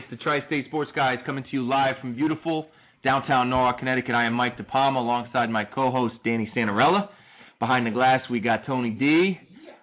the Tri-State Sports Guys coming to you live from beautiful downtown Norwalk, Connecticut. I am Mike DePalma alongside my co-host Danny Santarella. Behind the glass, we got Tony D.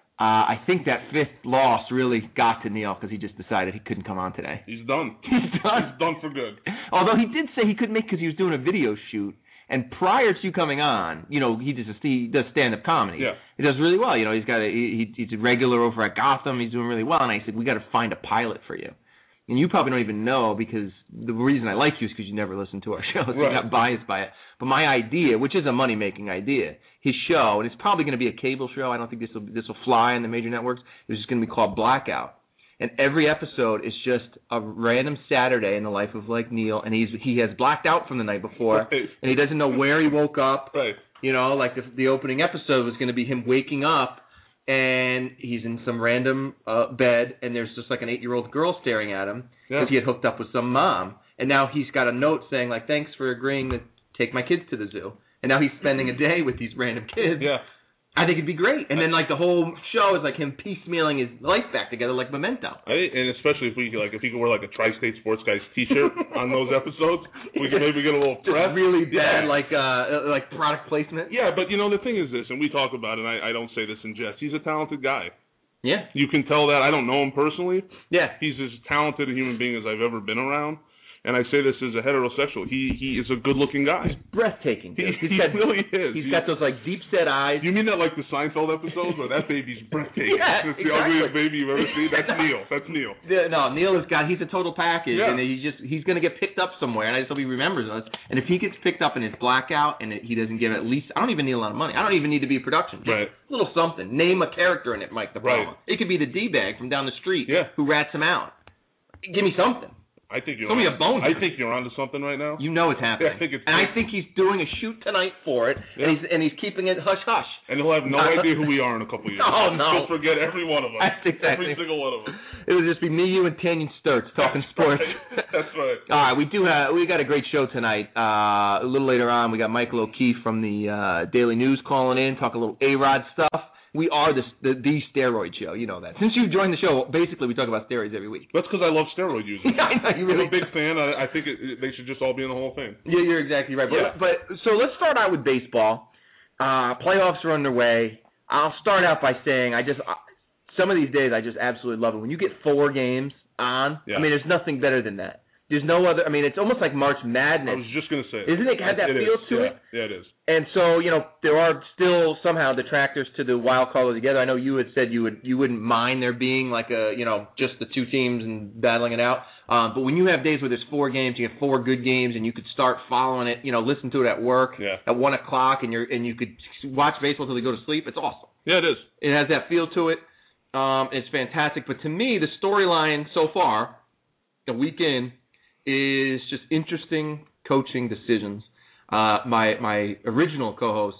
I think that fifth loss really got to Neil because he just decided he couldn't come on today. He's done. He's done. He's done for good. Although he did say he couldn't make because he was doing a video shoot. And prior to you coming on, you know, he does stand-up comedy. Yeah. He does really well. You know, he's a regular over at Gotham. He's doing really well. And I said, we got to find a pilot for you. And you probably don't even know because the reason I like you is because you never listen to our show. So you're not biased by it. But my idea, which is a money-making idea, his show, and it's probably going to be a cable show. I don't think this will fly on the major networks. It's just going to be called Blackout. And every episode is just a random Saturday in the life of, like, Neil, and he has blacked out from the night before, and he doesn't know where he woke up. Right. You know, like the opening episode was going to be him waking up, and he's in some random bed, and there's just like an 8-year-old girl staring at him because he had hooked up with some mom. And now he's got a note saying, like, thanks for agreeing to take my kids to the zoo. And now he's spending a day with these random kids. Yeah. I think it'd be great. And then, like, the whole show is, like, him piecemealing his life back together like Memento. And especially if he could wear, like, a Tri-State Sports Guys T-shirt on those episodes, we could maybe get a little press. Really bad, like product placement. Yeah, but, you know, the thing is this, and we talk about it, and I don't say this in jest. He's a talented guy. Yeah. You can tell that. I don't know him personally. Yeah. He's as talented a human being as I've ever been around. And I say this as a heterosexual. He is a good-looking guy. He's breathtaking. He really is. He's got those, like, deep-set eyes. You mean that like the Seinfeld episodes where that baby's breathtaking? Yeah, It's the ugliest baby you've ever seen? That's Neil. That's Neil. No, Neil he's a total package, and he's going to get picked up somewhere, and I just hope he remembers us. And if he gets picked up in his blackout and he doesn't give at least, I don't even need a lot of money. I don't even need to be production. Just a little something. Name a character in it, Mike DePalma. Right. It could be the D-bag from down the street who rats him out. Give me something. I think you're onto something right now. You know it's happening. I think he's doing a shoot tonight for it, and he's keeping it hush-hush. And he'll have no idea who we are in a couple years. Oh, no. He'll forget every one of us. That's exactly. Every single one of us. It'll just be me, you, and Tanyan Sturts talking sports. That's right. All right, we got a great show tonight. A little later on, we got Michael O'Keefe from the Daily News calling in, talk a little A-Rod stuff. We are the steroid show. You know that. Since you joined the show, basically we talk about steroids every week. That's because I love steroid users. Yeah, I know, you really I'm a big fan. I think they should just all be in the Hall of Fame. Yeah, you're exactly right. But so let's start out with baseball. Playoffs are underway. I'll start out by saying some of these days I just absolutely love it. When you get 4 games on, I mean, there's nothing better than that. There's no other. I mean, it's almost like March Madness. I was just going to say. Isn't it? Have that feel to it? Yeah, it is. And so, you know, there are still somehow detractors to the wild card together. I know you had said you wouldn't mind there being like just the 2 teams and battling it out. But when you have days where there's 4 games, you have 4 good games, and you could start following it, listen to it at work at 1 o'clock, and you could watch baseball until you go to sleep. It's awesome. Yeah, it is. It has that feel to it. It's fantastic. But to me, the storyline so far, a week in, is just interesting coaching decisions. My original co-host,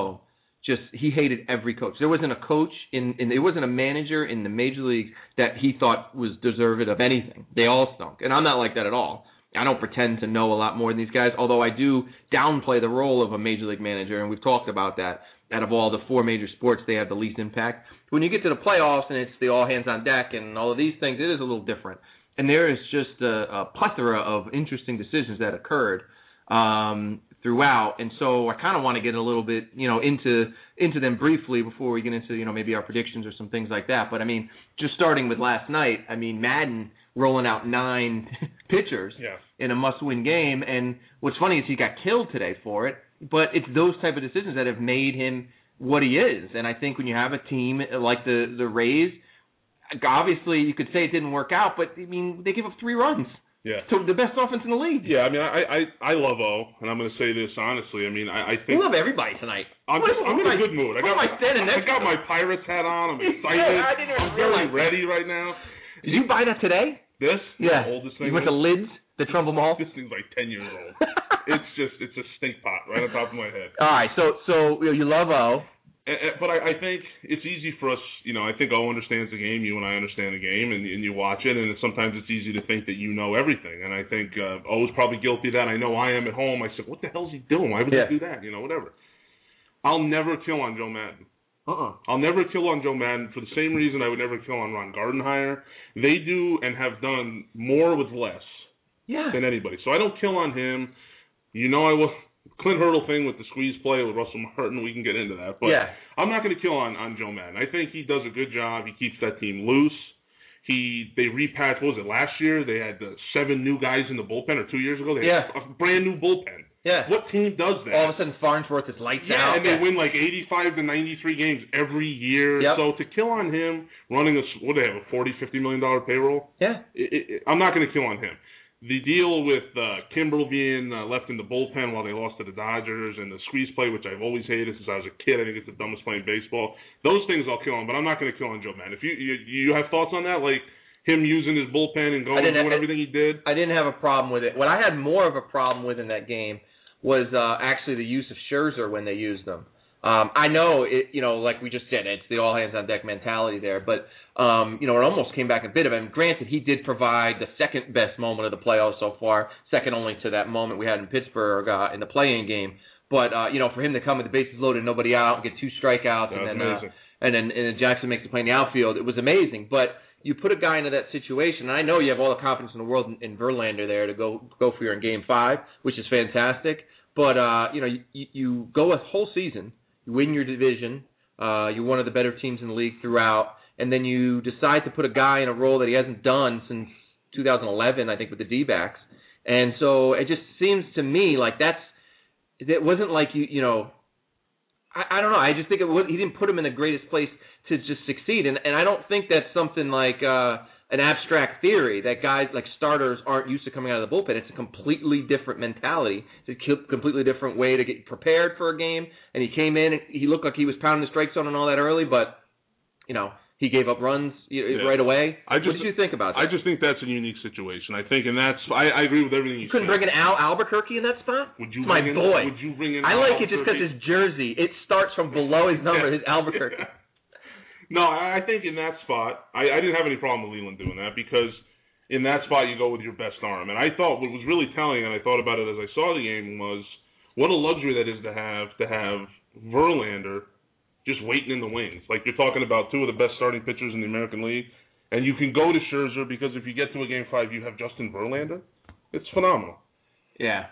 he hated every coach. There wasn't a coach there wasn't a manager in the major league that he thought was deserving of anything. They all stunk. And I'm not like that at all. I don't pretend to know a lot more than these guys, although I do downplay the role of a major league manager, and we've talked about that. Out of all the 4 major sports, they have the least impact. When you get to the playoffs and it's the all hands on deck and all of these things, it is a little different. And there is just a plethora of interesting decisions that occurred throughout. And so I kind of want to get a little bit, into them briefly before we get into, maybe our predictions or some things like that. But, I mean, just starting with last night, I mean, Madden rolling out 9 pitchers in a must-win game. And what's funny is he got killed today for it. But it's those type of decisions that have made him what he is. And I think when you have a team like the Rays, obviously, you could say it didn't work out, but, I mean, they gave up 3 runs. Yeah. To the best offense in the league. Yeah, I mean, I love O, and I'm going to say this honestly. I mean, I think... We love everybody tonight. I'm in a good mood. I got my Pirates hat on. I'm excited. I'm very ready right now. Did you buy that today? This? Yeah. The oldest thing. You went to Lids, the Trumbull Mall? This thing's like 10 years old. It's a stink pot right on top of my head. All right, so you love O. But I think it's easy for us, I think O understands the game, you and I understand the game, and you watch it, and sometimes it's easy to think that you know everything. And I think O's probably guilty of that. I know I am at home. I said, what the hell is he doing? Why would he do that? Whatever. I'll never kill on Joe Madden. I'll never kill on Joe Madden for the same reason I would never kill on Ron Gardenhire. They do and have done more with less than anybody. So I don't kill on him. I will. Clint Hurdle thing with the squeeze play with Russell Martin, we can get into that. But I'm not going to kill on Joe Madden. I think he does a good job. He keeps that team loose. They repatched, what was it, last year? They had 7 new guys in the bullpen, or 2 years ago. They had a brand new bullpen. Yeah. What team does that? All of a sudden, Farnsworth is lights out. And they win like 85 to 93 games every year. Yep. So to kill on him, running what do they have, a $40, $50 million payroll? Yeah. I'm not going to kill on him. The deal with Kimbrel being left in the bullpen while they lost to the Dodgers, and the squeeze play, which I've always hated since I was a kid. I think it's the dumbest play in baseball. Those things I'll kill on, but I'm not going to kill on Joe Madden. If you have thoughts on that, like him using his bullpen and doing everything he did? I didn't have a problem with it. What I had more of a problem with in that game was actually the use of Scherzer when they used them. I know it, like we just said, it's the all hands on deck mentality there, but it almost came back a bit of it. And granted, he did provide the second best moment of the playoffs so far, second only to that moment we had in Pittsburgh in the play-in game. But for him to come with the bases loaded, nobody out, get 2 strikeouts, and then Jackson makes the play in the outfield, it was amazing. But you put a guy into that situation, and I know you have all the confidence in the world in Verlander there to go for you in Game 5, which is fantastic. But you go a whole season. You win your division. You're one of the better teams in the league throughout. And then you decide to put a guy in a role that he hasn't done since 2011, I think, with the D-backs. And so it just seems to me like it wasn't like I don't know. I just think he didn't put him in the greatest place to just succeed. And I don't think that's something like an abstract theory that guys like starters aren't used to coming out of the bullpen. It's a completely different mentality. It's a completely different way to get prepared for a game. And he came in and he looked like he was pounding the strike zone and all that early, but he gave up runs right away. What did you think about that? I just think that's a unique situation. I agree with everything you said. Couldn't bring in Al Albuquerque in that spot? Would you my boy. Would you bring in I like it just because his jersey, it starts from below his number, his Albuquerque. No, I think in that spot, I didn't have any problem with Leland doing that because in that spot you go with your best arm. And I thought what was really telling, and I thought about it as I saw the game, was what a luxury that is to have Verlander just waiting in the wings. Like you're talking about 2 of the best starting pitchers in the American League, and you can go to Scherzer because if you get to a Game 5, you have Justin Verlander. It's phenomenal. Yeah.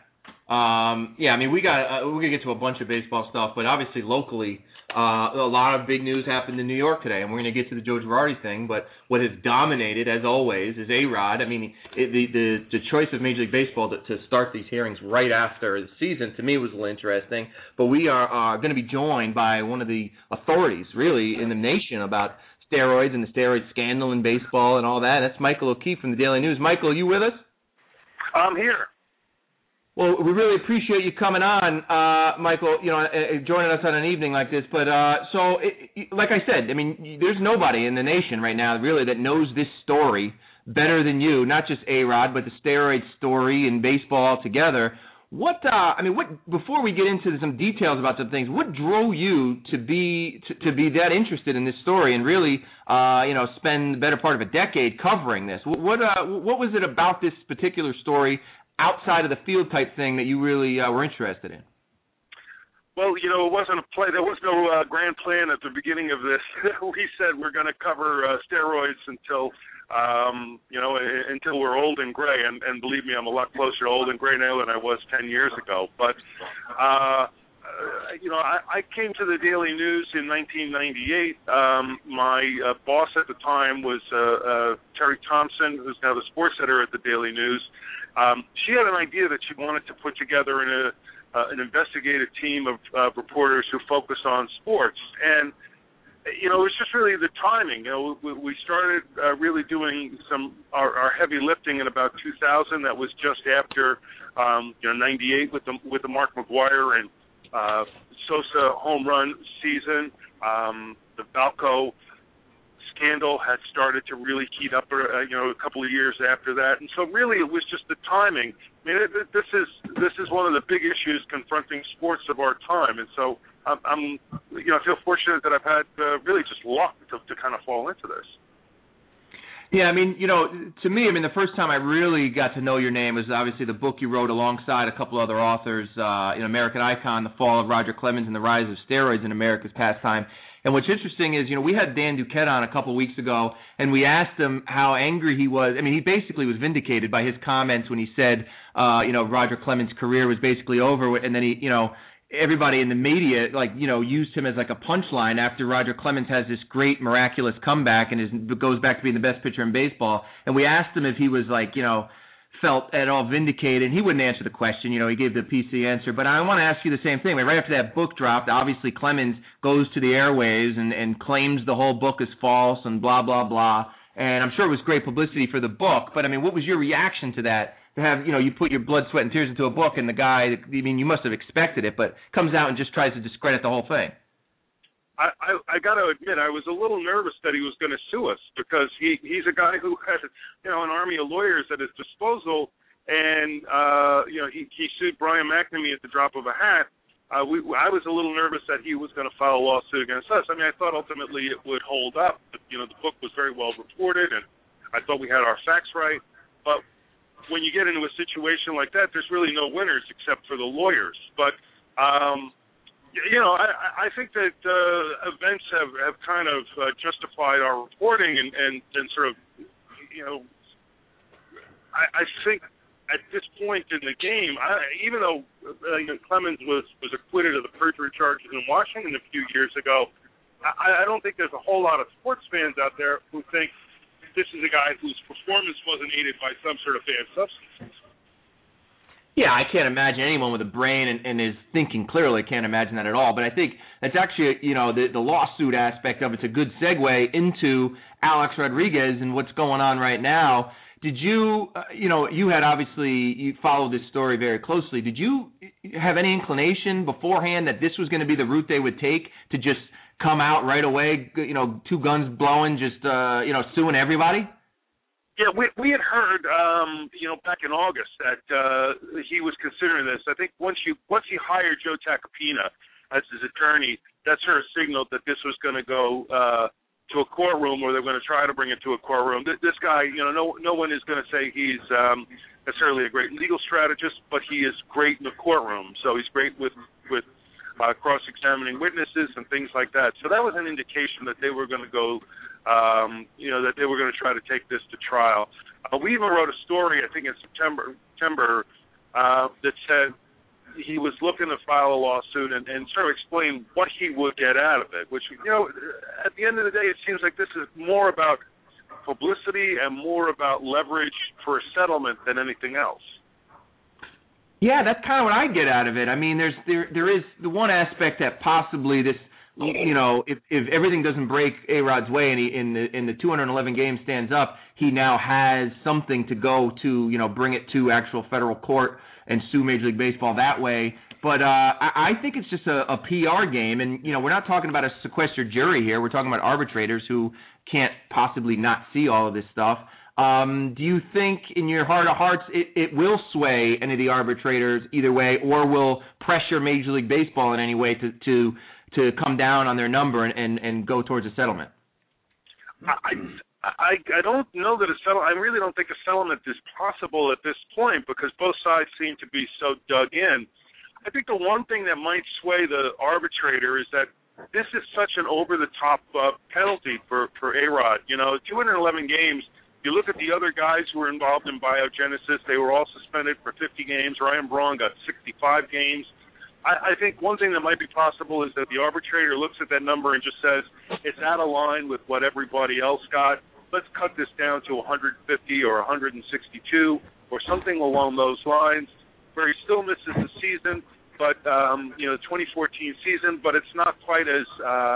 I mean, we're gonna get to a bunch of baseball stuff, but obviously locally, a lot of big news happened in New York today, and we're gonna get to the Joe Girardi thing. But what has dominated, as always, is A-Rod. I mean, the choice of Major League Baseball to start these hearings right after the season to me was a little interesting. But we are going to be joined by one of the authorities, really, in the nation about steroids and the steroid scandal in baseball and all that. That's Michael O'Keefe from the Daily News. Michael, are you with us? I'm here. Well, we really appreciate you coming on, Michael, joining us on an evening like this. But like I said, I mean, there's nobody in the nation right now really that knows this story better than you, not just A-Rod, but the steroid story in baseball altogether. Before we get into some details about some things, what drove you to be that interested in this story and really, spend the better part of a decade covering this? What was it about this particular story outside of the field type thing that you really were interested in? Well, it wasn't a play. There was no grand plan at the beginning of this. We said we're going to cover steroids until we're old and gray. And believe me, I'm a lot closer to old and gray now than I was 10 years ago. But, I came to the Daily News in 1998. My boss at the time was Terry Thompson, who's now the sports editor at the Daily News. She had an idea that she wanted to put together an investigative team of reporters who focus on sports. And, it was just really the timing. We started really doing our heavy lifting in about 2000. That was just after 98 with the Mark McGwire and Sosa home run season. The Balco scandal had started to really heat up, a couple of years after that, and so really it was just the timing. I mean, this is one of the big issues confronting sports of our time, and so I feel fortunate that I've had really just luck to kind of fall into this. Yeah, I mean, to me, the first time I really got to know your name was obviously the book you wrote alongside a couple other authors, American Icon, The Fall of Roger Clemens and the Rise of Steroids in America's Pastime. And what's interesting is, we had Dan Duquette on a couple of weeks ago, and we asked him how angry he was. I mean, he basically was vindicated by his comments when he said, Roger Clemens' career was basically over, and then he, everybody in the media, used him as like a punchline after Roger Clemens has this great miraculous comeback and goes back to being the best pitcher in baseball. And we asked him if he was felt at all vindicated. He wouldn't answer the question. He gave the PC answer. But I want to ask you the same thing. Right after that book dropped, obviously Clemens goes to the airwaves and claims the whole book is false and blah, blah, blah. And I'm sure it was great publicity for the book. But, I mean, what was your reaction to that? To have, you put your blood, sweat, and tears into a book, and the guy, you must have expected it, but comes out and just tries to discredit the whole thing. I got to admit, I was a little nervous that he was going to sue us because he's a guy who had, an army of lawyers at his disposal, and he sued Brian McNamee at the drop of a hat. I was a little nervous that he was going to file a lawsuit against us. I mean, I thought ultimately it would hold up. But, the book was very well reported, and I thought we had our facts right. But when you get into a situation like that, there's really no winners except for the lawyers. But I think that events have kind of justified our reporting and sort of, I think at this point in the game, even though Clemens was acquitted of the perjury charges in Washington a few years ago, I don't think there's a whole lot of sports fans out there who think this is a guy whose performance wasn't aided by some sort of bad substance. Yeah, I can't imagine anyone with a brain and is thinking clearly can't imagine that at all. But I think that's actually, the lawsuit aspect of it's a good segue into Alex Rodriguez and what's going on right now. Did you, you had obviously, you followed this story very closely. Did you have any inclination beforehand that this was going to be the route they would take to just come out right away, two guns blowing, just, suing everybody? Yeah, we had heard, back in August that he was considering this. I think once he hired Joe Tacopina as his attorney, that sort of signaled that this was going to go to a courtroom, or they're going to try to bring it to a courtroom. This guy, no one is going to say he's necessarily a great legal strategist, but he is great in the courtroom. So he's great with cross-examining witnesses and things like that. So that was an indication that they were going to go, that they were going to try to take this to trial. We even wrote a story, I think in September, that said he was looking to file a lawsuit and sort of explain what he would get out of it, which, at the end of the day, it seems like this is more about publicity and more about leverage for a settlement than anything else. Yeah, that's kind of what I get out of it. I mean, there is the one aspect that possibly this, if everything doesn't break A-Rod's way and in the 211 game stands up, he now has something to go to, bring it to actual federal court and sue Major League Baseball that way. But I think it's just a PR game, and we're not talking about a sequestered jury here. We're talking about arbitrators who can't possibly not see all of this stuff. Do you think in your heart of hearts it will sway any of the arbitrators either way, or will pressure Major League Baseball in any way to come down on their number and go towards a settlement? I don't know that a settlement. I really don't think a settlement is possible at this point because both sides seem to be so dug in. I think the one thing that might sway the arbitrator is that this is such an over-the-top penalty for A-Rod. 211 games. You look at the other guys who were involved in biogenesis, they were all suspended for 50 games. Ryan Braun got 65 games. I think one thing that might be possible is that the arbitrator looks at that number and just says, it's out of line with what everybody else got. Let's cut this down to 150 or 162 or something along those lines, where he still misses the season, but, 2014 season, but it's not quite as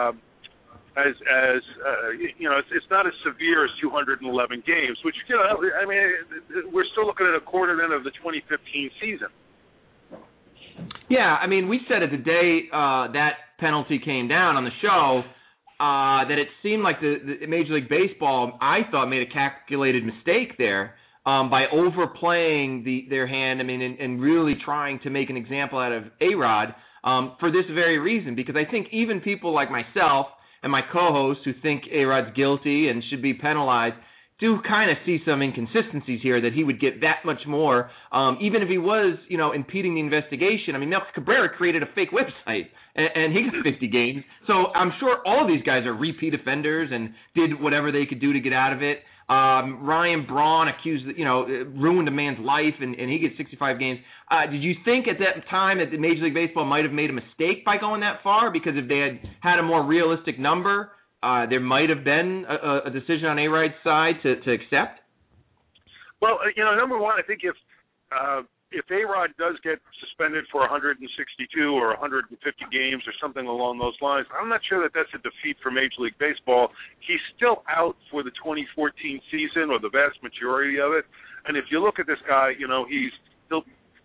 it's not as severe as 211 games, which, we're still looking at a quarter then of the 2015 season. Yeah, I mean, we said it the day that penalty came down on the show that it seemed like the Major League Baseball, I thought, made a calculated mistake there by overplaying their hand, and really trying to make an example out of A-Rod for this very reason, because I think even people like myself and my co-hosts who think A-Rod's guilty and should be penalized, do kind of see some inconsistencies here that he would get that much more, even if he was, impeding the investigation. I mean, Melky Cabrera created a fake website, and he got 50 games. So I'm sure all of these guys are repeat offenders and did whatever they could do to get out of it. Ryan Braun ruined a man's life, and he gets 65 games. Did you think at that time that the Major League Baseball might have made a mistake by going that far? Because if they had a more realistic number, there might have been a decision on A-Rod's side to accept? Well, number one, I think if A-Rod does get suspended for 162 or 150 games or something along those lines, I'm not sure that that's a defeat for Major League Baseball. He's still out for the 2014 season, or the vast majority of it. And if you look at this guy, in the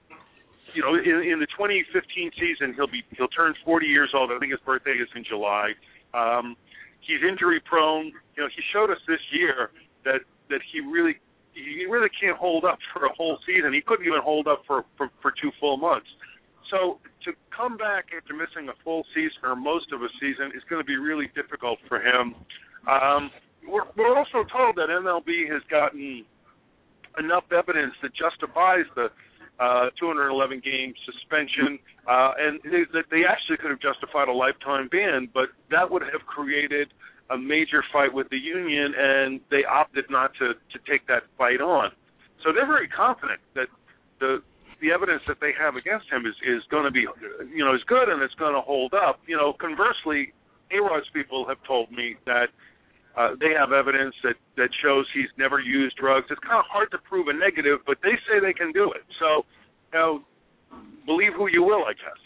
2015 season, he'll turn 40 years old. I think his birthday is in July. He's injury prone. He showed us this year that he really can't hold up for a whole season. He couldn't even hold up for 2 full months. So to come back after missing a full season or most of a season is going to be really difficult for him. We're also told that MLB has gotten enough evidence that justifies the 211-game suspension, and they actually could have justified a lifetime ban, but that would have created a major fight with the union, and they opted not to take that fight on. So they're very confident that the evidence that they have against him is going to be, is good, and it's going to hold up. Conversely, A-Rod's people have told me that they have evidence that shows he's never used drugs. It's kind of hard to prove a negative, but they say they can do it. So, believe who you will, I guess.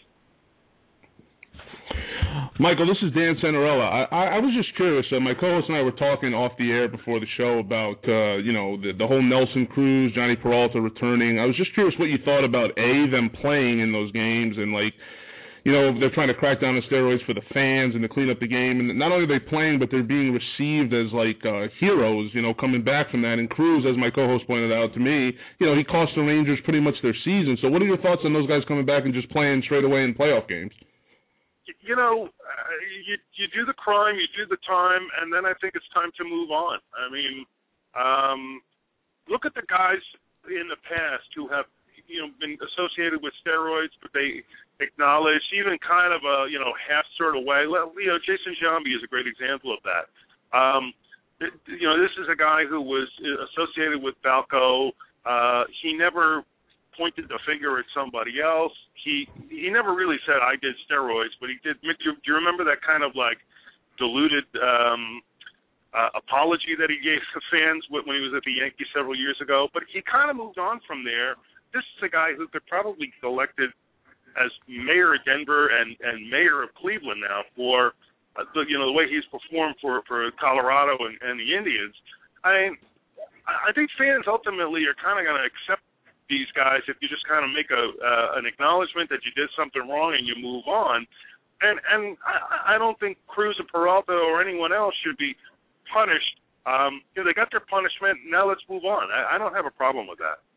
Michael, this is Dan Santarella. I was just curious. My co-host and I were talking off the air before the show about, the whole Nelson Cruz, Johnny Peralta returning. I was just curious what you thought about, them playing in those games and, they're trying to crack down on steroids for the fans and to clean up the game. And not only are they playing, but they're being received as, heroes, coming back from that. And Cruz, as my co-host pointed out to me, he cost the Rangers pretty much their season. So what are your thoughts on those guys coming back and just playing straight away in playoff games? You do the crime, you do the time, and then I think it's time to move on. I mean, look at the guys in the past who have, been associated with steroids, but they acknowledged, even kind of a, half sort of way. Jason Giambi is a great example of that. This is a guy who was associated with Balco. He never pointed the finger at somebody else. He never really said, I did steroids, but he did. Do you remember that kind of diluted apology that he gave to fans when he was at the Yankees several years ago? But he kind of moved on from there. This is a guy who could probably be elected as mayor of Denver and mayor of Cleveland now for the way he's performed for Colorado and the Indians. I think fans ultimately are kind of going to accept these guys if you just kind of make an acknowledgement that you did something wrong and you move on. And I don't think Cruz or Peralta or anyone else should be punished. They got their punishment. Now let's move on. I don't have a problem with that.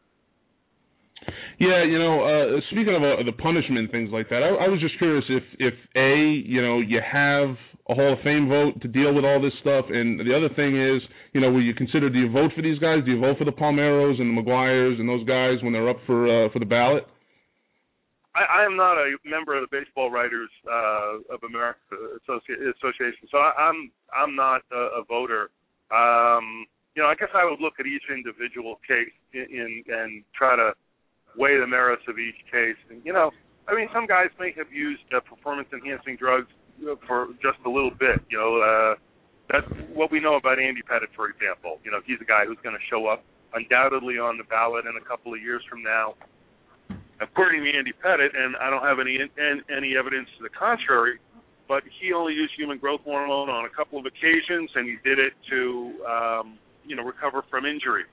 Yeah, speaking of the punishment, things like that, I was just curious if you have a Hall of Fame vote to deal with all this stuff, and the other thing is, will you consider, do you vote for these guys? Do you vote for the Palmeiros and the Maguires and those guys when they're up for the ballot? I am not a member of the Baseball Writers of America Association, so I'm not a voter. I guess I would look at each individual case and try to weigh the merits of each case. And, some guys may have used performance-enhancing drugs for just a little bit. That's what we know about Andy Pettitte, for example. He's a guy who's going to show up undoubtedly on the ballot in a couple of years from now. According to Andy Pettitte, and I don't have any evidence to the contrary, but he only used human growth hormone on a couple of occasions, and he did it to, recover from injuries.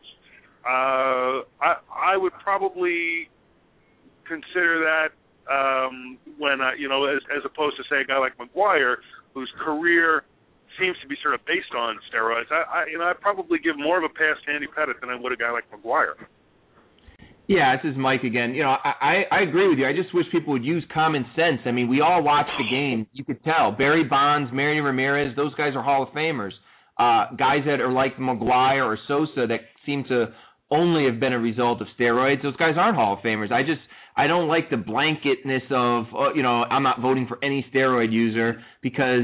I would probably consider that when as opposed to say a guy like McGwire, whose career seems to be sort of based on steroids. I'd probably give more of a pass to Andy Pettitte than I would a guy like McGwire. Yeah, this is Mike again. I agree with you. I just wish people would use common sense. I mean, we all watched the game. You could tell. Barry Bonds, Manny Ramirez, those guys are Hall of Famers. guys that are like Maguire or Sosa that seem to only have been a result of steroids, those guys aren't Hall of Famers. I don't like the blanketness of, I'm not voting for any steroid user because,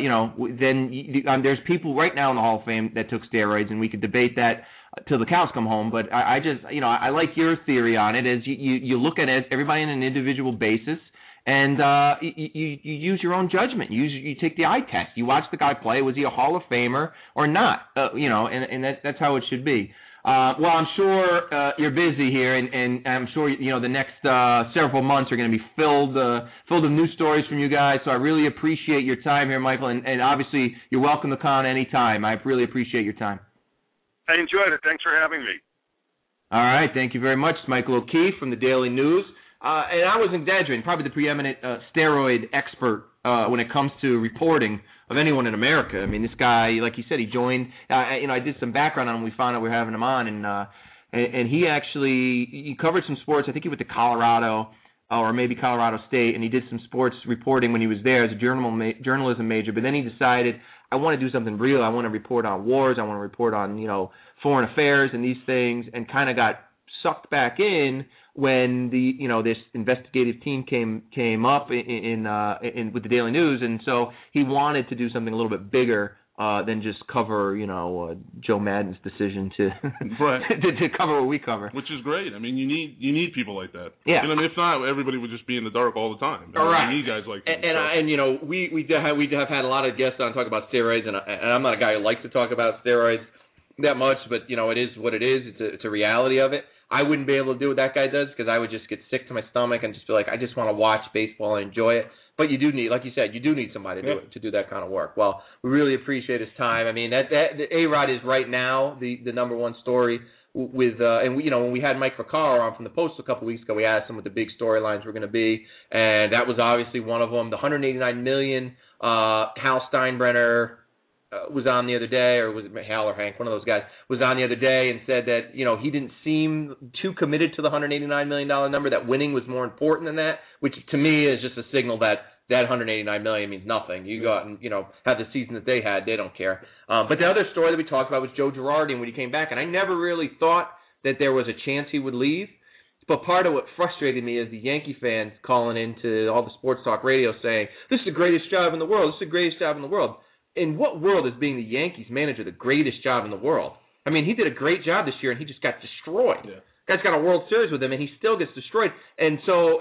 then there's people right now in the Hall of Fame that took steroids, and we could debate that till the cows come home. But I just, I like your theory on it, is you look at it, everybody on an individual basis, and you use your own judgment. You take the eye test. You watch the guy play. Was he a Hall of Famer or not? And that's how it should be. Well, I'm sure you're busy here, and I'm sure the next several months are going to be filled with news stories from you guys. So I really appreciate your time here, Michael, and obviously you're welcome to come on any time. I really appreciate your time. I enjoyed it. Thanks for having me. All right, thank you very much. It's Michael O'Keefe from the Daily News, and I wasn't exaggerating. Probably the preeminent steroid expert when it comes to reporting of anyone in America. I mean, this guy, like you said, he joined. I did some background on him. We found out we were having him on, and he covered some sports. I think he went to Colorado or maybe Colorado State, and he did some sports reporting when he was there as a journalism major. But then he decided, I want to do something real. I want to report on wars. I want to report on foreign affairs and these things, and kind of got sucked back in when this investigative team came up in with the Daily News, and so he wanted to do something a little bit bigger than just cover Joe Maddon's decision to right. to cover what we cover, which is great. I mean, you need people like that. Yeah. If not, everybody would just be in the dark all the time. All right. You need guys like that. We have had a lot of guests on talk about steroids, and I'm not a guy who likes to talk about steroids that much, but it is what it is. It's a reality of it. I wouldn't be able to do what that guy does because I would just get sick to my stomach and just feel like I just want to watch baseball and enjoy it. But you do need, like you said, somebody to do that kind of work. Well, we really appreciate his time. I mean, that A-Rod is right now the number one story with and when we had Mike Vaccaro on from the Post a couple weeks ago, we asked him what the big storylines were going to be, and that was obviously one of them. The $189 million. Hal Steinbrenner was on the other day, or was it Hal or Hank, one of those guys, was on the other day and said that, he didn't seem too committed to the $189 million number, that winning was more important than that, which to me is just a signal that $189 million means nothing. You go out and, have the season that they had, they don't care. But the other story that we talked about was Joe Girardi when he came back, and I never really thought that there was a chance he would leave. But part of what frustrated me is the Yankee fans calling into all the sports talk radio saying, this is the greatest job in the world, this is the greatest job in the world. In what world is being the Yankees manager the greatest job in the world? I mean, he did a great job this year, and he just got destroyed. Yeah. Guy's got a World Series with him, and he still gets destroyed. And so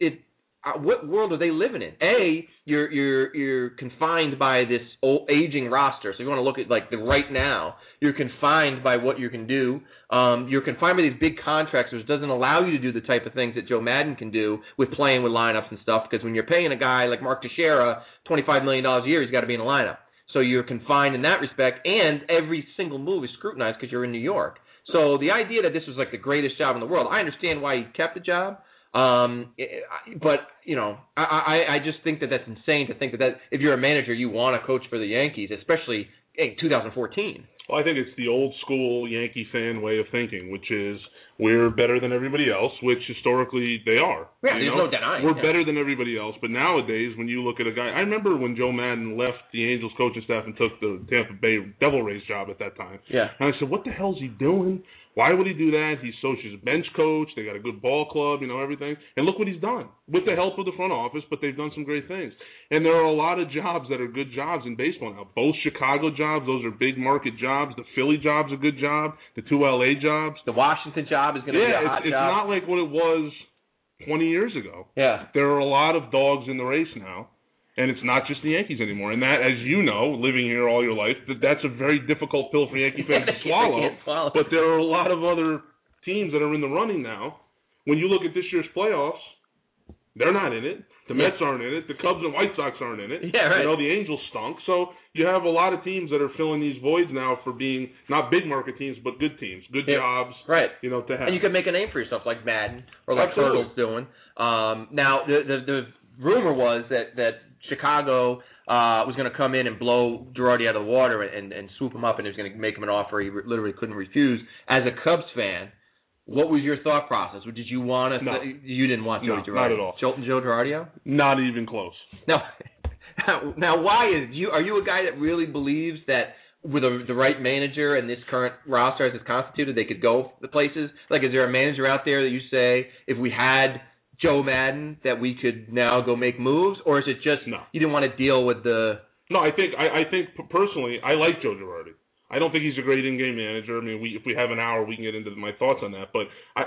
what world are they living in? A, you're confined by this old aging roster. So if you want to look at like the right now, you're confined by what you can do. You're confined by these big contracts, which doesn't allow you to do the type of things that Joe Maddon can do with playing with lineups and stuff. Because when you're paying a guy like Mark Teixeira $25 million a year, he's got to be in a lineup. So you're confined in that respect, and every single move is scrutinized because you're in New York. So the idea that this was like the greatest job in the world, I understand why he kept the job, but I just think that that's insane to think that if you're a manager, you want to coach for the Yankees, especially in 2014. Well, I think it's the old school Yankee fan way of thinking, which is we're better than everybody else, which historically they are. Yeah, there's no denying. We're better than everybody else. But nowadays, when you look at a guy, I remember when Joe Maddon left the Angels coaching staff and took the Tampa Bay Devil Rays job at that time. Yeah. And I said, what the hell is he doing? Why would he do that? She's a bench coach. They got a good ball club, everything. And look what he's done with the help of the front office, but they've done some great things. And there are a lot of jobs that are good jobs in baseball now. Both Chicago jobs, those are big market jobs. The Philly job's a good job. The two LA jobs. The Washington job is going to be a hot job. It's not like what it was 20 years ago. Yeah. There are a lot of dogs in the race now. And it's not just the Yankees anymore. And that, as you know, living here all your life, that's a very difficult pill for Yankee fans to swallow. But there are a lot of other teams that are in the running now. When you look at this year's playoffs, they're not in it. The Mets aren't in it. The Cubs and White Sox aren't in it. Yeah, right. The Angels stunk. So you have a lot of teams that are filling these voids now for being not big market teams, but good teams, good jobs. Right. To have. And you can make a name for yourself like Maddon or like Turtle's doing. Now, the rumor was that Chicago was going to come in and blow Girardi out of the water and swoop him up, and he was going to make him an offer he literally couldn't refuse. As a Cubs fan, what was your thought process? Did you want to? No. You didn't want Joe Girardi? Not at all. Joe Girardi? Not even close. No. Now, why are you a guy that really believes that with the right manager and this current roster as it's constituted, they could go the places? Like, is there a manager out there that you say, if we had Joe Madden, that we could now go make moves? Or is it just you didn't want to deal with the... No, I think personally, I like Joe Girardi. I don't think he's a great in-game manager. I mean, if we have an hour, we can get into my thoughts on that. But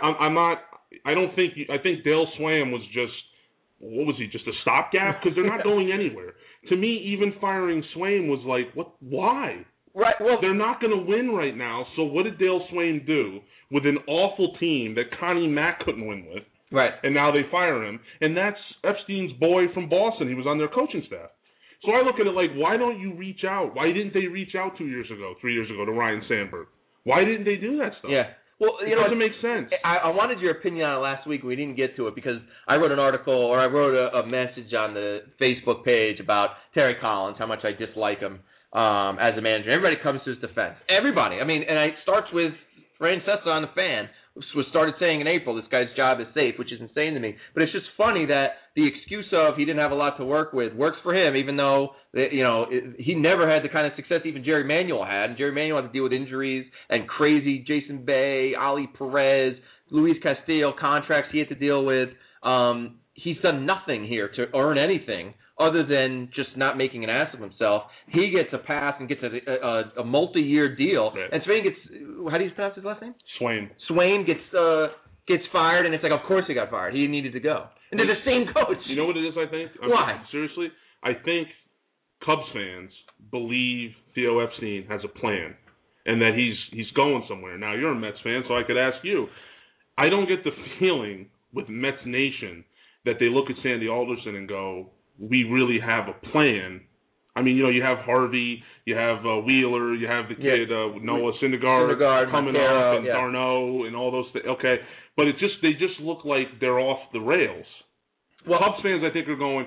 I think Dale Swaim was just... What was he, just a stopgap? Because they're not going anywhere. To me, even firing Swaim was like, what? Why? Right. Well, they're not going to win right now. So what did Dale Swaim do with an awful team that Connie Mack couldn't win with? Right. And now they fire him. And that's Epstein's boy from Boston. He was on their coaching staff. So I look at it like, why don't you reach out? Why didn't they reach out 3 years ago to Ryan Sandberg? Why didn't they do that stuff? Yeah. Well, it doesn't make sense. I wanted your opinion on it last week. We didn't get to it because I wrote an article or I wrote a message on the Facebook page about Terry Collins, how much I dislike him as a manager. Everybody comes to his defense. Everybody. I mean, and it starts with Francesa on the Fan, who started saying in April, this guy's job is safe, which is insane to me. But it's just funny that the excuse of he didn't have a lot to work with works for him, even though he never had the kind of success even Jerry Manuel had. And Jerry Manuel had to deal with injuries and crazy Jason Bay, Ali Perez, Luis Castillo contracts he had to deal with. He's done nothing here to earn anything other than just not making an ass of himself. He gets a pass and gets a multi-year deal. Right. And Swain gets, how do you pronounce his last name? Swain gets fired, and it's like, of course he got fired. He needed to go. And they're the same coach. You know what it is, I think? Why? Seriously? I think Cubs fans believe Theo Epstein has a plan and that he's going somewhere. Now, you're a Mets fan, so I could ask you. I don't get the feeling with Mets Nation that they look at Sandy Alderson and go, we really have a plan. I mean, you have Harvey, you have Wheeler, you have the kid Noah Syndergaard coming up, and Darno, and all those things. Okay, but they just look like they're off the rails. Well, Cubs fans, I think, are going.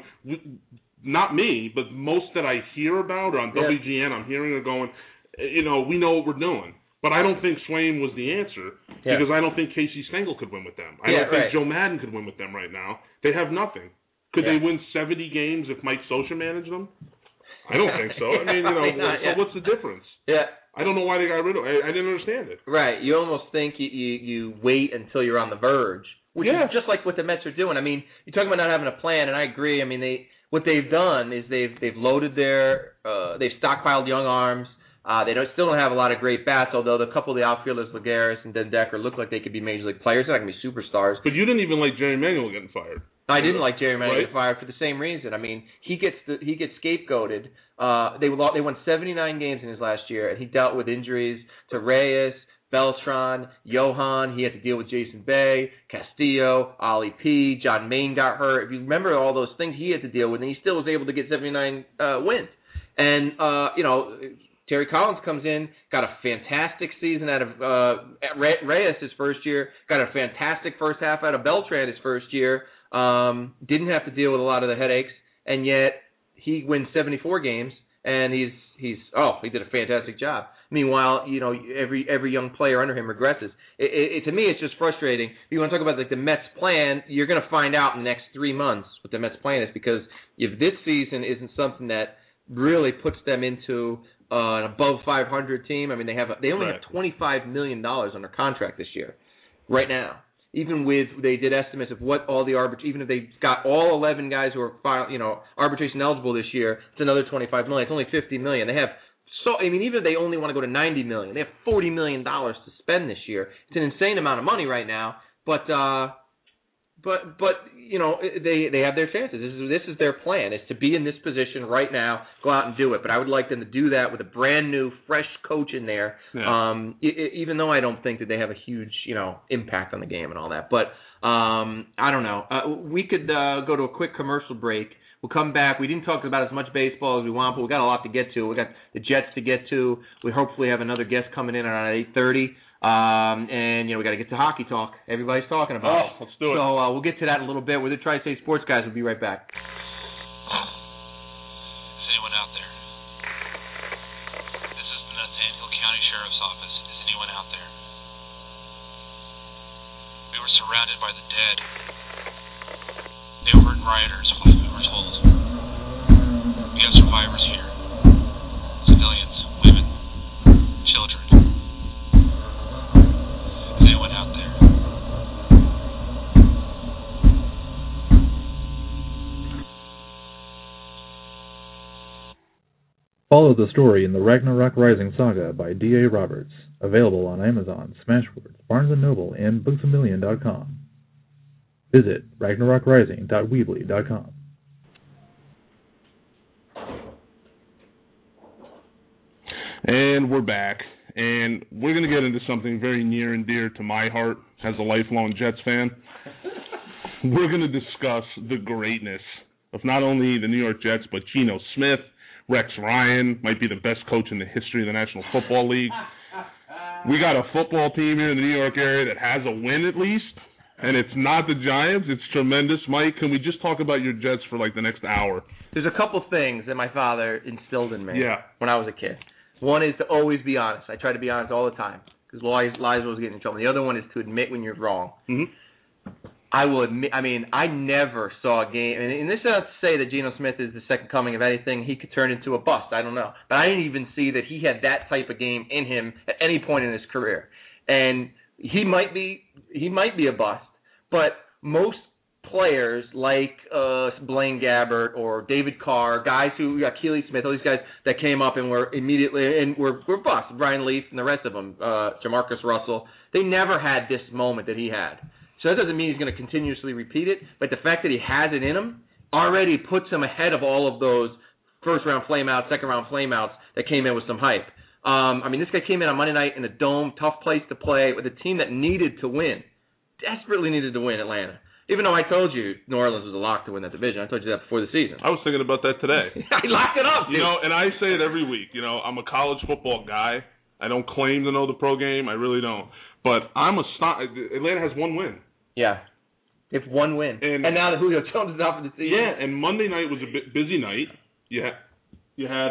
Not me, but most that I hear about on WGN, I'm hearing are going. We know what we're doing. But I don't think Swain was the answer because I don't think Casey Stengel could win with them. I don't think Joe Madden could win with them right now. They have nothing. Could they win 70 games if Mike Scioscia managed them? I don't think so. I mean, so what's the difference? Yeah. I don't know why they got rid of it. I didn't understand it. Right. You almost think you wait until you're on the verge, which is just like what the Mets are doing. I mean, you're talking about not having a plan, and I agree. I mean, what they've done is they've loaded they've stockpiled young arms. They still don't have a lot of great bats, although a couple of the outfielders, Lagares and Den Decker, look like they could be major league players. They're not going to be superstars. But you didn't even like Jerry Manuel getting fired. I didn't like Jerry Manuel getting fired for the same reason. I mean, he gets scapegoated. They won 79 games in his last year, and he dealt with injuries to Reyes, Beltran, Johan. He had to deal with Jason Bay, Castillo, Ali P. John Maine got hurt. If you remember all those things he had to deal with, and he still was able to get 79 wins. And Terry Collins comes in, got a fantastic season out of Reyes his first year, got a fantastic first half out of Beltran his first year, didn't have to deal with a lot of the headaches, and yet he wins 74 games, and he did a fantastic job. Meanwhile, every young player under him regresses. To me, it's just frustrating. If you want to talk about the Mets plan, you're going to find out in the next 3 months what the Mets plan is, because if this season isn't something that really puts them into an above 500 team. I mean, they only have $25 million under contract this year, right now. Even they did estimates of what all the even if they got all 11 guys who are arbitration eligible this year, it's another $25 million. It's only $50 million. They have even if they only want to go to $90 million, they have $40 million to spend this year. It's an insane amount of money right now, but they have their chances. This is their plan, is to be in this position right now, go out and do it. But I would like them to do that with a brand new, fresh coach in there. Yeah. Even though I don't think that they have a huge, impact on the game and all that. But I don't know. We could go to a quick commercial break. We'll come back. We didn't talk about as much baseball as we want, but we got a lot to get to. We got the Jets to get to. We hopefully have another guest coming in around 8:30. And we got to get to hockey talk. Everybody's talking about it. Let's do it. So we'll get to that in a little bit. We're the Tri-State Sports guys. We'll be right back. Is anyone out there? This is the Nathaniel County Sheriff's Office. Is anyone out there? We were surrounded by the dead. They weren't rioters, what we were told. We have survivors here. Civilians, women, Follow the story in the Ragnarok Rising saga by D.A. Roberts, available on Amazon, Smashwords, Barnes & Noble, and BooksAMillion.com. Visit RagnarokRising.weebly.com. And we're back, and we're going to get into something very near and dear to my heart as a lifelong Jets fan. We're going to discuss the greatness of not only the New York Jets, but Geno Smith. Rex Ryan might be the best coach in the history of the National Football League. We got a football team here in the New York area that has a win at least, and it's not the Giants. It's tremendous. Mike, can we just talk about your Jets for like the next hour? There's a couple things that my father instilled in me when I was a kid. One is to always be honest. I try to be honest all the time because lies was getting in trouble. The other one is to admit when you're wrong. Mm-hmm. I will admit, I never saw a game, and this is not to say that Geno Smith is the second coming of anything. He could turn into a bust. I don't know. But I didn't even see that he had that type of game in him at any point in his career. And he might be a bust, but most players like Blaine Gabbert or David Carr, guys who got Keely Smith, all these guys that came up and were immediately and were bust. Brian Leaf and the rest of them, Jamarcus Russell, they never had this moment that he had. So that doesn't mean he's going to continuously repeat it, but the fact that he has it in him already puts him ahead of all of those first-round flameouts, second-round flameouts that came in with some hype. This guy came in on Monday night in a dome, tough place to play, with a team that needed to win, desperately needed to win, Atlanta. Even though I told you New Orleans was a lock to win that division. I told you that before the season. I was thinking about that today. I locked it up, dude. And I say it every week. I'm a college football guy. I don't claim to know the pro game. I really don't. But Atlanta has one win. Yeah. If one win. And now that Julio Jones is out for the season. Yeah, and Monday night was a busy night. You had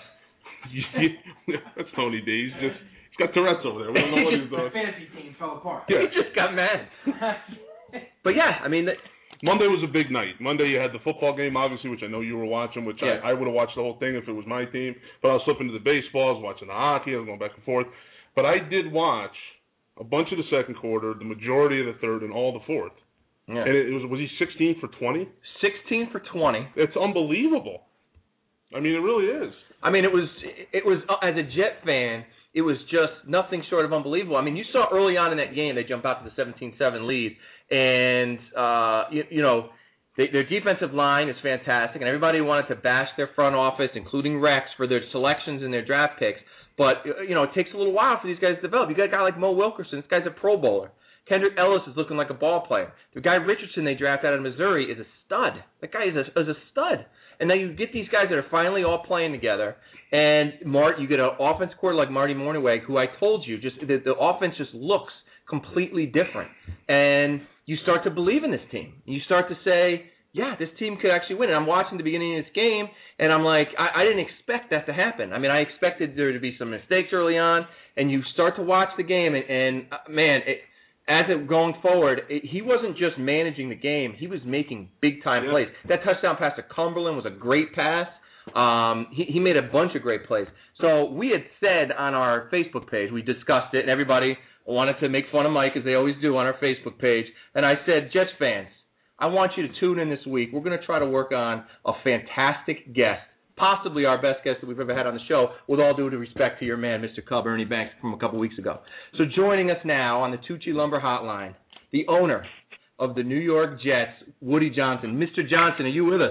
that's Tony D. He's got Tourette's over there. We don't know what he's doing. The fantasy team fell apart. Yeah. He just got mad. But yeah, Monday was a big night. Monday you had the football game, obviously, which I know you were watching, which I would have watched the whole thing if it was my team. But I was flipping to the baseball, I was watching the hockey, I was going back and forth. But I did watch a bunch of the second quarter, the majority of the third, and all the fourth. Yeah. And was he 16 for 20? 16 for 20. It's unbelievable. It really is. It was as a Jet fan, it was just nothing short of unbelievable. You saw early on in that game they jump out to the 17-7 lead, and their defensive line is fantastic, and everybody wanted to bash their front office, including Rex, for their selections and their draft picks. But, it takes a little while for these guys to develop. You got a guy like Mo Wilkerson. This guy's a Pro Bowler. Kendrick Ellis is looking like a ball player. The guy Richardson they drafted out of Missouri is a stud. That guy is a stud. And now you get these guys that are finally all playing together. And you get an offense coordinator like Marty Mornhinweg, who I told you, the offense just looks completely different. And you start to believe in this team. You start to say, yeah, this team could actually win. And I'm watching the beginning of this game, and I'm like, I didn't expect that to happen. I expected there to be some mistakes early on, and you start to watch the game, and going forward, he wasn't just managing the game. He was making big-time plays. That touchdown pass to Cumberland was a great pass. He made a bunch of great plays. So we had said on our Facebook page, we discussed it, and everybody wanted to make fun of Mike, as they always do on our Facebook page. And I said, Jets fans, I want you to tune in this week. We're going to try to work on a fantastic guest, possibly our best guest that we've ever had on the show, with all due respect to your man, Mr. Cub, Ernie Banks, from a couple weeks ago. So joining us now on the Tucci Lumber Hotline, the owner of the New York Jets, Woody Johnson. Mr. Johnson, are you with us?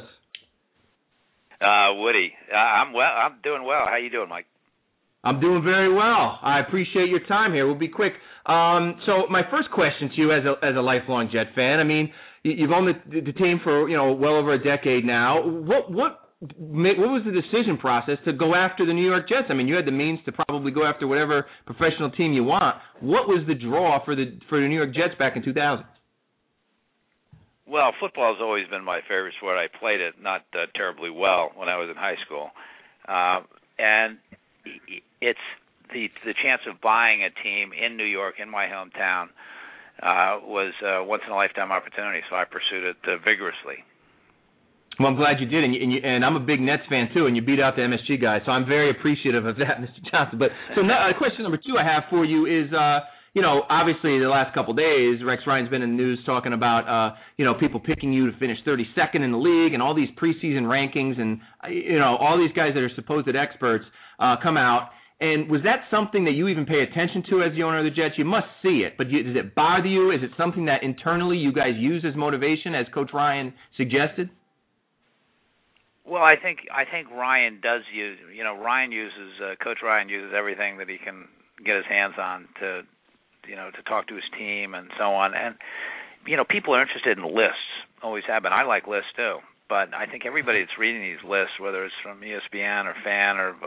Woody, I'm well. I'm doing well. How you doing, Mike? I'm doing very well. I appreciate your time here. We'll be quick. So my first question to you as a lifelong Jet fan, you've owned the team for well over a decade now. What was the decision process to go after the New York Jets? You had the means to probably go after whatever professional team you want. What was the draw for the New York Jets back in 2000? Well, football has always been my favorite sport. I played it not terribly well when I was in high school, and it's the chance of buying a team in New York, in my hometown, was a once-in-a-lifetime opportunity, so I pursued it vigorously. Well, I'm glad you did, and I'm a big Nets fan, too, and you beat out the MSG guys, so I'm very appreciative of that, Mr. Johnson. But so now, question number 2 I have for you is, obviously the last couple of days, Rex Ryan's been in the news talking about, people picking you to finish 32nd in the league and all these preseason rankings and, all these guys that are supposed experts come out. And was that something that you even pay attention to as the owner of the Jets? You must see it, but does it bother you? Is it something that internally you guys use as motivation, as Coach Ryan suggested? Well, I think Ryan does use. Coach Ryan uses everything that he can get his hands on to talk to his team and so on. And people are interested in lists. Always have been. I like lists too, but I think everybody that's reading these lists, whether it's from ESPN or Fan or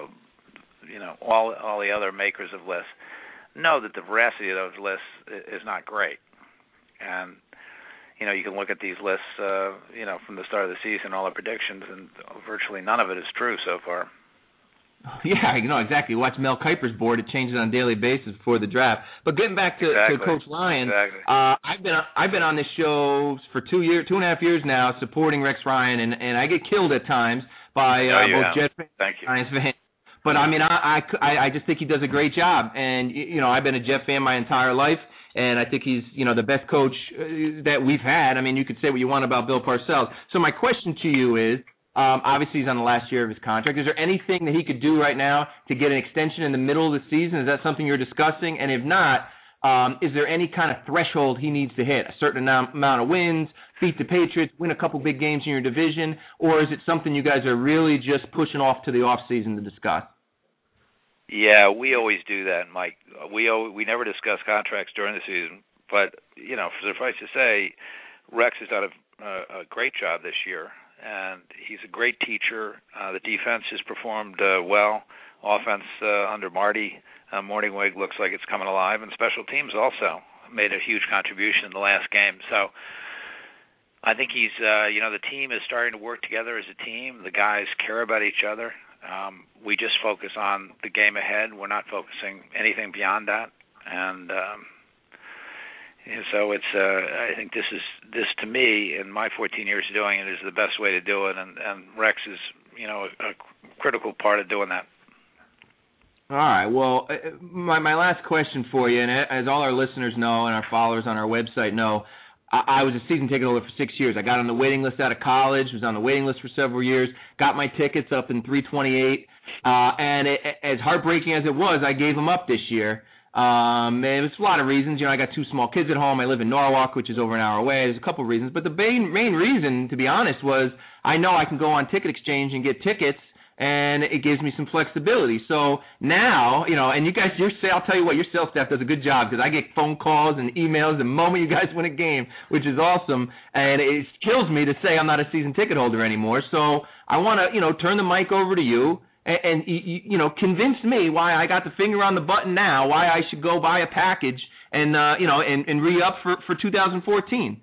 all the other makers of lists, know that the veracity of those lists is not great. And you can look at these lists, from the start of the season, all the predictions, and virtually none of it is true so far. Yeah, exactly. You watch Mel Kiper's board; it changes on a daily basis before the draft. But getting back to Coach Ryan, I've been on this show for 2.5 years now, supporting Rex Ryan, and I get killed at times by both Jet fans and Giants fans. But I just think he does a great job, and I've been a Jet fan my entire life. And I think he's, the best coach that we've had. I mean, you could say what you want about Bill Parcells. So my question to you is, obviously he's on the last year of his contract. Is there anything that he could do right now to get an extension in the middle of the season? Is that something you're discussing? And if not, is there any kind of threshold he needs to hit, a certain amount of wins, beat the Patriots, win a couple big games in your division, or is it something you guys are really just pushing off to the off season to discuss? Yeah, we always do that, Mike. We never discuss contracts during the season, but suffice to say, Rex has done a great job this year, and he's a great teacher. The defense has performed well. Offense under Marty Morningwig looks like it's coming alive, and special teams also made a huge contribution in the last game. So I think he's the team is starting to work together as a team. The guys care about each other. We just focus on the game ahead. We're not focusing anything beyond that, and so it's. I think this to me, in my 14 years of doing it, is the best way to do it, and Rex is a critical part of doing that. All right. Well, my last question for you, and as all our listeners know and our followers on our website know, I was a season ticket holder for 6 years. I got on the waiting list out of college, was on the waiting list for several years, got my tickets up in 328, and as heartbreaking as it was, I gave them up this year. And it was a lot of reasons. I got two small kids at home. I live in Norwalk, which is over an hour away. There's a couple of reasons. But the main reason, to be honest, was I know I can go on Ticket Exchange and get tickets, and it gives me some flexibility. So now, and you guys, I'll tell you what, your sales staff does a good job because I get phone calls and emails the moment you guys win a game, which is awesome. And it kills me to say I'm not a season ticket holder anymore. So I want to, turn the mic over to you and convince me why I got the finger on the button now, why I should go buy a package and, and re-up for 2014.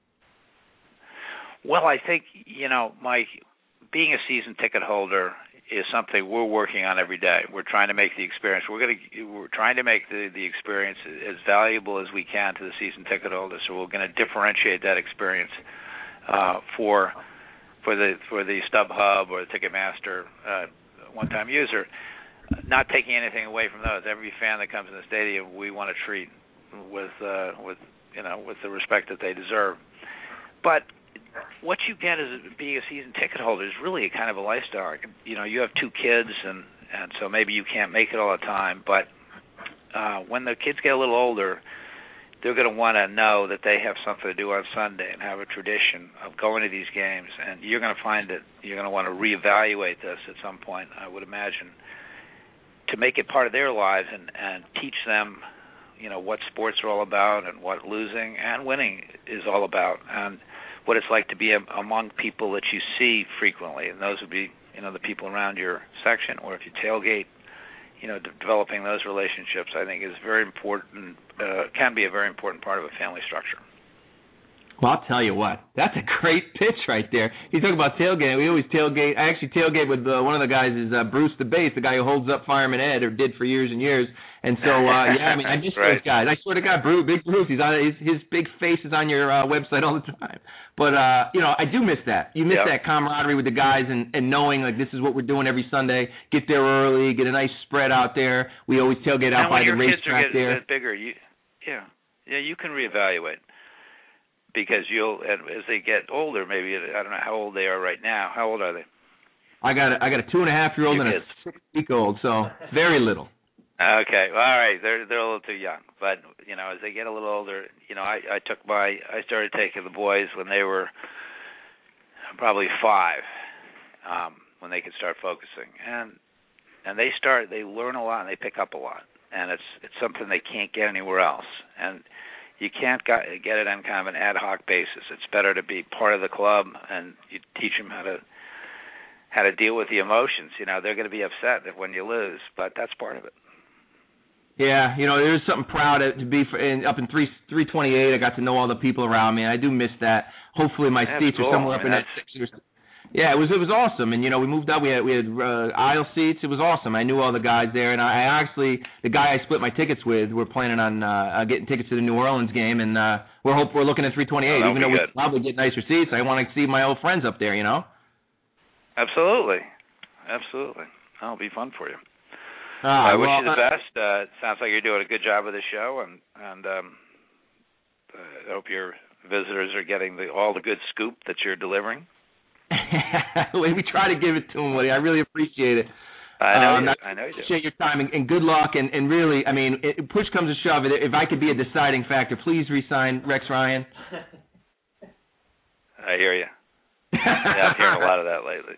Well, I think, Mike, being a season ticket holder is something we're working on every day. We're trying to make the experience. We're trying to make the experience as valuable as we can to the season ticket holder. So we're going to differentiate that experience for the StubHub or the Ticketmaster one-time user. Not taking anything away from those. Every fan that comes in the stadium, we want to treat with the respect that they deserve. But what you get as being a season ticket holder is really a kind of a lifestyle. You have two kids, and so maybe you can't make it all the time. But when the kids get a little older, they're going to want to know that they have something to do on Sunday and have a tradition of going to these games. And you're going to find that you're going to want to reevaluate this at some point, I would imagine, to make it part of their lives and teach them, what sports are all about and what losing and winning is all about. And what it's like to be among people that you see frequently, and those would be, the people around your section, or if you tailgate, developing those relationships, I think is very important, can be a very important part of a family structure. Well, I'll tell you what, that's a great pitch right there. You talk about tailgating. We always tailgate. I actually tailgate with one of the guys is Bruce the Bass, the guy who holds up Fireman Ed, or did for years and years. And so, I miss those guys. I swear to God, Big Bruce, he's on his big face is on your website all the time. But, I do miss that. You miss that camaraderie with the guys and knowing, like, this is what we're doing every Sunday. Get there early, get a nice spread out there. We always tailgate out by the racetrack there. Bigger, you can reevaluate because as they get older, maybe I don't know how old they are right now. How old are they? I got a 2.5-year-old and a 6-week-old, so very little. Okay, well, all right, they're a little too young, but as they get a little older, I started taking the boys when they were probably 5, when they could start focusing, and they learn a lot and they pick up a lot, and it's something they can't get anywhere else, and you can't get it on kind of an ad hoc basis. It's better to be part of the club, and you teach them how to deal with the emotions. They're going to be upset when you lose, but that's part of it. Yeah, there's something proud to be up in 328. I got to know all the people around me. I do miss that. Hopefully my seats are somewhere up in that 6 or. Yeah, it was awesome, and we moved up. We had aisle seats. It was awesome. I knew all the guys there, and I actually the guy I split my tickets with. We're planning on getting tickets to the New Orleans game, and we're looking at 328. Even though we probably get nicer seats, I want to see my old friends up there. Absolutely. That'll be fun for you. I wish you the best. It sounds like you're doing a good job of the show, and I hope your visitors are getting all the good scoop that you're delivering. We try to give it to them, Woody. I really appreciate it. I know you do. Appreciate your time, and good luck. And really, I mean, push comes to shove, if I could be a deciding factor, please re-sign Rex Ryan. I hear you. Yeah, I'm hearing a lot of that lately.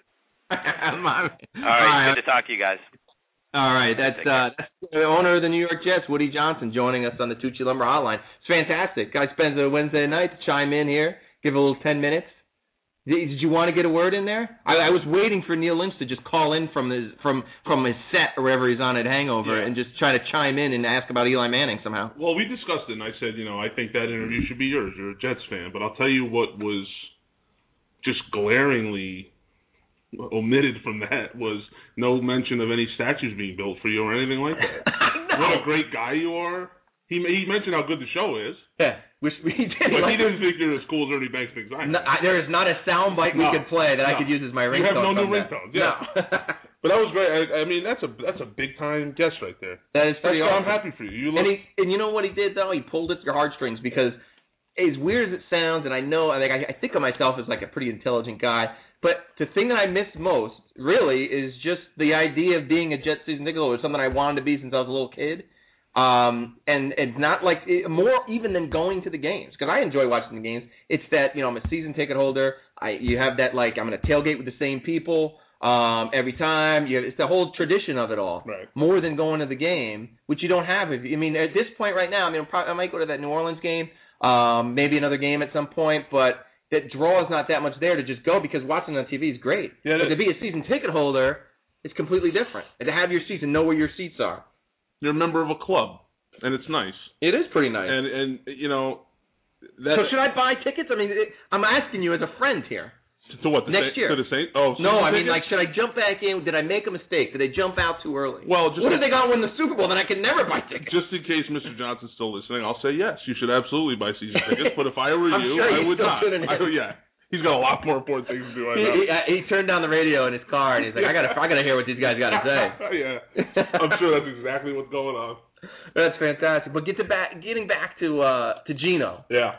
All right, good to talk to you guys. All right, that's the owner of the New York Jets, Woody Johnson, joining us on the Tucci Lumber Hotline. It's fantastic. Guy spends a Wednesday night to chime in here, give a little 10 minutes. Did you want to get a word in there? I was waiting for Neil Lynch to just call in from his set or wherever he's on at Hangover and just try to chime in and ask about Eli Manning somehow. Well, we discussed it, and I said, I think that interview should be yours. You're a Jets fan. But I'll tell you what was just glaringly omitted from that was no mention of any statues being built for you or anything like that. What a great guy you are. He mentioned how good the show is. Yeah, he did. But he didn't think you're as cool as Ernie Banks thinks I am. There is not a sound bite we could play that I could use as my ringtone. You have no new ringtone. Yeah. No. But that was great. I mean, that's a big time guest right there. That is pretty awesome. I'm happy for you. And you know what he did though? He pulled at your heartstrings because as weird as it sounds, and I know, I think of myself as like a pretty intelligent guy. But the thing that I miss most, really, is just the idea of being a Jets season ticket holder. It's something I wanted to be since I was a little kid. And it's not like more even than going to the games, because I enjoy watching the games. It's that I'm a season ticket holder. You have that I'm going to tailgate with the same people every time. It's the whole tradition of it all, right. More than going to the game, which you don't have. At this point right now, I might go to that New Orleans game, maybe another game at some point, but that draw is not that much there to just go because watching on TV is great. Yeah, but to be a season ticket holder, it's completely different. And to have your seats and know where your seats are. You're a member of a club, and it's nice. It is pretty nice. And that. So should I buy tickets? I'm asking you as a friend here. To what? Next year. To the Saints? Oh, no, should I jump back in? Did I make a mistake? Did they jump out too early? Well, what if they got to win the Super Bowl? Then I can never buy tickets. Just in case Mr. Johnson's still listening, I'll say yes. You should absolutely buy season tickets. But if I were you, sure I would not. Yeah. He's got a lot more important things to do right now. He turned down the radio in his car and he's like, I gotta hear what these guys got to say. Yeah, I'm sure that's exactly what's going on. That's fantastic. But getting back to Geno. Yeah.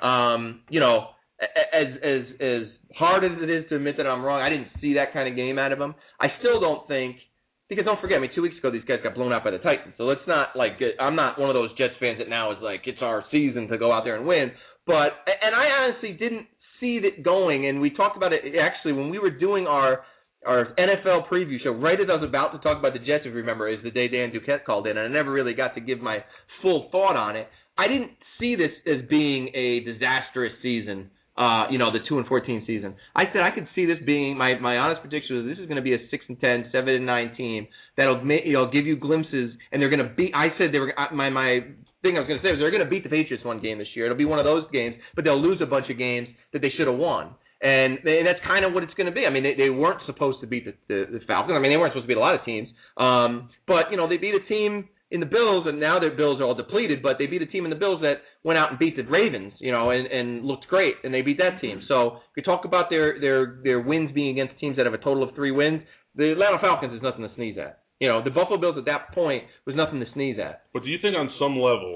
As hard as it is to admit that I'm wrong, I didn't see that kind of game out of him. I still don't think, because don't forget, 2 weeks ago these guys got blown out by the Titans. So let's not I'm not one of those Jets fans that now is like it's our season to go out there and win. And I honestly didn't see it going, and we talked about it actually when we were doing our NFL preview show, right as I was about to talk about the Jets, if you remember, is the day Dan Duquette called in, and I never really got to give my full thought on it. I didn't see this as being a disastrous season, the 2-14 season. I said I could see this being, my honest prediction was this is going to be a 6-10, 7-9 team that'll give you glimpses, and they're going to beat, I said they were, my thing I was going to say was they're going to beat the Patriots one game this year. It'll be one of those games, but they'll lose a bunch of games that they should have won. And that's kind of what it's going to be. They weren't supposed to beat the Falcons. They weren't supposed to beat a lot of teams. But, they beat a team in the Bills, and now their Bills are all depleted, but they beat a team in the Bills that went out and beat the Ravens, and looked great, and they beat that team. So if you talk about their wins being against teams that have a total of 3 wins, the Atlanta Falcons is nothing to sneeze at. The Buffalo Bills at that point was nothing to sneeze at. But do you think on some level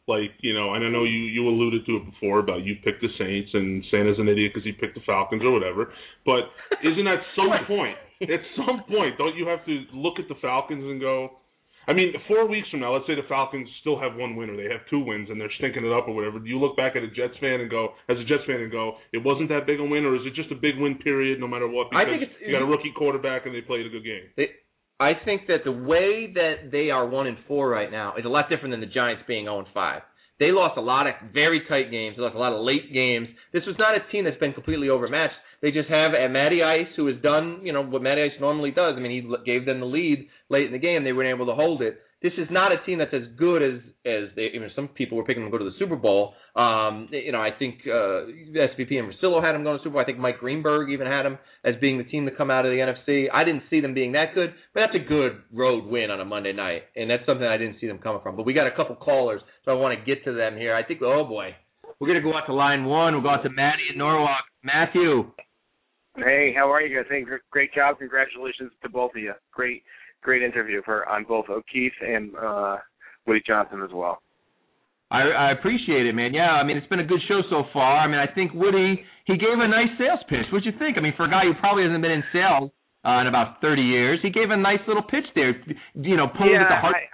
Like, and I know you alluded to it before about you picked the Saints and Santa's an idiot because he picked the Falcons or whatever. But isn't at some point, don't you have to look at the Falcons and go, 4 weeks from now, let's say the Falcons still have one win or they have 2 wins and they're stinking it up or whatever. Do you look back at a Jets fan and go, it wasn't that big a win, or is it just a big win period no matter what? Because I think you got a rookie quarterback and they played a good game. I think that the way that they are 1-4 right now is a lot different than the Giants being 0-5. They lost a lot of very tight games. They lost a lot of late games. This was not a team that's been completely overmatched. They just have Matty Ice, who has done, what Matty Ice normally does. He gave them the lead late in the game. They weren't able to hold it. This is not a team that's as good as they. Some people were picking them to go to the Super Bowl. I think SVP and Russillo had them going to the Super Bowl. I think Mike Greenberg even had them as being the team to come out of the NFC. I didn't see them being that good, but that's a good road win on a Monday night, and that's something I didn't see them coming from. But we got a couple callers, so I want to get to them here. I think, oh boy, we're going to go out to line one. We'll go out to Matty in Norwalk. Matthew. Hey, how are you guys? Hey, great job. Congratulations to both of you. Great interview on both O'Keefe and Woody Johnson as well. I appreciate it, man. Yeah, it's been a good show so far. I think Woody, he gave a nice sales pitch. What'd you think? For a guy who probably hasn't been in sales in about 30 years, he gave a nice little pitch there. Pulling at the heart.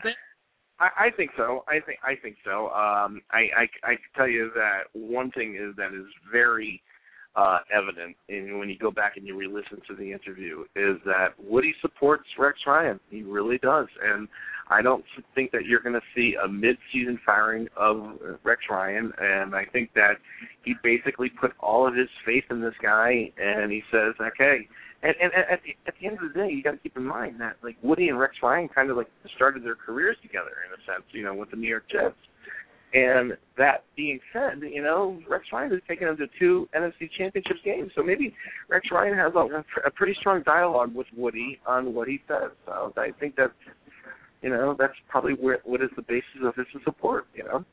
I think so. I think so. I can tell you that one thing is very evident, and when you go back and you re-listen to the interview, is that Woody supports Rex Ryan. He really does, and I don't think that you're going to see a mid-season firing of Rex Ryan, and I think that he basically put all of his faith in this guy, and he says, okay, and at the end of the day, you got to keep in mind that Woody and Rex Ryan kind of started their careers together in a sense, with the New York Jets. And that being said, Rex Ryan has taken him to 2 NFC Championship games. So maybe Rex Ryan has a pretty strong dialogue with Woody on what he says. So I think that's probably what is the basis of his support,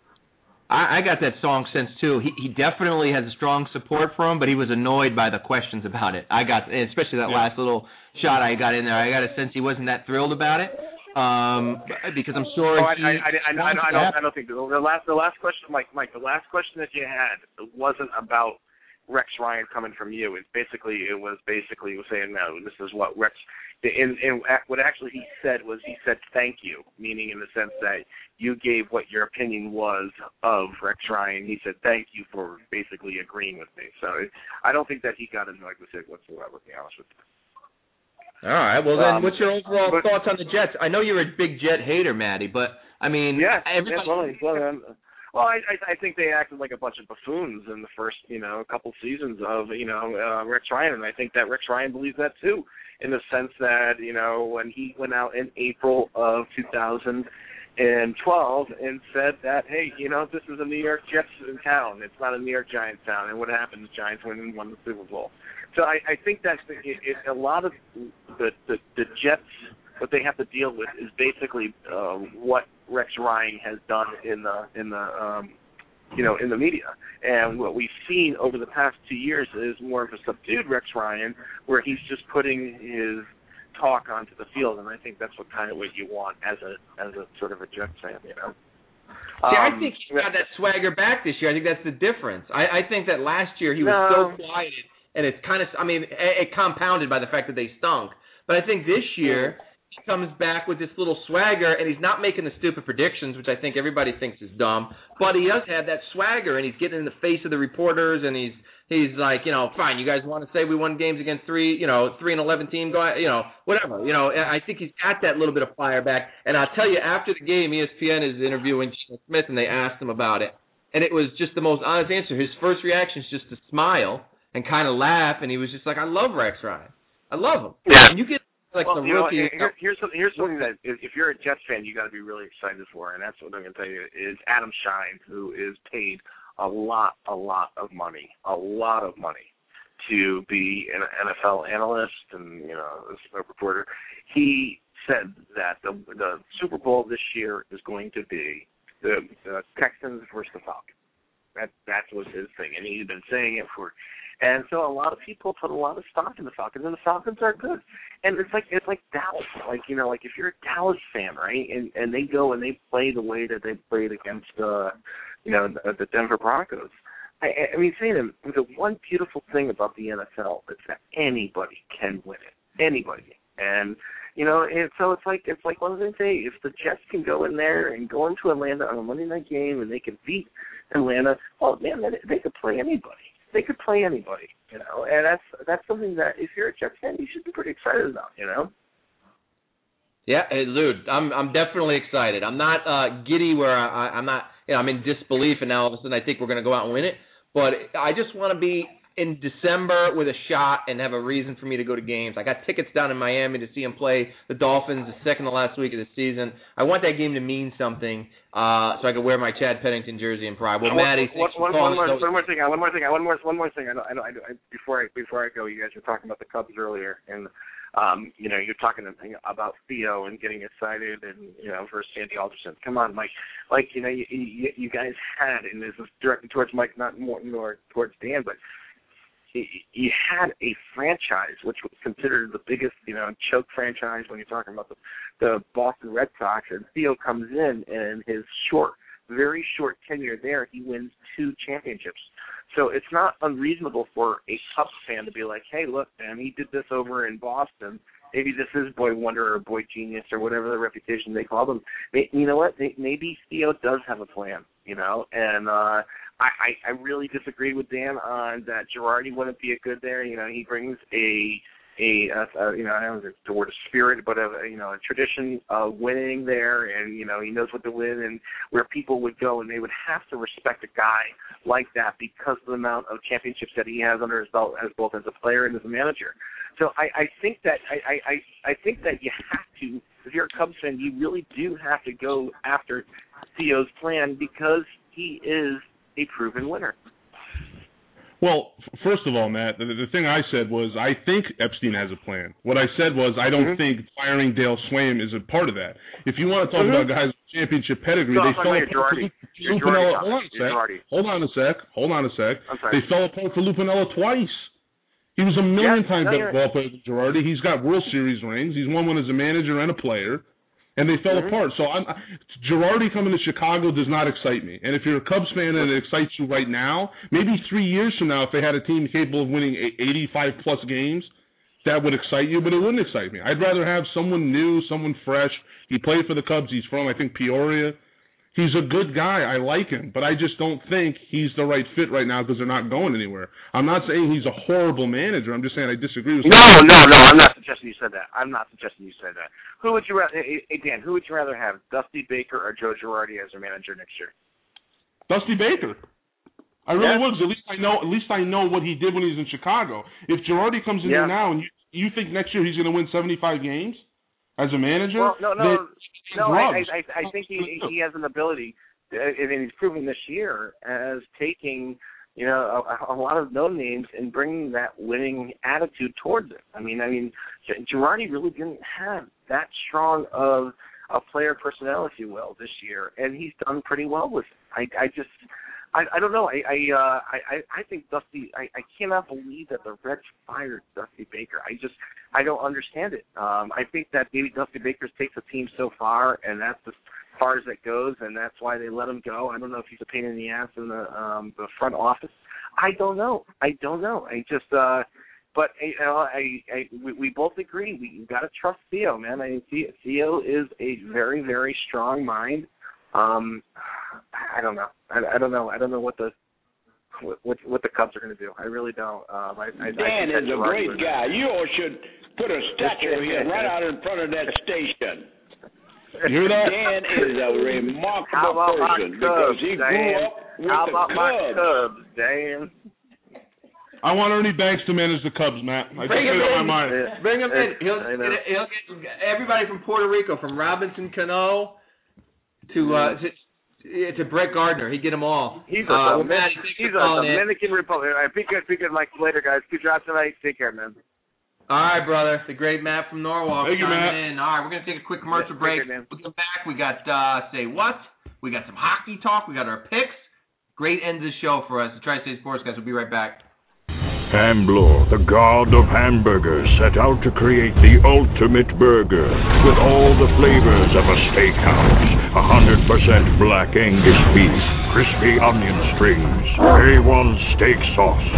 I got that strong sense, too. He definitely has a strong support for him, but he was annoyed by the questions about it. Especially that last little shot I got in there. I got a sense he wasn't that thrilled about it. Because I'm sure. I don't think the last question, Mike. The last question that you had wasn't about Rex Ryan coming from you. It was saying, no, this is what Rex. And what actually he said thank you, meaning in the sense that you gave what your opinion was of Rex Ryan. He said thank you for basically agreeing with me. So I don't think that he got annoyed with it whatsoever, to be honest with you. All right. Well, then, what's your overall thoughts on the Jets? I know you're a big Jet hater, Matty, but everybody. I think they acted like a bunch of buffoons in the first, couple seasons of, Rex Ryan, and I think that Rex Ryan believes that too, in the sense that, when he went out in April of 2012 and said that, hey, this is a New York Jets town, it's not a New York Giants town, and what happened? The Giants went and won the Super Bowl. So I think that's a lot of the Jets. What they have to deal with is basically what Rex Ryan has done in the media, and what we've seen over the past 2 years is more of a subdued Rex Ryan, where he's just putting his talk onto the field, and I think that's what you want as a sort of a Jets fan, I think he got that swagger back this year. I think that's the difference. I think that last year he was so quiet. And it's kind of, it compounded by the fact that they stunk. But I think this year he comes back with this little swagger, and he's not making the stupid predictions, which I think everybody thinks is dumb. But he does have that swagger, and he's getting in the face of the reporters, and he's like, fine, you guys want to say we won games against 3-11 team, whatever. I think he's got that little bit of fire back. And I'll tell you, after the game, ESPN is interviewing Smith, and they asked him about it, and it was just the most honest answer. His first reaction is just to smile and kind of laugh, and he was just like, I love Rex Ryan. I love him. Yeah. And you get rookie. Here's something that if you're a Jets fan, you got to be really excited for, and that's what I'm going to tell you, is Adam Shine, who is paid a lot of money to be an NFL analyst and, a reporter. He said that the Super Bowl this year is going to be the Texans versus the Falcons. That was his thing, and he's been saying it for And so a lot of people put a lot of stock in the Falcons, and the Falcons are good. And it's like Dallas, like if you're a Dallas fan, right, and they go and they play the way that they played against the Denver Broncos. I mean, say them, the one beautiful thing about the NFL is that anybody can win it. Anybody. And and so it's like one of those days. If the Jets can go in there and go into Atlanta on a Monday night game and they can beat Atlanta, well, man, they could play anybody. They could play anybody, and that's something that if you're a Jets fan, you should be pretty excited about, Yeah, dude, I'm definitely excited. I'm not giddy where I'm not. I'm in disbelief, and now all of a sudden I think we're going to go out and win it. But I just want to be in December with a shot and have a reason for me to go to games. I got tickets down in Miami to see him play the Dolphins the second to last week of the season. I want that game to mean something, so I can wear my Chad Pennington jersey in pride. Well, Maddie, one more thing. I before I go, you guys were talking about the Cubs earlier, and you're talking about Theo and getting excited, and versus Sandy Alderson. Come on, Mike. You guys had, and this is directed towards Mike, not more towards Dan, but you had a franchise which was considered the biggest, choke franchise when you're talking about the Boston Red Sox, and Theo comes in, and his very short tenure there, he wins 2 championships. So it's not unreasonable for a Cubs fan to be like, hey, look, man, he did this over in Boston. Maybe this is boy wonder or boy genius or whatever the reputation they call them. You know what? Maybe Theo does have a plan, and I really disagree with Dan on that Girardi wouldn't be a good there. He brings I don't know the word spirit, but a tradition of winning there, and he knows what to win, and where people would go and they would have to respect a guy like that because of the amount of championships that he has under his belt, as both as a player and as a manager. So I think that I think that you have to, if you're a Cubs fan, you really do have to go after Theo's plan because he is a proven winner. Well, first of all, Matt, the thing I said was I think Epstein has a plan. What I said was I don't think firing Dale Swaim is a part of that. If you want to talk about guys with championship pedigree, they fell apart for Lupinella. Hold on a sec. They fell apart for Lupinella twice. He was a million times better ball player than Girardi. He's got World Series rings. He's won one as a manager and a player. And they fell apart. So Girardi coming to Chicago does not excite me. And if you're a Cubs fan and it excites you right now, maybe 3 years from now, if they had a team capable of winning 85-plus games, that would excite you, but it wouldn't excite me. I'd rather have someone new, someone fresh. He played for the Cubs. He's from, I think, Peoria. He's a good guy. I like him, but I just don't think he's the right fit right now because they're not going anywhere. I'm not saying he's a horrible manager. I'm just saying I disagree with No, I'm not suggesting you said that. Who would you rather, hey, Dan, who would you rather have, Dusty Baker or Joe Girardi as your manager next year? Dusty Baker. I really would. At least I know what he did when he was in Chicago. If Girardi comes in there now and you think next year he's going to win 75 games as a manager? Well, no. I think he has an ability, and he's proven this year as taking a lot of no names and bringing that winning attitude towards it. I mean, Girardi really didn't have that strong of a player personnel, if you will, this year, and he's done pretty well with it. I don't know. I think Dusty. I cannot believe that the Reds fired Dusty Baker. I don't understand it. I think that maybe Dusty Baker takes the team so far, and that's as far as it goes, and that's why they let him go. I don't know if he's a pain in the ass in the front office. I don't know. But we both agree. We got to trust Theo, man. Theo is a very, very strong mind. I don't know. I don't know what the Cubs are going to do. I really don't. Dan is a great guy. You all should put a statue of him right out in front of that station. Dan is a remarkable person because he grew up with How about the my Cubs, Dan? I want Ernie Banks to manage the Cubs, Matt. Bring him in. He'll get everybody from Puerto Rico, from Robinson Cano to Brett Gardner. He'd get them all. He's a Dominican Republic. All right, be good, Mike. Later, guys. Good job tonight. Take care, man. All right, brother. The great Matt from Norwalk. Thank you, Matt. In. All right, we're going to take a quick commercial break. We'll come back. We got Say What? We got some hockey talk. We got our picks. Great end of the show for us. The Tri-State Sports guys will be right back. Hamblor, the god of hamburgers, set out to create the ultimate burger with all the flavors of a steakhouse. 100% black Angus beef, crispy onion strings, A1 steak sauce,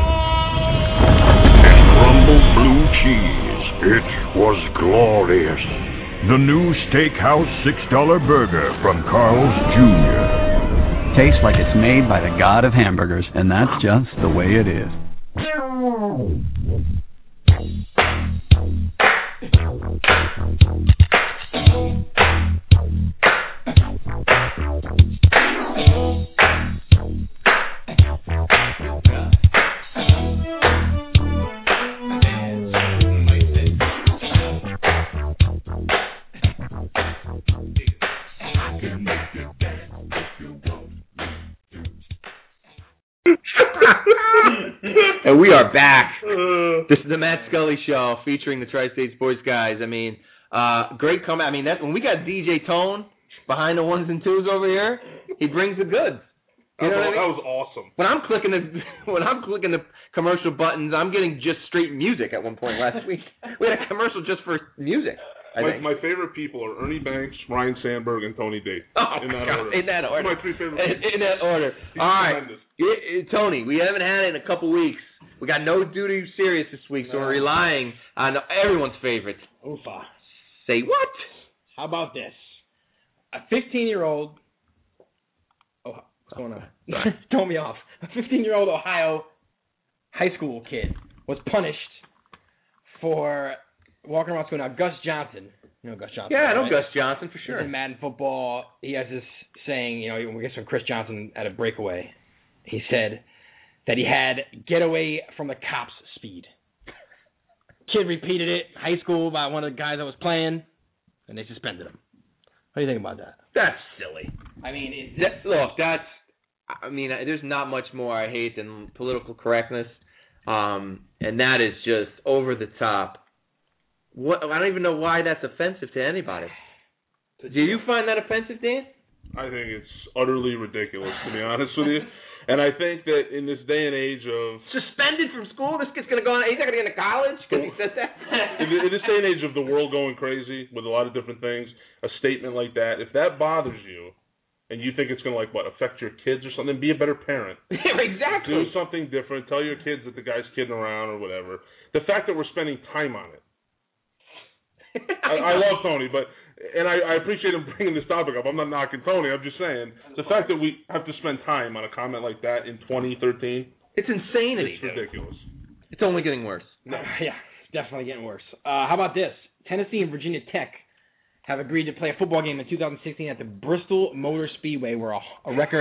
and rumbled blue cheese. It was glorious. The new Steakhouse $6 burger from Carl's Jr. Tastes like it's made by the god of hamburgers, and that's just the way it is. And we are back. This is the Matt Scully Show featuring the Tri-State Sports guys. I mean, great comeback. I mean, when we got DJ Tone behind the ones and twos over here, he brings the goods. You know what I mean? That was awesome. When I'm clicking the commercial buttons, I'm getting just straight music at one point last week. We had a commercial just for music. My favorite people are Ernie Banks, Ryan Sandberg, and Tony D. Oh, in that order. In that order. My three favorite people. In that order. He's all right. tremendous. Tony, we haven't had it in a couple weeks. We got no duty serious this week, so we're relying on everyone's favorite. Oofa. Say what? How about this? A 15-year-old... Oh, what's going on? Throw me off. A 15-year-old Ohio high school kid was punished for walking around school. Now, Gus Johnson. You know Gus Johnson. Yeah, I know right? Gus Johnson for sure. He's in Madden football. He has this saying, you know, when we get some Chris Johnson at a breakaway, he said that he had get away from the cops speed. Kid repeated it in high school by one of the guys that was playing, and they suspended him. What do you think about that? That's silly. I mean, there's not much more I hate than political correctness, and that is just over the top. What? I don't even know why that's offensive to anybody. Do you find that offensive, Dan? I think it's utterly ridiculous, to be honest with you. And I think that in this day and age of... Suspended from school? This kid's going to go on... He's not going to get into college because he said that? in this day and age of the world going crazy with a lot of different things, a statement like that, if that bothers you and you think it's going to, affect your kids or something, be a better parent. Yeah, exactly. Do something different. Tell your kids that the guy's kidding around or whatever. The fact that we're spending time on it. I love Tony, and I appreciate him bringing this topic up. I'm not knocking Tony. I'm just saying the fact that we have to spend time on a comment like that in 2013. It's insanity. It's ridiculous. It's only getting worse. No. Yeah, it's definitely getting worse. How about this? Tennessee and Virginia Tech have agreed to play a football game in 2016 at the Bristol Motor Speedway, where a record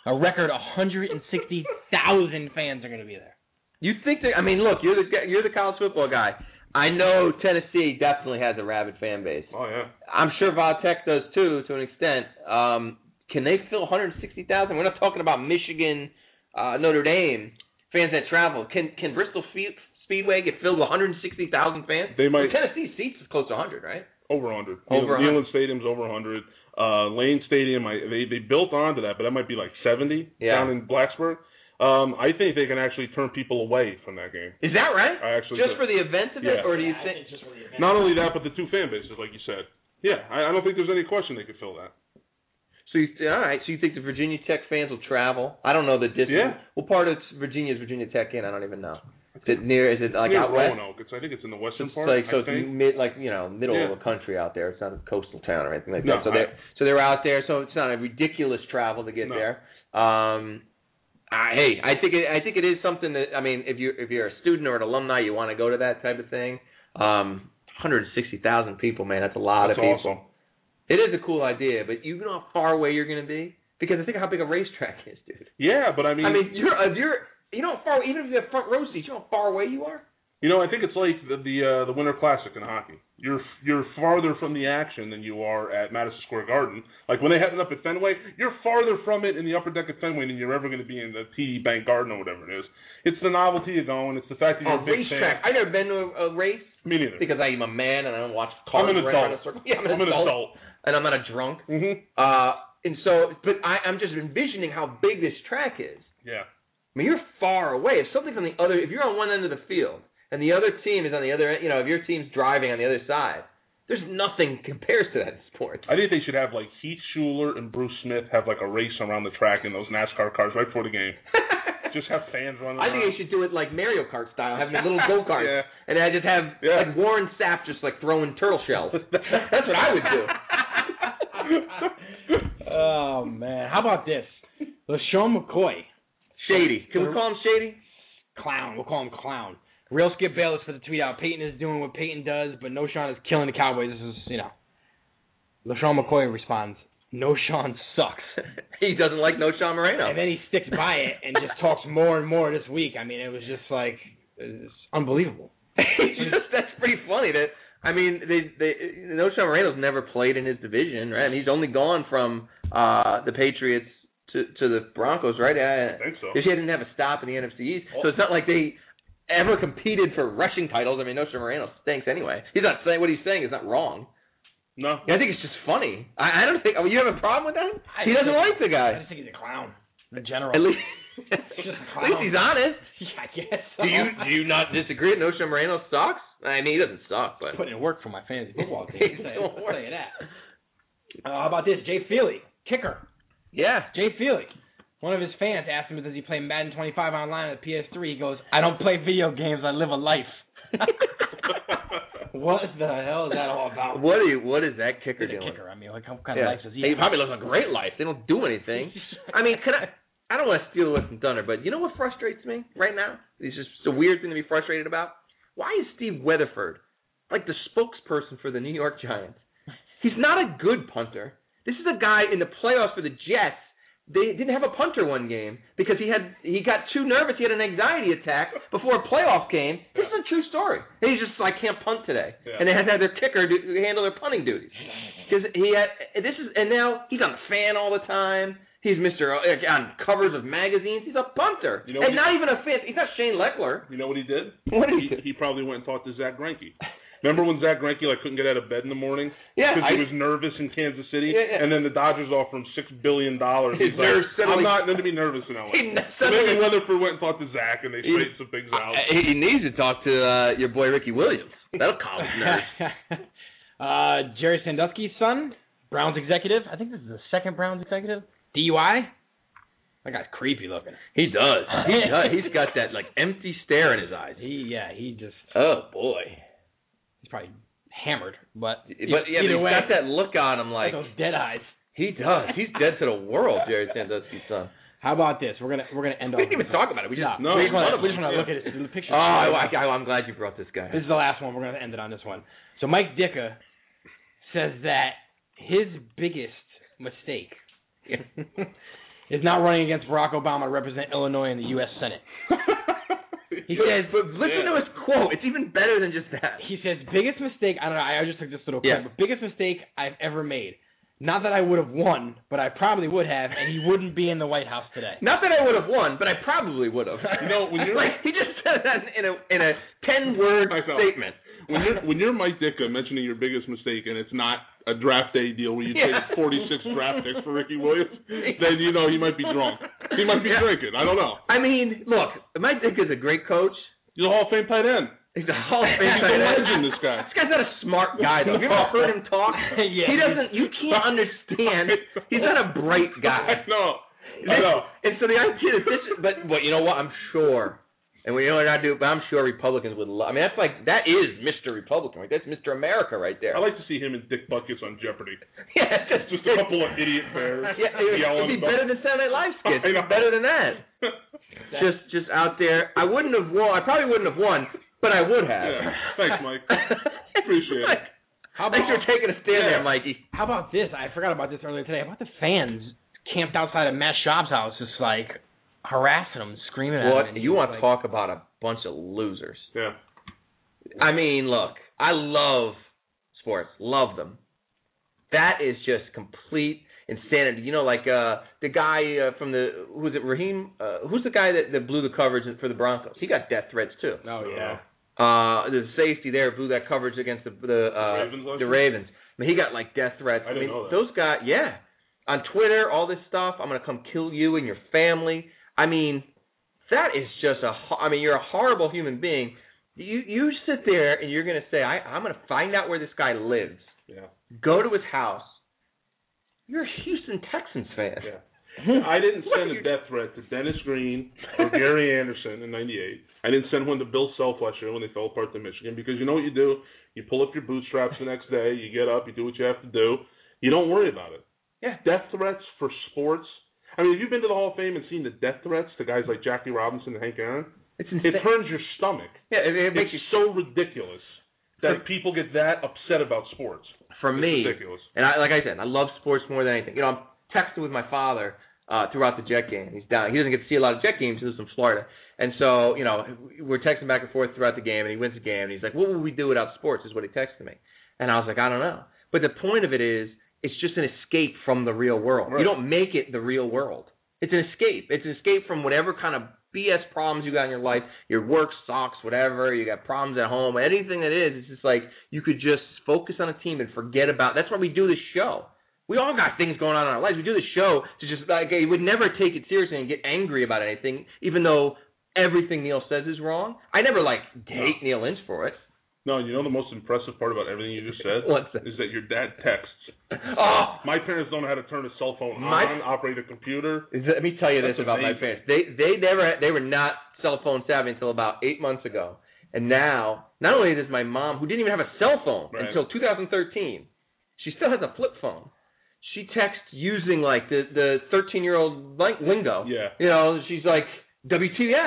160,000 fans are going to be there. You think that? I mean, look, you're the college football guy. I know Tennessee definitely has a rabid fan base. Oh, yeah. I'm sure Tech does, too, to an extent. Can they fill 160,000? We're not talking about Michigan, Notre Dame, fans that travel. Can Bristol Speedway get filled with 160,000 fans? They might. Tennessee seats is close to 100, right? Over 100. Over 100. Neyland Stadium's over 100. Lane Stadium, they built onto that, but that might be 70 down in Blacksburg. I think they can actually turn people away from that game. Is that right? Just for the event of it, or do you think? Just for the event. Not only that, but the two fan bases, like you said. Yeah, I don't think there's any question they could fill that. So all right. So you think the Virginia Tech fans will travel? I don't know the distance. Yeah. What part of Virginia is Virginia Tech in? I don't even know. Is it near? Is it near out west? Roanoke. I think it's in the western part. So it's middle of the country out there. It's not a coastal town or anything like that. So they're out there. So it's not a ridiculous travel to get there. I think it is something that, I mean, if you're a student or an alumni, you want to go to that type of thing. 160,000 people, man, that's a lot of people. Awesome. It is a cool idea, but you know how far away you're going to be? Because I think how big a racetrack is, dude. Yeah, but I mean, you know how far, even if you have front row seats, you know how far away you are? You know, I think it's like the Winter Classic in hockey. You're farther from the action than you are at Madison Square Garden. Like when they have it up at Fenway, you're farther from it in the upper deck at Fenway than you're ever going to be in the TD Bank Garden or whatever it is. It's the novelty of going. It's the fact that you're a big racetrack. fan. I've never been to a race. Me neither. Because I'm a man and I don't watch cars. I'm an adult. Yeah, I'm an adult. And I'm not a drunk. Mm-hmm. And so, but I'm just envisioning how big this track is. Yeah. mean, you're far away. If something's on the other, if you're on one end of the field and the other team is on the other end, if your team's driving on the other side, there's nothing compares to that in sports. I think they should have Heath Schuler and Bruce Smith have a race around the track in those NASCAR cars right before the game. Just have fans running around. I think they should do it like Mario Kart style, having a little go-kart. Yeah. And I just have Warren Sapp just throwing turtle shells. That's what I would do. Oh, man. How about this? LaShawn McCoy. Shady. Can we call him Shady? Clown. We'll call him Clown. Real Skip Bayless for the tweet out. Peyton is doing what Peyton does, but No Sean is killing the Cowboys. This is, LaShawn McCoy responds, No Sean sucks. He doesn't like No Sean Moreno. And then he sticks by it and just talks more and more this week. I mean, it was just it's unbelievable. That's pretty funny. No Sean Moreno's never played in his division, right? I mean, he's only gone from the Patriots to the Broncos, right? I think so. He didn't have a stop in the NFC East, so it's not like they ever competed for rushing titles. I mean, No Sean Moreno stinks anyway. He's not saying what he's saying is not wrong. No. I think it's just funny. I don't think. You have a problem with that? He doesn't like the guy. I just think he's a clown. In general. At least he's honest. Yeah, I guess so. Do you not disagree? No Sean Moreno sucks? I mean, he doesn't suck, but putting in work for my fantasy football team. I'll tell you that. How about this? Jay Feely, kicker. Yeah. Jay Feely. One of his fans asked him, does he play Madden 25 online at PS3? He goes, I don't play video games. I live a life. What the hell is that all about? What is that kicker doing? Kicker. I mean, what kind of life does he have? He probably lives a great life. They don't do anything. I mean, I don't want to steal away from Thunder, but you know what frustrates me right now? It's just a weird thing to be frustrated about. Why is Steve Weatherford the spokesperson for the New York Giants? He's not a good punter. This is a guy in the playoffs for the Jets. They didn't have a punter one game because he got too nervous. He had an anxiety attack before a playoff game. This is a true story. And he's just I can't punt today, and they had to have their kicker handle their punting duties because and now he's on the Fan all the time. He's on covers of magazines. He's a punter, and not even a fan. He's not Shane Leckler. You know what he did? What did he do? He probably went and talked to Zach Greinke. Remember when Zach Greinke couldn't get out of bed in the morning? Yeah. Because he was nervous in Kansas City? Yeah. And then the Dodgers offered him $6 billion. He's I'm not going to be nervous in LA. Maybe Weatherford went and talked to Zach and they straightened some things out. He needs to talk to your boy Ricky Williams. That'll calm his nerves. Jerry Sandusky's son, Browns executive. I think this is the second Browns executive. DUI. That guy's creepy looking. He does. He's got that empty stare in his eyes. He just. Oh boy. He's probably hammered, but he's way, got that look on him those dead eyes. He does. He's dead to the world, Jerry Sandusky's son. How about this? We're gonna end. We didn't even talk about it. We just want to look at the picture. I'm glad you brought this guy. This is the last one. We're gonna end it on this one. So Mike Ditka says that his biggest mistake is not running against Barack Obama to represent Illinois in the U.S. Senate. He says, but listen to his quote. It's even better than just that. He says, biggest mistake, I don't know, I just took this little clip, but biggest mistake I've ever made. Not that I would have won, but I probably would have, and he wouldn't be in the White House today. Not that I would have won, but I probably would have. When you're he just said that in a 10-word statement. When you're Mike Ditka mentioning your biggest mistake, and it's not a draft day deal where you trade 46 draft picks for Ricky Williams, then he might be drunk. He might be drinking. I don't know. I mean, look, Mike Ditka's a great coach. He's a Hall of Fame tight end. He's a Hall of Fame tight end. He's a legend, this guy. This guy's not a smart guy, though. Have you ever heard him talk? He doesn't. You can't understand. He's not a bright guy. I know. And so the idea that but you know what? I'm sure. And you know what I do? But I'm sure Republicans would love. I mean, that is Mr. Republican, right? That's Mr. America right there. I like to see him and Dick Buckets on Jeopardy. Yeah, just a couple of idiot bears. Yeah, it'd be better than Saturday Night Live skits. It'd be better than that. just out there. I wouldn't have won. I probably wouldn't have won, but I would have. Yeah. Thanks, Mike. Appreciate it. Thanks for taking a stand there, Mikey. How about this? I forgot about this earlier today. How about the fans camped outside of Matt Schaub's house, just harassing him, screaming at him. You want to talk about a bunch of losers. Yeah. I mean, look, I love sports. Love them. That is just complete insanity. You know, the guy from who's it, Raheem? Who's the guy that blew the coverage for the Broncos? He got death threats, too. Oh, yeah. The safety there blew that coverage against the Ravens. I mean, he got, death threats. I didn't know that. Those guys, on Twitter, all this stuff, I'm going to come kill you and your family. I mean, That is just you're a horrible human being. You sit there and you're going to say, I'm going to find out where this guy lives. Yeah. Go to his house. You're a Houston Texans fan. Yeah. I didn't send a death threat to Dennis Green or Gary Anderson in '98. I didn't send one to Bill Self last year when they fell apart to Michigan, because you know what you do? You pull up your bootstraps the next day, you get up, you do what you have to do. You don't worry about it. Yeah. Death threats for sports. I mean, have you been to the Hall of Fame and seen the death threats to guys like Jackie Robinson and Hank Aaron? It turns your stomach. Yeah, it makes you so ridiculous that people get that upset about sports. For me, ridiculous. And like I said, I love sports more than anything. I'm texting with my father throughout the Jet game. He's down. He doesn't get to see a lot of Jet games. He lives in Florida. And so, we're texting back and forth throughout the game, and he wins the game, and he's like, what would we do without sports, is what he texted me. And I was like, I don't know. But the point of it is, it's just an escape from the real world. Right. You don't make it the real world. It's an escape. It's an escape from whatever kind of BS problems you got in your life. Your work sucks, whatever. You got problems at home. Anything that is, it's just like you could just focus on a team and forget about. That's why we do this show. We all got things going on in our lives. We do this show to just you would never take it seriously and get angry about anything, even though everything Neil says is wrong. I never hate Neil Lynch for it. No, you know the most impressive part about everything you just said? What's that? Is that your dad texts. Oh! My parents don't know how to turn a cell phone on, operate a computer. Let me tell you this about my parents. They were not cell phone savvy until about 8 months ago. And now, not only does my mom, who didn't even have a cell phone until 2013, she still has a flip phone. She texts using the 13-year-old lingo. Yeah. She's like, WTF, ?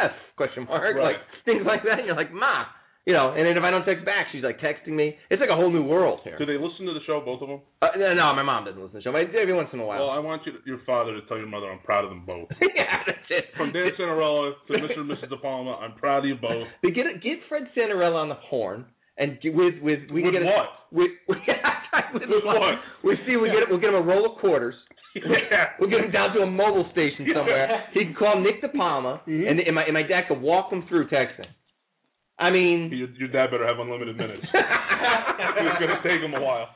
Right. Things like that. And you're like, Ma. And then if I don't text back, she's texting me. It's like a whole new world here. Do they listen to the show, both of them? No, my mom doesn't listen to the show. Every once in a while. Well, I want your father to tell your mother I'm proud of them both. Yeah, that's it. From Dan Santarella to Mr. and Mrs. De Palma, I'm proud of you both. Get Fred Santarella on the horn. And with what? With what? We'll get him a roll of quarters. Yeah. We'll get him down to a mobile station somewhere. He can call Nick De Palma, and my dad could walk him through texting. I mean, your dad better have unlimited minutes. It's going to take him a while.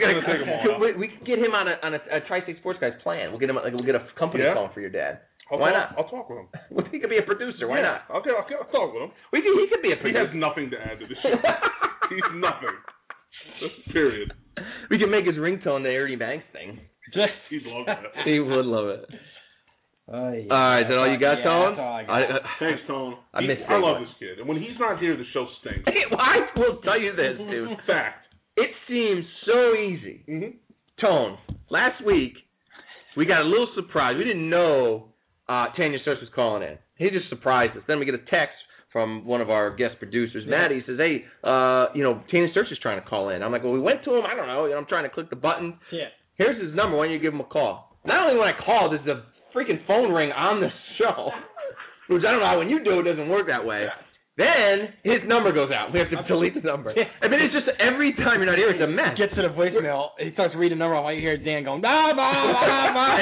We could get him on a Tri-State Sports Guys plan. We'll get a company phone for your dad. Why not? I'll talk with him. He could be a producer. Why not? I'll talk with him. He could be a producer. He has nothing to add to the show. He's nothing. Period. We can make his ringtone the Ernie Banks thing. He'd love that. He would love it. Yeah. All right, is that all you got, Tone? That's all I got. Thanks, Tone. I love this kid. And when he's not here, the show stinks. I will tell you this, dude. Fact. It seems so easy. Mm-hmm. Tone, last week, we got a little surprise. We didn't know Tanya Search was calling in. He just surprised us. Then we get a text from one of our guest producers, Maddie. He says, hey, Tanya Search is trying to call in. I'm like, well, we went to him. I don't know. I'm trying to click the button. Yeah. Here's his number. Why don't you give him a call? Not only when I call, there's a freaking phone ring on the show, which I don't know how when you do it doesn't work that way. Yeah. Then his number goes out. We have to delete the number. I mean, it's just every time you're not here, it's a mess. Gets to the voicemail. He starts reading the number while you hear Dan going, bah, bah, bah, bah.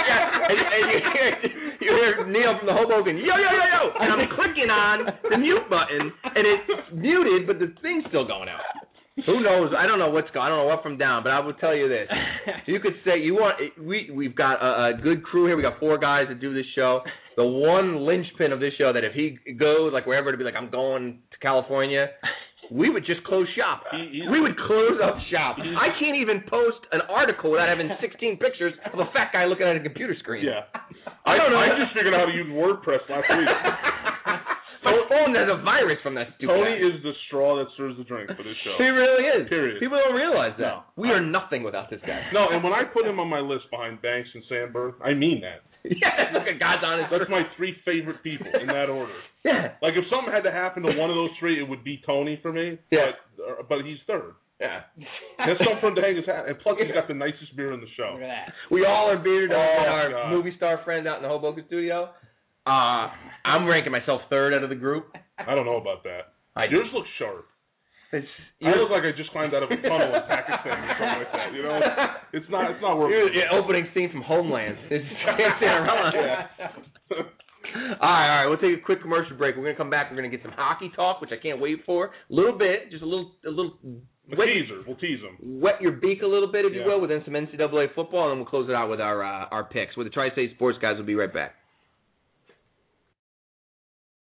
and you hear Neil from the Hoboken, yo, yo, yo, yo. And I'm clicking on the mute button, and it's muted, but the thing's still going out. Who knows? I don't know what's going. I don't know up from down, but I will tell you this: you could say we've got a good crew here. We got 4 guys that do this show. The one linchpin of this show that if he goes wherever to be I'm going to California, we would just close shop. We would close up shop. I can't even post an article without having 16 pictures of a fat guy looking at a computer screen. Yeah, I don't know. I just figured out how to use WordPress last week. My phone has a virus from that stupid Tony is the straw that stirs the drink for this show. He really is. Period. People don't realize that. No. We are nothing without this guy. No, and when I put him on my list behind Banks and Sandberg, I mean that. Yeah, look at God's honest. That's my 3 favorite people in that order. Yeah. If something had to happen to one of those 3, it would be Tony for me. Yeah. But he's third. Yeah. That's something for him to hang his hat. And plus, he's got the nicest beer in the show. Look at that. We all are bearded up with our God. movie star friends out in the Hoboken studio. I'm ranking myself third out of the group. I don't know about that. Yours looks sharp. I look like I just climbed out of a tunnel in Pakistan or something like that. You know, it's not working. Opening scene from Homeland. It's Cinderella. Yeah. All right. We'll take a quick commercial break. We're gonna come back. We're gonna get some hockey talk, which I can't wait for. A little bit, just a little. Teaser. We'll tease them. Wet your beak a little bit, if you will, within some NCAA football, and then we'll close it out with our picks. With the Tri-State Sports Guys, we'll be right back.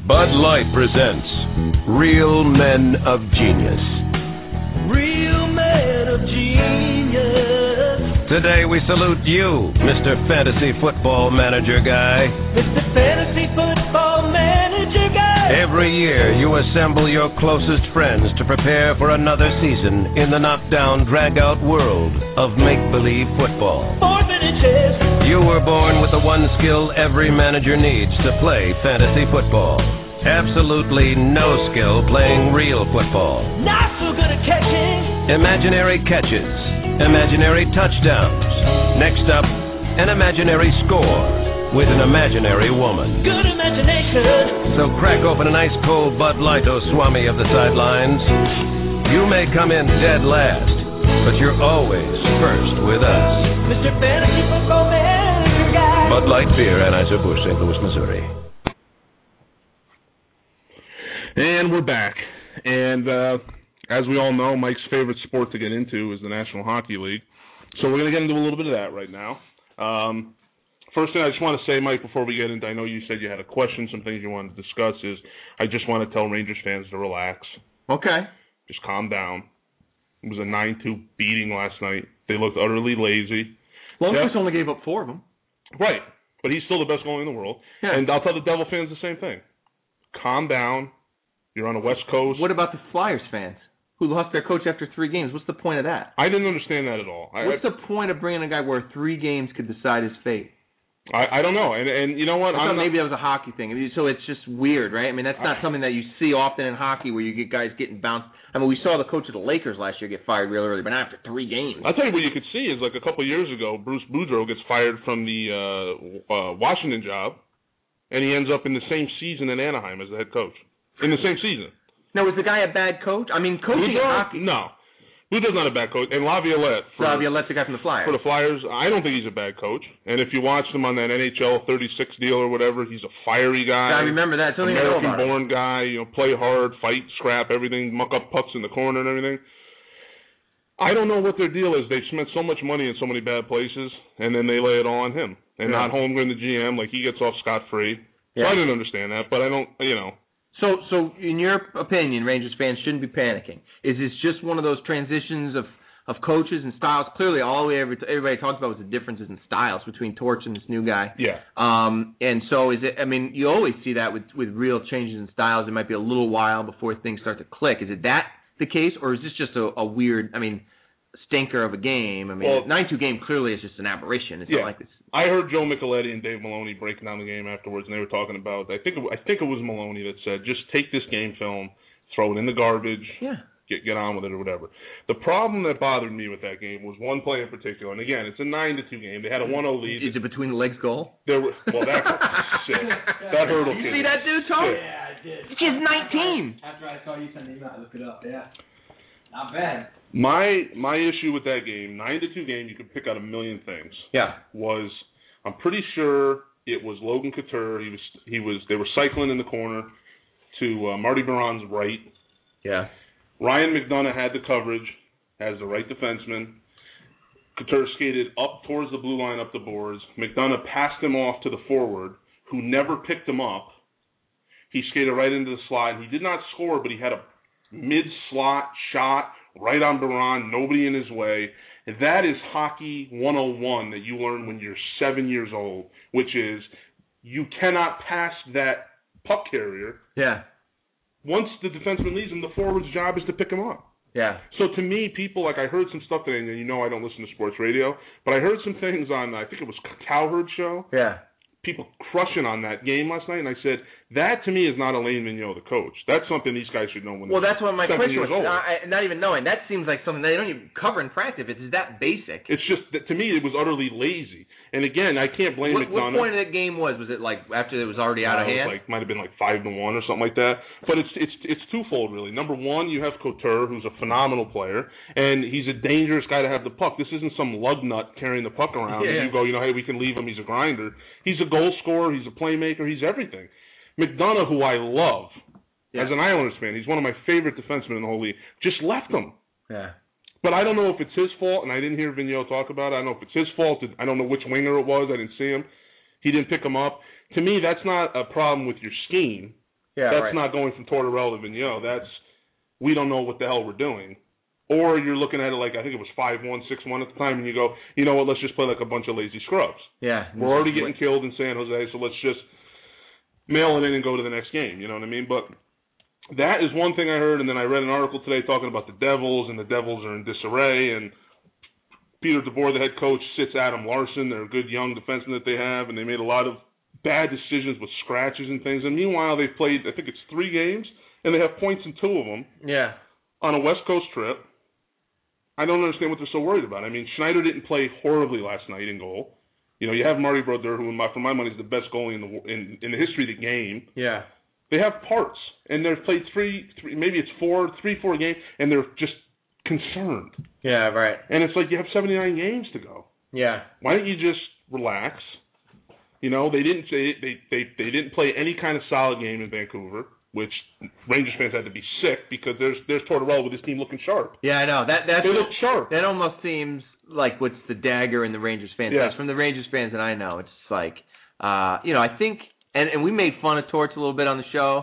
Bud Light presents Real Men of Genius. Real Men of Genius. Today we salute you, Mr. Fantasy Football Manager Guy. Mr. Fantasy Football Manager Guy. Every year you assemble your closest friends to prepare for another season in the knockdown, drag-out world of make-believe football. 4 minutes. You were born with the one skill every manager needs to play fantasy football. Absolutely no skill playing real football. Not so good at catching. Imaginary catches, imaginary touchdowns. Next up, an imaginary score with an imaginary woman. Good imagination. So crack open an ice cold Bud Light, oh Swami of the sidelines. You may come in dead last, but you're always first with us. Mr. Fantasy Football Manager Guy. Bud Light Beer, Anheuser-Busch, St. Louis, Missouri. And we're back. And as we all know, Mike's favorite sport to get into is the National Hockey League. So we're going to get into a little bit of that right now. First thing I just want to say, Mike, before we get into, I know you said you had a question, some things you wanted to discuss, is I just want to tell Rangers fans to relax. Okay. Just calm down. It was a 9-2 beating last night. They looked utterly lazy. Lundqvist only gave up 4 of them. Right. But he's still the best goalie in the world. Yeah. And I'll tell the Devil fans the same thing. Calm down. You're on the West Coast. What about the Flyers fans who lost their coach after 3 games? What's the point of that? I didn't understand that at all. What's the point of bringing a guy where 3 games could decide his fate? I don't know. And you know what? I thought maybe that was a hockey thing. I mean, so it's just weird, right? I mean, that's not something that you see often in hockey where you get guys getting bounced. I mean, we saw the coach of the Lakers last year get fired real early, but not after 3 games. I'll tell you what you could see is like a couple of years ago, Bruce Boudreau gets fired from the Washington job, and he ends up in the same season in Anaheim as the head coach. In the same season. Now, is the guy a bad coach? I mean, coaching hockey. No. Boudreau's not a bad coach. And Laviolette. Laviolette's the guy from the Flyers. For the Flyers, I don't think he's a bad coach. And if you watched him on that NHL 36 deal or whatever, he's a fiery guy. I remember that. American-born guy, play hard, fight, scrap, everything, muck up pucks in the corner and everything. I don't know what their deal is. They've spent so much money in so many bad places, and then they lay it all on him. And not Holmgren, the GM, like he gets off scot-free. Yeah. So I didn't understand that, but I don't, So in your opinion, Rangers fans shouldn't be panicking. Is this just one of those transitions of coaches and styles? Clearly, all everybody talked about was the differences in styles between Torch and this new guy. Yeah. And so is it? I mean, you always see that with real changes in styles. It might be a little while before things start to click. Is it that the case, or is this just a weird? I mean, stinker of a game. I mean, 9-2 game clearly is just an aberration. It's not like this. I heard Joe Micheletti and Dave Maloney breaking down the game afterwards, and they were talking about. I think it was Maloney that said, just take this game film, throw it in the garbage, get on with it or whatever. The problem that bothered me with that game was one play in particular, and again, it's a 9-2 game. They had a 1-0 lead. Is it between the legs goal? That sick. That hurdle kid. You see that dude, Tom? Yeah, I did. He's 19. After I saw you send the email, I looked it up. Yeah, not bad. My issue with that game, 9-2 game, you could pick out a million things. Yeah. Was I'm pretty sure it was Logan Couture. They were cycling in the corner to Marty Biron's right. Yeah. Ryan McDonough had the coverage as the right defenseman. Couture skated up towards the blue line, up the boards. McDonough passed him off to the forward, who never picked him up. He skated right into the slot. He did not score, but he had a mid-slot shot right on Biron, nobody in his way. That is hockey 101 that you learn when you're 7 years old, which is you cannot pass that puck carrier. Yeah. Once the defenseman leaves him, the forward's job is to pick him up. Yeah. So to me, people, like I heard some stuff today, and I don't listen to sports radio, but I heard some things on, I think it was Cowherd's show. Yeah. People crushing on that game last night, and I said, that to me is not Alain Vigneault, the coach. That's something these guys should know when they're 7 years old. Well, that's what my question was. Not even knowing. That seems like something they don't even cover in practice. It's that basic. It's just, that to me, it was utterly lazy. And again, I can't blame McDonough. What point of that game was it like after it was already out of hand? It might have been like 5-1 or something like that. But it's twofold, really. Number one, you have Couture, who's a phenomenal player, and he's a dangerous guy to have the puck. This isn't some lug nut carrying the puck around. Yeah. And you go, hey, we can leave him. He's a grinder. He's a goal scorer. He's a playmaker. He's everything. McDonough, who I love, as an Islanders fan, he's one of my favorite defensemen in the whole league, just left him. Yeah. But I don't know if it's his fault, and I didn't hear Vigneault talk about it. I don't know if it's his fault. I don't know which winger it was. I didn't see him. He didn't pick him up. To me, that's not a problem with your scheme. Yeah, that's right. not going from Tortorella to Vigneault. That's we don't know what the hell we're doing. Or you're looking at it like I think it was 5-1, 6-1 at the time, and you go, you know what? Let's just play like a bunch of lazy scrubs. Yeah, we're already getting killed in San Jose, so let's just mail it in and go to the next game. You know what I mean? But that is one thing I heard, and then I read an article today talking about the Devils, and the Devils are in disarray, and Peter DeBoer, the head coach, sits Adam Larson. They're a good young defenseman that they have, and they made a lot of bad decisions with scratches and things. And meanwhile, they've played, I think it's 3 games, and they have points in 2 of them. Yeah. On a West Coast trip. I don't understand what they're so worried about. I mean, Schneider didn't play horribly last night in goal. You know, you have Marty Brodeur, who, for my money, is the best goalie in the history of the game. Yeah. They have parts, and they've played 3, maybe it's 4 games, and they're just concerned. Yeah, right. And it's like you have 79 games to go. Yeah. Why don't you just relax? You know, they didn't play any kind of solid game in Vancouver, which Rangers fans had to be sick because there's Tortorella with his team looking sharp. Yeah, I know. They look sharp. That almost seems like what's the dagger in the Rangers fans. Yeah. Like, from the Rangers fans that I know, it's like, you know, I think, and we made fun of Torts a little bit on the show,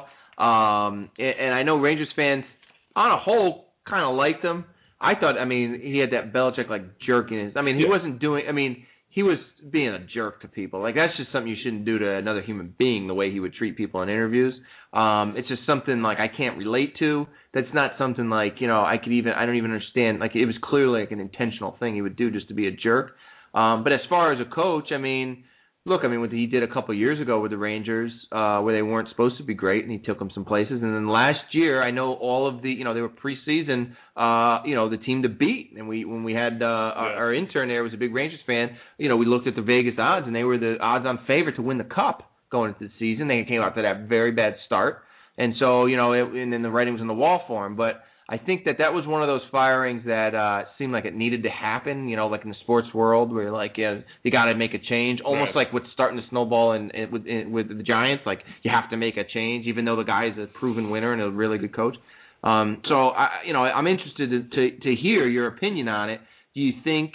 and I know Rangers fans, on a whole, kind of liked him. I thought, I mean, he had that Belichick, like, jerkiness. I mean, he wasn't doing, I mean, he was being a jerk to people. Like, that's just something you shouldn't do to another human being, the way he would treat people in interviews. It's just something, like, I can't relate to. That's not something, like, you know, I don't even understand. Like, it was clearly, like, an intentional thing he would do just to be a jerk. But as far as a coach, I mean, look, I mean, what he did a couple of years ago with the Rangers, where they weren't supposed to be great, and he took them some places. And then last year, I know all of the, you know, they were preseason, you know, the team to beat. And when we had our intern there, was a big Rangers fan. You know, we looked at the Vegas odds, and they were the odds-on favorite to win the Cup going into the season. They came out to that very bad start, and so, you know, and then the writing was on the wall for him. But I think that was one of those firings that seemed like it needed to happen, you know, like in the sports world where you're like, yeah, you got to make a change, almost like what's starting to snowball with the Giants. Like, you have to make a change, even though the guy is a proven winner and a really good coach. So, I'm interested to hear your opinion on it. Do you think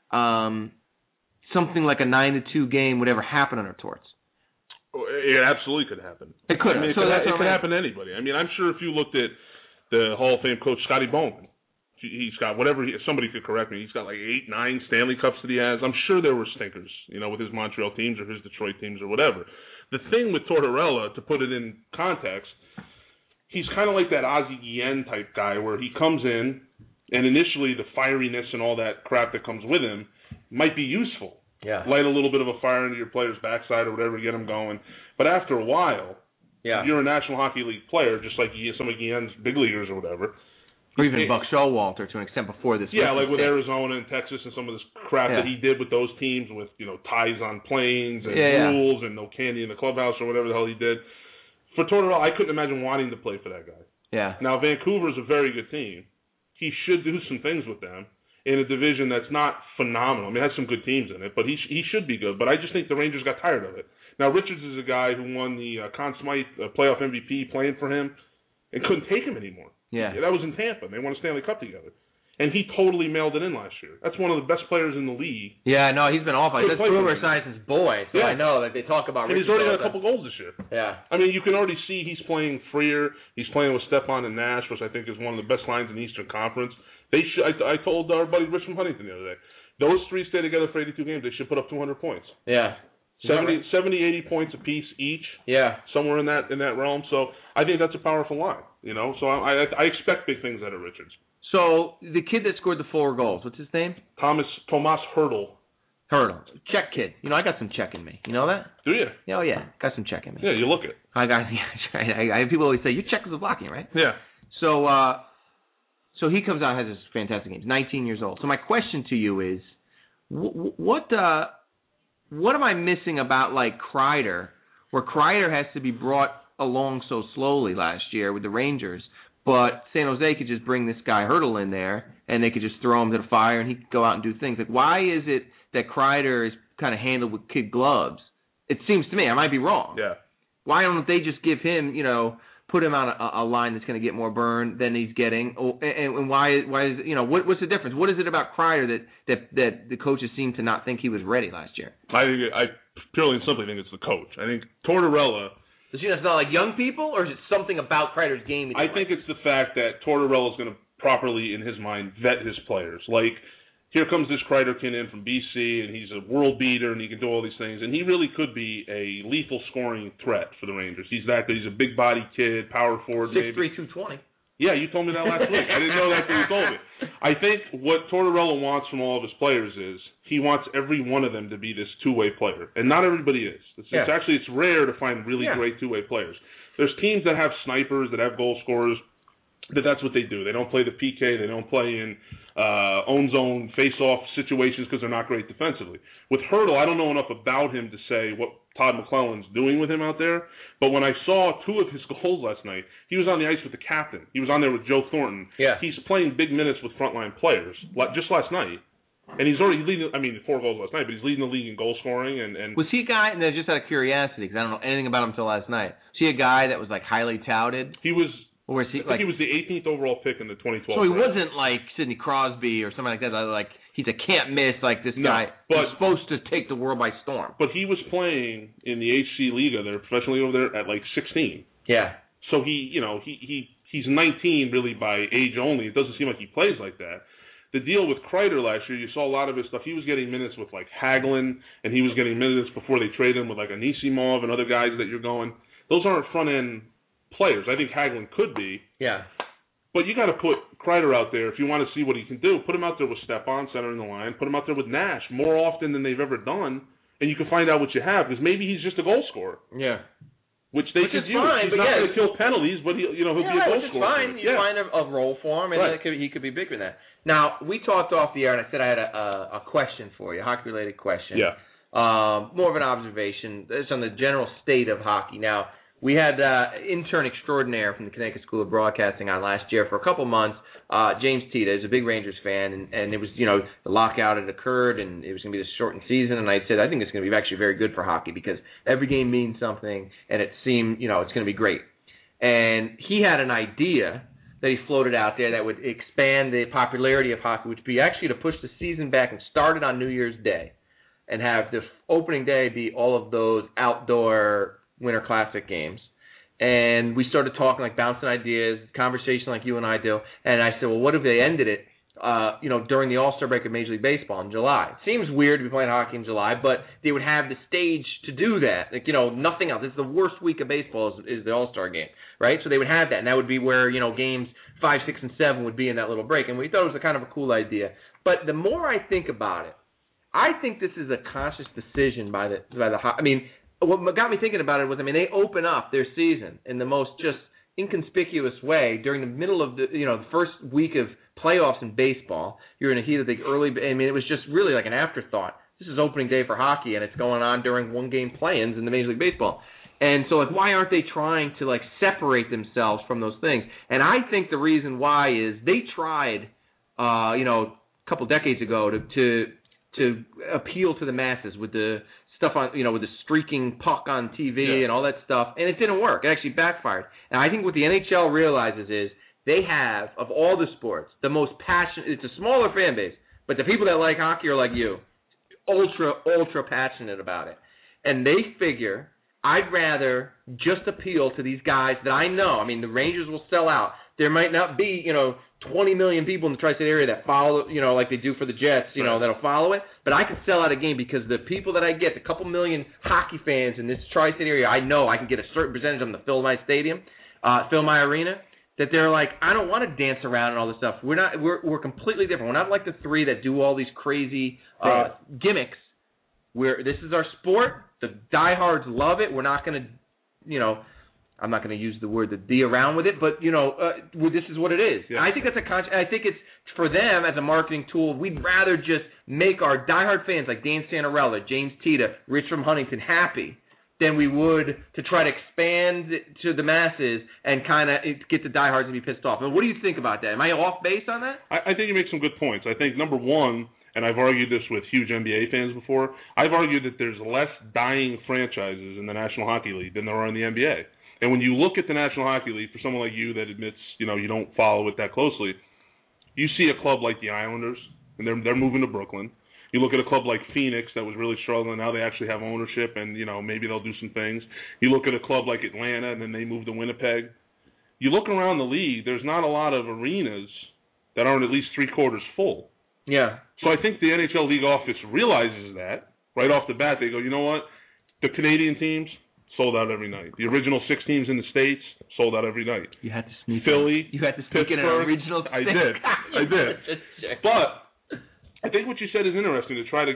something like a 9-2 game would ever happen under Torts? It absolutely could happen. It could. I mean, it could happen to anybody. I mean, I'm sure if you looked at the Hall of Fame coach, Scotty Bowman, he's got somebody could correct me, he's got like 8-9 Stanley Cups that he has. I'm sure there were stinkers, you know, with his Montreal teams or his Detroit teams or whatever. The thing with Tortorella, to put it in context, he's kind of like that Ozzie Guillen type guy where he comes in and initially the fieriness and all that crap that comes with him might be useful. Yeah. Light a little bit of a fire into your player's backside or whatever, get them going. But after a while, you're a National Hockey League player, just like some of Guillen's big leaguers or whatever. Or even Buck Showalter to an extent before this. Yeah, like with Arizona and Texas and some of this crap that he did with those teams with, you know, ties on planes and rules and no candy in the clubhouse or whatever the hell he did. For Tortorella, I couldn't imagine wanting to play for that guy. Yeah. Now, Vancouver's a very good team. He should do some things with them in a division that's not phenomenal. I mean, it has some good teams in it, but he should be good. But I just think the Rangers got tired of it. Now, Richards is a guy who won the Conn Smythe playoff MVP playing for him and couldn't take him anymore. Yeah. That was in Tampa. They won a Stanley Cup together. And he totally mailed it in last year. That's one of the best players in the league. Yeah, no, he's been awful. That's Boomer Esiason's boy, so I know that they talk about Richards. And he's already got a couple goals this year. Yeah. I mean, you can already see he's playing freer. He's playing with Stepan and Nash, which I think is one of the best lines in the Eastern Conference. I told our buddy Rich from Huntington the other day, those three stay together for 82 games, they should put up 200 points. Yeah. 70, 80 points apiece each. Yeah. Somewhere in that realm. So I think that's a powerful line, you know. So I expect big things out of Richards. So the kid that scored the 4 goals, what's his name? Tomas Hertl. Hertl. Czech kid. You know, I got some Czech in me. You know that? Do you? Oh, yeah. Got some Czech in me. Yeah, you look it. I people always say, you're Czechoslovakian, right? Yeah. So he comes out and has this fantastic game. He's 19 years old. So my question to you is, what am I missing about, like, Kreider, where Kreider has to be brought along so slowly last year with the Rangers, but San Jose could just bring this guy Hertl in there, and they could just throw him to the fire, and he could go out and do things. Like, why is it that Kreider is kind of handled with kid gloves? It seems to me, I might be wrong. Yeah. Why don't they just give him, you know, put him on a line that's going to get more burn than he's getting? And why is, you know, what's the difference? What is it about Kreider that the coaches seem to not think he was ready last year? I purely and simply think it's the coach. I think Tortorella Does he not like young people, or is it something about Kreider's game? I think it's the fact that Tortorella is going to properly, in his mind, vet his players. Like, here comes this Kreider kid in from BC, and he's a world beater, and he can do all these things. And he really could be a lethal scoring threat for the Rangers. He's that good. He's a big-bodied kid, power forward, 6'3", 220. Yeah, you told me that last week. I didn't know that till you told me. I think what Tortorella wants from all of his players is he wants every one of them to be this two-way player. And not everybody is. It's rare to find really great two-way players. There's teams that have snipers, that have goal scorers, that's what they do. They don't play the PK. They don't play in own zone, face-off situations because they're not great defensively. With Hertl, I don't know enough about him to say what Todd McClellan's doing with him out there. But when I saw 2 of his goals last night, he was on the ice with the captain. He was on there with Joe Thornton. Yeah. He's playing big minutes with frontline players just last night. And he's already leading, 4 goals last night, but he's leading the league in goal scoring. And was he a guy, and just out of curiosity, because I don't know anything about him until last night, was he a guy that was like highly touted? He was. Or was he, I think he was the 18th overall pick in the 2012 So he draft. wasn't like Sidney Crosby or something like that. Like he's a can't miss. Like this guy but was supposed to take the world by storm. But he was playing in the HC Liga, they're professionally over there at like 16. Yeah. So he's 19 really by age only. It doesn't seem like he plays like that. The deal with Kreider last year, you saw a lot of his stuff. He was getting minutes with like Hagelin, and he was getting minutes before they traded him with like Anisimov and other guys that you're going. Those aren't front end players. I think Hagelin could be. Yeah. But you got to put Kreider out there if you want to see what he can do. Put him out there with Stepan centering the line. Put him out there with Nash more often than they've ever done, and you can find out what you have because maybe he's just a goal scorer. Yeah. Which they could use. Fine, He's not going to kill penalties, but he'll be a goal which scorer. Fine. You find a role for him, and he could be bigger than that. Now, we talked off the air, and I said I had a question for you, a hockey-related question. Yeah. More of an observation. It's on the general state of hockey. Now, we had intern extraordinaire from the Connecticut School of Broadcasting on last year for a couple months. James Tita is a big Rangers fan, and it was, the lockout had occurred, and it was going to be this shortened season. And I said, I think it's going to be actually very good for hockey because every game means something, and it seemed, it's going to be great. And he had an idea that he floated out there that would expand the popularity of hockey, which would be actually to push the season back and start it on New Year's Day and have the opening day be all of those outdoor Winter Classic games. And we started talking, like bouncing ideas, conversation like you and I do. And I said, well, what if they ended it, during the All-Star break of Major League Baseball in July? It seems weird to be playing hockey in July, but they would have the stage to do that. Like, nothing else. It's the worst week of baseball is the All-Star game, right? So they would have that, and that would be where, games 5, 6, and 7 would be in that little break. And we thought it was a kind of a cool idea. But the more I think about it, I think this is a conscious decision by the what got me thinking about it was, they open up their season in the most just inconspicuous way during the middle of the first week of playoffs in baseball. You're in the heat of the early. It was just really like an afterthought. This is opening day for hockey, and it's going on during one-game play-ins in the Major League Baseball. And so, why aren't they trying to separate themselves from those things? And I think the reason why is they tried, a couple decades ago to appeal to the masses with the stuff on, with the streaking puck on TV and all that stuff, and it didn't work. It actually backfired. And I think what the NHL realizes is they have, of all the sports, the most passionate. It's a smaller fan base, but the people that like hockey are like you, ultra passionate about it. And they figure, I'd rather just appeal to these guys that I know. The Rangers will sell out. There might not be, 20 million people in the tri-state area that follow, like they do for the Jets, that'll follow it. But I can sell out a game because the people that I get, the couple million hockey fans in this tri-state area, I know I can get a certain percentage of them to fill my stadium, fill my arena, that they're like, I don't want to dance around and all this stuff. We're completely different. We're not like the three that do all these crazy gimmicks. This is our sport. The diehards love it. We're not going to, I'm not going to use the word to be around with it, but this is what it is. Yeah. I think that's I think it's for them as a marketing tool. We'd rather just make our diehard fans like Dan Santarella, James Tita, Rich from Huntington happy than we would to try to expand to the masses and kind of get the diehards to be pissed off. What do you think about that? Am I off base on that? I think you make some good points. I think number one, and I've argued this with huge NBA fans before, I've argued that there's less dying franchises in the National Hockey League than there are in the NBA. And when you look at the National Hockey League, for someone like you that admits, you don't follow it that closely, you see a club like the Islanders, and they're moving to Brooklyn. You look at a club like Phoenix that was really struggling. Now they actually have ownership, and maybe they'll do some things. You look at a club like Atlanta, and then they move to Winnipeg. You look around the league. There's not a lot of arenas that aren't at least 3/4 full. Yeah. So I think the NHL league office realizes that right off the bat. They go, you know what? The Canadian teams sold out every night. The original 6 teams in the States sold out every night. You had to sneak Philly. You had to sneak in an original. I did. But I think what you said is interesting, to try to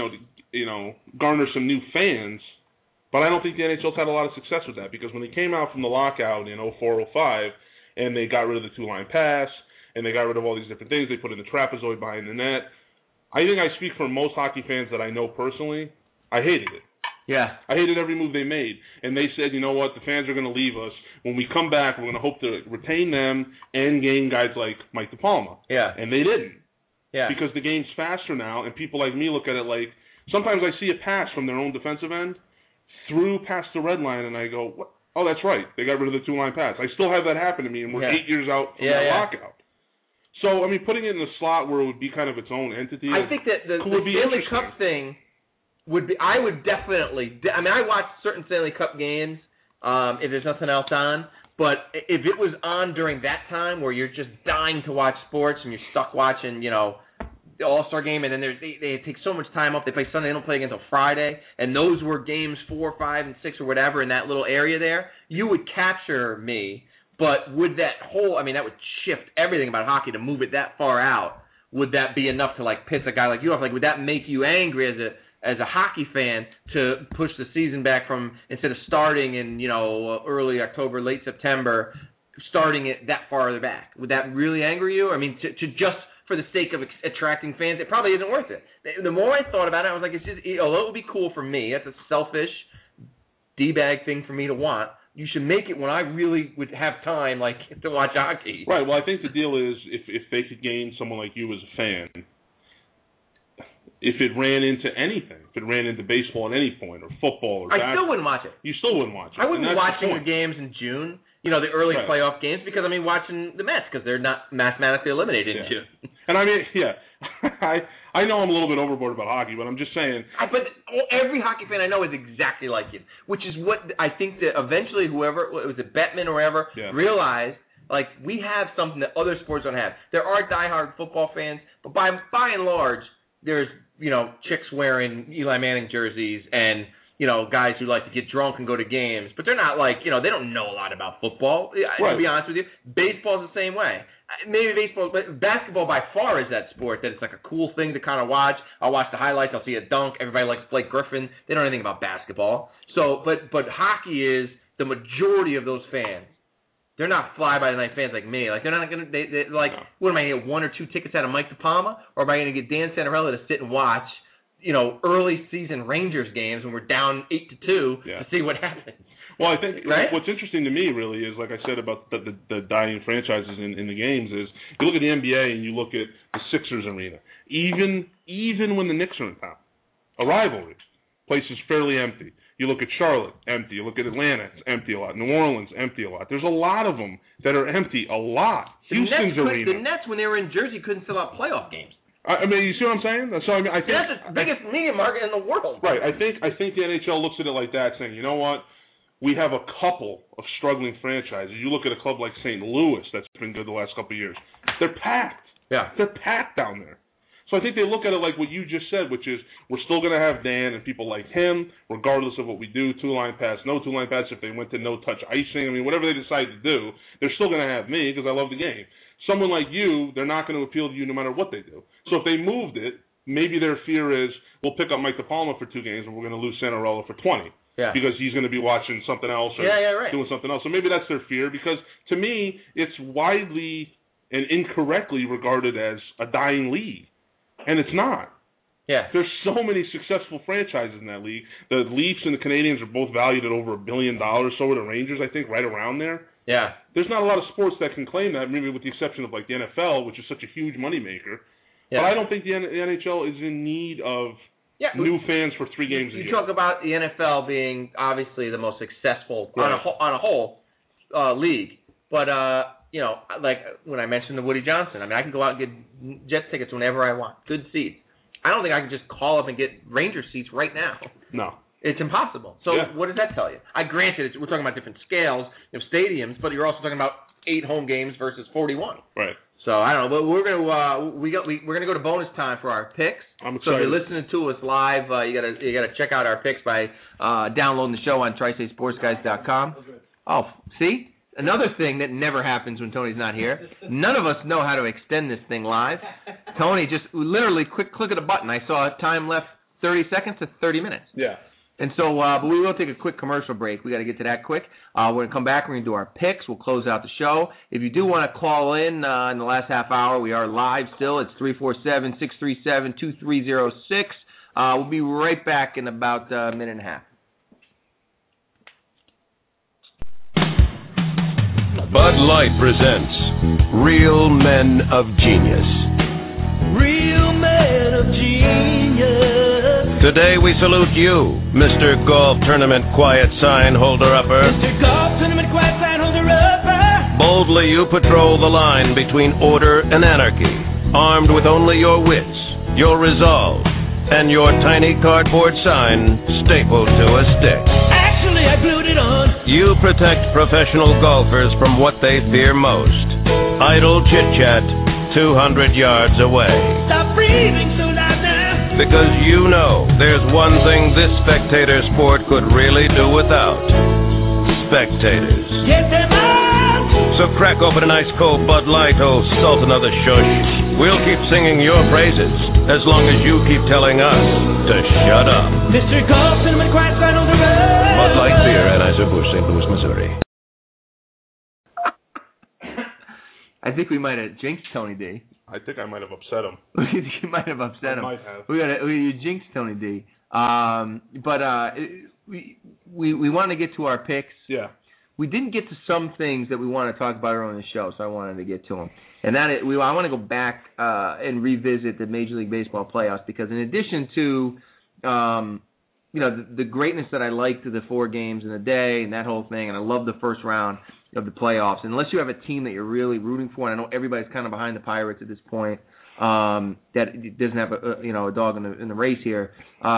garner some new fans. But I don't think the NHL's had a lot of success with that, because when they came out from the lockout in 04-05 and they got rid of the 2-line pass and they got rid of all these different things, they put in the trapezoid behind the net. I think I speak for most hockey fans that I know personally. I hated it. Yeah. I hated every move they made. And they said, you know what, the fans are going to leave us. When we come back, we're going to hope to retain them and gain guys like Mike DePalma. Yeah. And they didn't. Yeah. Because the game's faster now, and people like me look at it like, sometimes I see a pass from their own defensive end through past the red line, and I go, what? Oh, that's right. They got rid of the 2-line pass. I still have that happen to me, and we're 8 years out from that lockout. So, I mean, putting it in a slot where it would be kind of its own entity. I think that the Stanley Cup thing would be. I would definitely. I mean, I watch certain Stanley Cup games if there's nothing else on. But if it was on during that time where you're just dying to watch sports and you're stuck watching, the All-Star game, and then they take so much time off. They play Sunday, they don't play again until Friday, and those were games 4, 5, and 6 or whatever in that little area there. You would capture me, but would that that would shift everything about hockey to move it that far out. Would that be enough to piss a guy like you off? Would that make you angry as a hockey fan to push the season back from, instead of starting in early October, late September, starting it that farther back? Would that really anger you? I mean, to just for the sake of attracting fans, it probably isn't worth it. The more I thought about it, I was like, it's just, although it would be cool for me, that's a selfish D-bag thing for me to want. You should make it when I really would have time, to watch hockey. Right. Well, I think the deal is if they could gain someone like you as a fan, if it ran into anything, if it ran into baseball at any point, or football, or basketball, I still wouldn't watch it. You still wouldn't watch it. I wouldn't be watching the games in June, the early playoff games, because watching the Mets, because they're not mathematically eliminated in June. And I mean, I know I'm a little bit overboard about hockey, but I'm just saying. But every hockey fan I know is exactly like you, which is what I think that eventually whoever, was it Bettman or whoever, realized, we have something that other sports don't have. There are diehard football fans, but by and large, there's, chicks wearing Eli Manning jerseys and, guys who like to get drunk and go to games, but they're not they don't know a lot about football, to be honest with you. Baseball's the same way. Maybe baseball, but basketball by far is that sport that it's a cool thing to kind of watch. I'll watch the highlights. I'll see a dunk. Everybody likes Blake Griffin. They don't know anything about basketball. So, but hockey is the majority of those fans. They're not fly-by-the-night fans like me. They're not going to, what am I going to get, 1 or 2 tickets out of Mike DePalma? Or am I going to get Dan Santarella to sit and watch, early season Rangers games when we're down 8-2 to see what happens? Well, I think what's interesting to me really is, like I said about the dying franchises in the games, is you look at the NBA and you look at the Sixers arena. Even when the Knicks are in town, a rivalry, place is fairly empty. You look at Charlotte, empty. You look at Atlanta, it's empty a lot. New Orleans, empty a lot. There's a lot of them that are empty a lot. Houston's arena. The Nets, when they were in Jersey, couldn't fill out playoff games. I mean, you see what I'm saying? So I mean, I think that's the biggest media market in the world. Right. I think the NHL looks at it like that, saying, you know what? We have a couple of struggling franchises. You look at a club like St. Louis that's been good the last couple of years. They're packed. Yeah. They're packed down there. So I think they look at it like what you just said, which is we're still going to have Dan and people like him, regardless of what we do, 2-line pass, no 2-line pass, if they went to no-touch icing. I mean, whatever they decide to do, they're still going to have me because I love the game. Someone like you, they're not going to appeal to you no matter what they do. So if they moved it, maybe their fear is we'll pick up Mike DePalma for 2 games and we're going to lose Santarella for 20. Yeah. Because he's going to be watching something else or doing something else. So maybe that's their fear, because to me, it's widely and incorrectly regarded as a dying league. And it's not. Yeah. There's so many successful franchises in that league. The Leafs and the Canadians are both valued at over $1 billion. So are the Rangers, I think, right around there. Yeah. There's not a lot of sports that can claim that, maybe with the exception of the NFL, which is such a huge moneymaker. Yeah. But I don't think the NHL is in need of new fans for 3 games a year. You talk about the NFL being obviously the most successful on a whole league, but like when I mentioned the Woody Johnson, I mean, I can go out and get Jets tickets whenever I want, good seats. I don't think I can just call up and get Ranger seats right now. No. It's impossible. So what does that tell you? Granted, we're talking about different scales of stadiums, but you're also talking about 8 home games versus 41. Right. So I don't know, but we're gonna go to bonus time for our picks. I'm excited. So if you're listening to us live, you gotta check out our picks by downloading the show on TriStateSportsGuys.com. Oh, see, another thing that never happens when Tony's not here. None of us know how to extend this thing live. Tony just literally quick click of the button. I saw time left 30 seconds to 30 minutes. Yeah. And so, but we will take a quick commercial break. We got to get to that quick. We're going to come back. We're going to do our picks. We'll close out the show. If you do want to call in the last half hour, we are live still. It's 347-637-2306. We'll be right back in about a minute and a half. Bud Light presents Real Men of Genius. Real men of genius. Today we salute you, Mr. Golf Tournament Quiet Sign Holder-Upper. Mr. Golf Tournament Quiet Sign Holder-Upper. Boldly you patrol the line between order and anarchy, armed with only your wits, your resolve, and your tiny cardboard sign stapled to a stick. Actually, I glued it on. You protect professional golfers from what they fear most. Idle chit-chat 200 yards away. Stop breathing so loud now. Because you know there's one thing this spectator sport could really do without. Spectators. Get them out! So crack open an ice cold Bud Light, oh sultan of the shush. We'll keep singing your praises as long as you keep telling us to shut up. Mr. Golf Tournament Quiet Sign Holder-Upper. Bud Light Beer, Anheuser-Busch, St. Louis, Missouri. I think we might have jinxed Tony D. I think I might have upset him. You might have upset him. I might have. You jinxed Tony D. But we want to get to our picks. Yeah. We didn't get to some things that we want to talk about earlier on the show, so I wanted to get to them. And that is, I want to go back and revisit the Major League Baseball playoffs because in addition to the greatness that I liked of the 4 games in a day and that whole thing, and I love the first round of the playoffs. Unless you have a team that you're really rooting for, and I know everybody's kind of behind the Pirates at this point, that doesn't have a dog in the race here.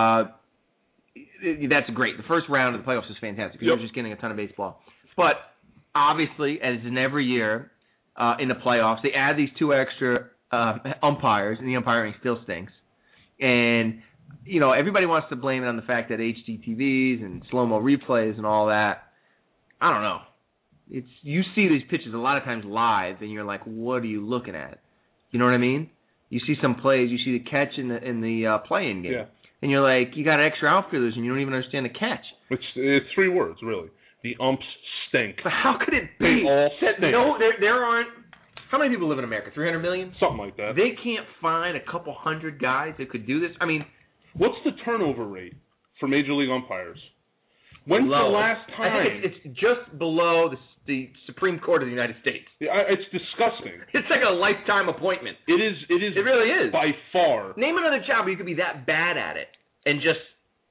That's great. The first round of the playoffs is fantastic. You're just getting a ton of baseball. But obviously, as in every year in the playoffs, they add these 2 extra umpires, and the umpiring still stinks. And everybody wants to blame it on the fact that HDTVs and slow-mo replays and all that. I don't know. You see these pitches a lot of times live, and you're like, what are you looking at? You know what I mean? You see some plays, you see the catch in the play-in game, and you're like, you got extra outfielders, and you don't even understand the catch. It's 3 words, really. The umps stink. But how could it be? They all stink. No, there aren't. How many people live in America? 300 million? Something like that. They can't find a couple hundred guys that could do this. I mean, what's the turnover rate for Major League umpires? When's the last time? I think it's just below the Supreme Court of the United States. Yeah, it's disgusting. It's like a lifetime appointment. It is. It really is. By far. Name another job where you could be that bad at it and just.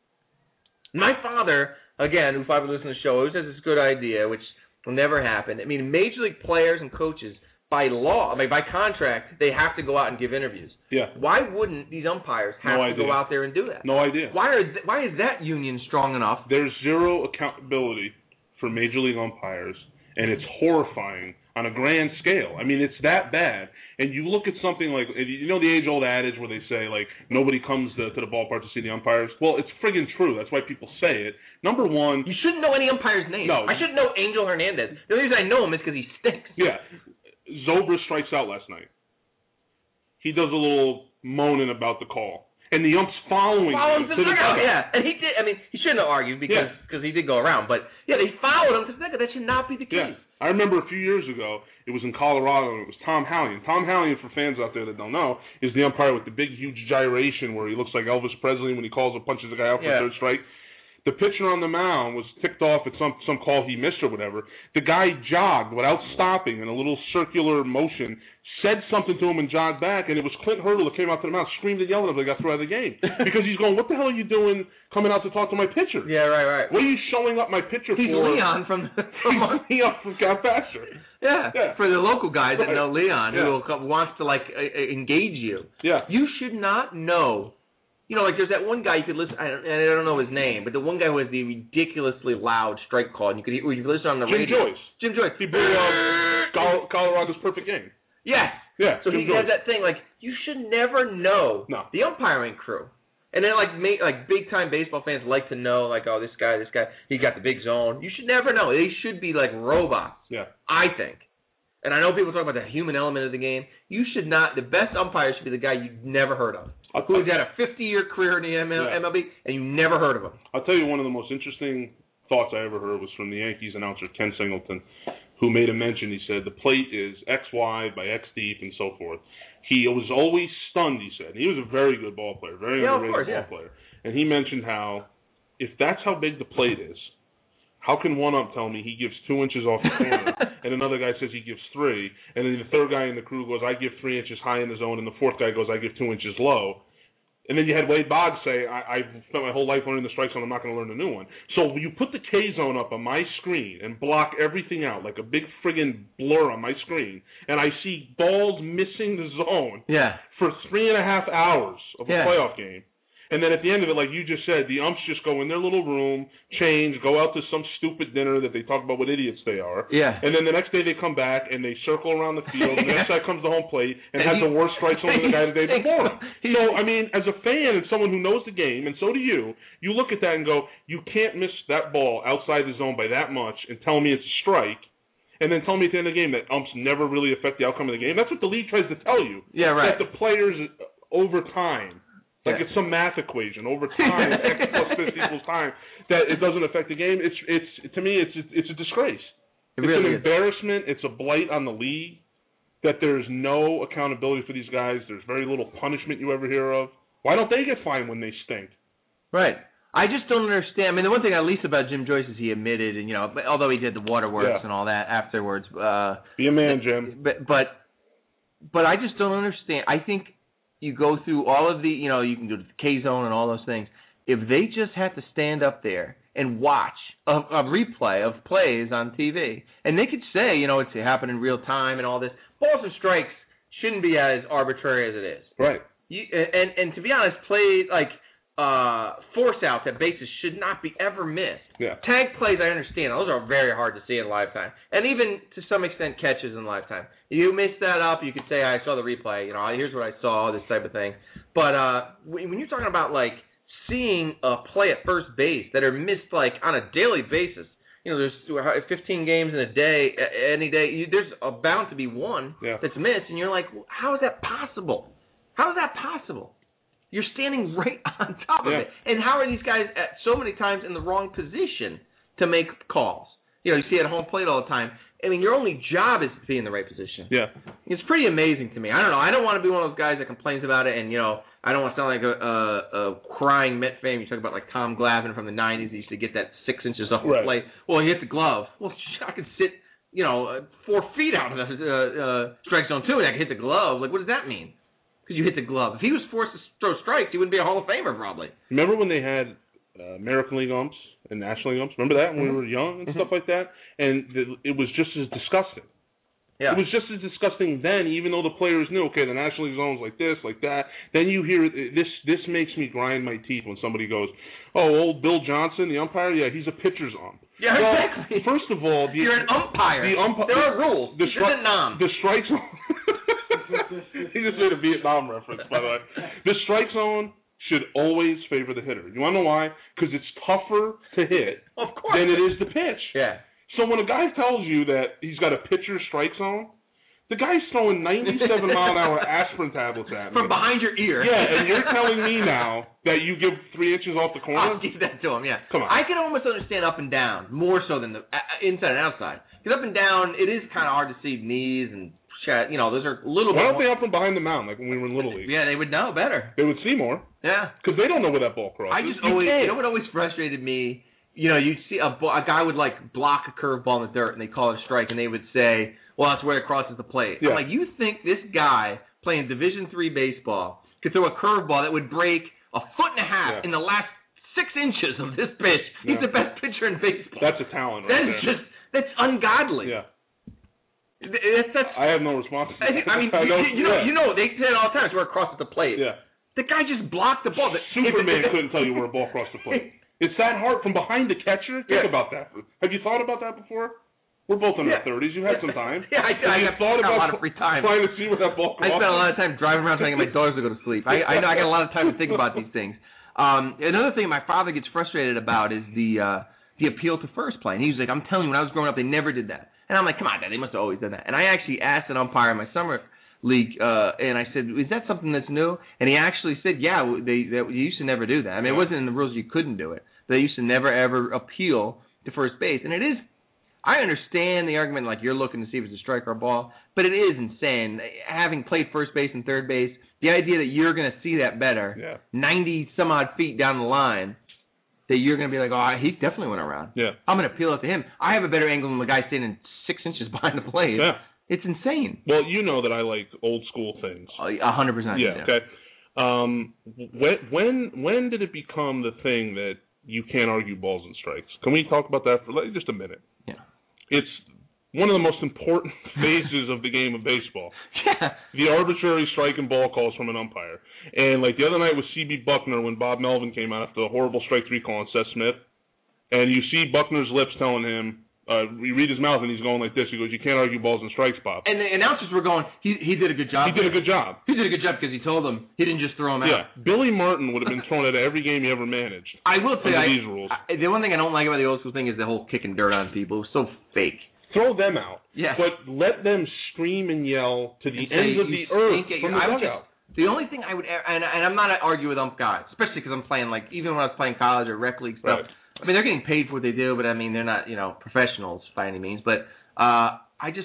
My father, again, who probably listens to the show, always has this good idea, which will never happen. I mean, Major League players and coaches, by law, by contract, they have to go out and give interviews. Yeah. Why wouldn't these umpires have to go out there and do that? No idea. Why is that union strong enough? There's zero accountability for Major League umpires, and it's horrifying on a grand scale. I mean, it's that bad. And you look at something like, the age-old adage where they say, like, nobody comes to the ballpark to see the umpires? Well, it's friggin' true. That's why people say it. Number one... You shouldn't know any umpire's name. No. I shouldn't know Angel Hernandez. The only reason I know him is because he stinks. Yeah. Zobrist strikes out last night. He does a little moaning about the call. And the ump's following him to the dugout. Yeah, and he did. I mean, he shouldn't have argued because he did go around. But, they followed him to the dugout. That should not be the case. Yeah. I remember a few years ago, it was in Colorado, and it was Tom Hallion. Tom Hallion, for fans out there that don't know, is the umpire with the big, huge gyration where he looks like Elvis Presley when he calls or punches a guy out for third strike. The pitcher on the mound was ticked off at some call he missed or whatever. The guy jogged without stopping in a little circular motion, said something to him and jogged back, and it was Clint Hurdle that came out to the mound, screamed and yelled at him, they got thrown out of the game. Because he's going, what the hell are you doing coming out to talk to my pitcher? Yeah, right. What are you showing up my pitcher He's for? Leon from Leon from Cal Pastor. Yeah, for the local guys that know Leon, who wants to, engage you. Yeah. You should not know like there's that one guy you could listen. I don't know his name, but the one guy who has the ridiculously loud strike call, and you could listen on the radio. Jim Joyce. He blew Colorado's perfect game. Yes. Yeah. So he has that thing like you should never know the umpiring crew. And then like big time baseball fans like to know like, oh, this guy, he got the big zone. You should never know. They should be like robots. Yeah. I think. And I know people talk about the human element of the game. You should not. The best umpire should be the guy you've never heard of, who's had a 50-year career in the MLB and you never heard of him. I'll tell you one of the most interesting thoughts I ever heard was from the Yankees announcer Ken Singleton, who made a mention. He said the plate is X wide by X deep and so forth. He was always stunned, he said. He was a very good ball player, very underrated ball player. And he mentioned how if that's how big the plate is, how can one ump tell me he gives 2 inches off the corner and another guy says he gives 3, and then the third guy in the crew goes, I give 3 inches high in the zone, and the fourth guy goes, I give 2 inches low. And then you had Wade Boggs say, I've spent my whole life learning the strike zone, I'm not going to learn a new one. So you put the K zone up on my screen and block everything out like a big friggin' blur on my screen, and I see balls missing the zone for 3.5 hours of a playoff game. And then at the end of it, like you just said, the umps just go in their little room, change, go out to some stupid dinner that they talk about what idiots they are. Yeah. And then the next day they come back and they circle around the field. And the next guy comes to home plate and has the worst strike zone than the guy the day before. So, I mean, as a fan and someone who knows the game, and so do you look at that and go, you can't miss that ball outside the zone by that much and tell me it's a strike. And then tell me at the end of the game that umps never really affect the outcome of the game. That's what the league tries to tell you. Yeah, right. That the players over time, like it's some math equation over time, X plus this equals time, that it doesn't affect the game. It's to me, it's a disgrace. It's an embarrassment. It's a blight on the league. That there's no accountability for these guys. There's very little punishment you ever hear of. Why don't they get fined when they stink? Right. I just don't understand. I mean, the one thing at least about Jim Joyce is he admitted, and although he did the waterworks and all that afterwards. Be a man, Jim. But I just don't understand. I think you go through all of the, you can do the K-zone and all those things. If they just had to stand up there and watch a replay of plays on TV, and they could say, it's happened in real time and all this, balls and strikes shouldn't be as arbitrary as it is. Right. And to be honest, play like force outs at bases should not be ever missed. Yeah. Tag plays, I understand. Those are very hard to see in live time. And even to some extent catches in live time. You mess that up, you could say, I saw the replay, here's what I saw, this type of thing. But when you're talking about like seeing a play at first base that are missed like on a daily basis, there's 15 games in a day, any day, there's bound to be one that's missed, and you're like, how is that possible? How is that possible? You're standing right on top of it. And how are these guys so many times in the wrong position to make calls? You see it at home plate all the time. I mean, your only job is to be in the right position. Yeah. It's pretty amazing to me. I don't know. I don't want to be one of those guys that complains about it, and, I don't want to sound like a crying Met fan. You talk about, like, Tom Glavine from the 90s. He used to get that 6 inches off the plate. Well, he hit the glove. Well, I could sit, 4 feet out of the strike zone, too, and I could hit the glove. Like, what does that mean? Because you hit the glove. If he was forced to throw strikes, he wouldn't be a Hall of Famer probably. Remember when they had American League umps and National League umps? Remember that when we were young and stuff like that? And it was just as disgusting. Yeah. It was just as disgusting then, even though the players knew, okay, the National League zone's like this, like that. Then you hear this makes me grind my teeth when somebody goes, oh, old Bill Johnson, the umpire, yeah, he's a pitcher's ump. Yeah, well, exactly. First of all, you're an umpire. There are rules. This isn't nom. The strike zone. He just made a Vietnam reference, by the way. The strike zone should always favor the hitter. You want to know why? Because it's tougher to hit than it is to pitch. Yeah. So when a guy tells you that he's got a pitcher's strike zone, the guy's throwing 97-mile-an-hour aspirin tablets at me. From behind your ear. Yeah, and you're telling me now that you give 3 inches off the corner? I'll give that to him, yeah. Come on. I can almost understand up and down, more so than the inside and outside. Because up and down, it is kind of hard to see knees and those are a little bit. Why don't they up and behind the mound like when we were in Little League? Yeah, they would know better. They would see more. Yeah. Because they don't know where that ball crosses. I just always, what always frustrated me, you'd see a guy would like block a curveball in the dirt and they call it a strike and they would say, well, that's where it crosses the plate. Yeah. I'm like, you think this guy playing Division III baseball could throw a curveball that would break a foot and a half in the last 6 inches of this pitch? He's the best pitcher in baseball. That's a talent right there. That's ungodly. Yeah. I have no response to that. I mean, they say it all the time. It's where it crosses the plate. Yeah. The guy just blocked the ball. Superman couldn't tell you where a ball crossed the plate. It's that hard from behind the catcher. Think about that. Have you thought about that before? We're both in our 30s. You had some time. I got a lot of free time. Trying to see where that ball crossed. I spent a lot of time driving around trying to get my daughters to go to sleep. I know I got a lot of time to think about these things. Another thing my father gets frustrated about is the appeal to first play. And he was like, I'm telling you, when I was growing up, they never did that. And I'm like, come on, Dad, they must have always done that. And I actually asked an umpire in my summer league, and I said, is that something that's new? And he actually said, yeah, they used to never do that. I mean, it wasn't in the rules you couldn't do it. They used to never, ever appeal to first base. And it is, I understand the argument, like you're looking to see if it's a strike or a ball, but it is insane. Having played first base and third base, the idea that you're going to see that better 90-some-odd feet down the line, that you're going to be like, oh, he definitely went around. Yeah. I'm going to appeal it to him. I have a better angle than the guy standing 6 inches behind the plate. Yeah. It's insane. Well, you know that I like old school things. 100%. Yeah. Okay. When did it become the thing that you can't argue balls and strikes? Can we talk about that for just a minute? Yeah. It's one of the most important phases of the game of baseball. Yeah. The arbitrary strike and ball calls from an umpire. And like the other night with C.B. Buckner when Bob Melvin came out after the horrible strike three call on Seth Smith, and you see Buckner's lips telling him, you read his mouth and he's going like this. He goes, you can't argue balls and strikes, Bob. And the announcers were going, he did a good job. He did a good job. He did a good job because he told them he didn't just throw him out. Yeah, Billy Martin would have been thrown out of every game he ever managed. I will tell you, these rules. The one thing I don't like about the old school thing is the whole kicking dirt on people. It was so fake. Throw them out. Yeah. But let them scream and yell to the ends of the earth from the dugout. The only thing I would, and I'm not arguing with ump guys, especially because I'm playing, like, even when I was playing college or rec league stuff. Right. I mean, they're getting paid for what they do, but I mean, they're not, professionals by any means. But I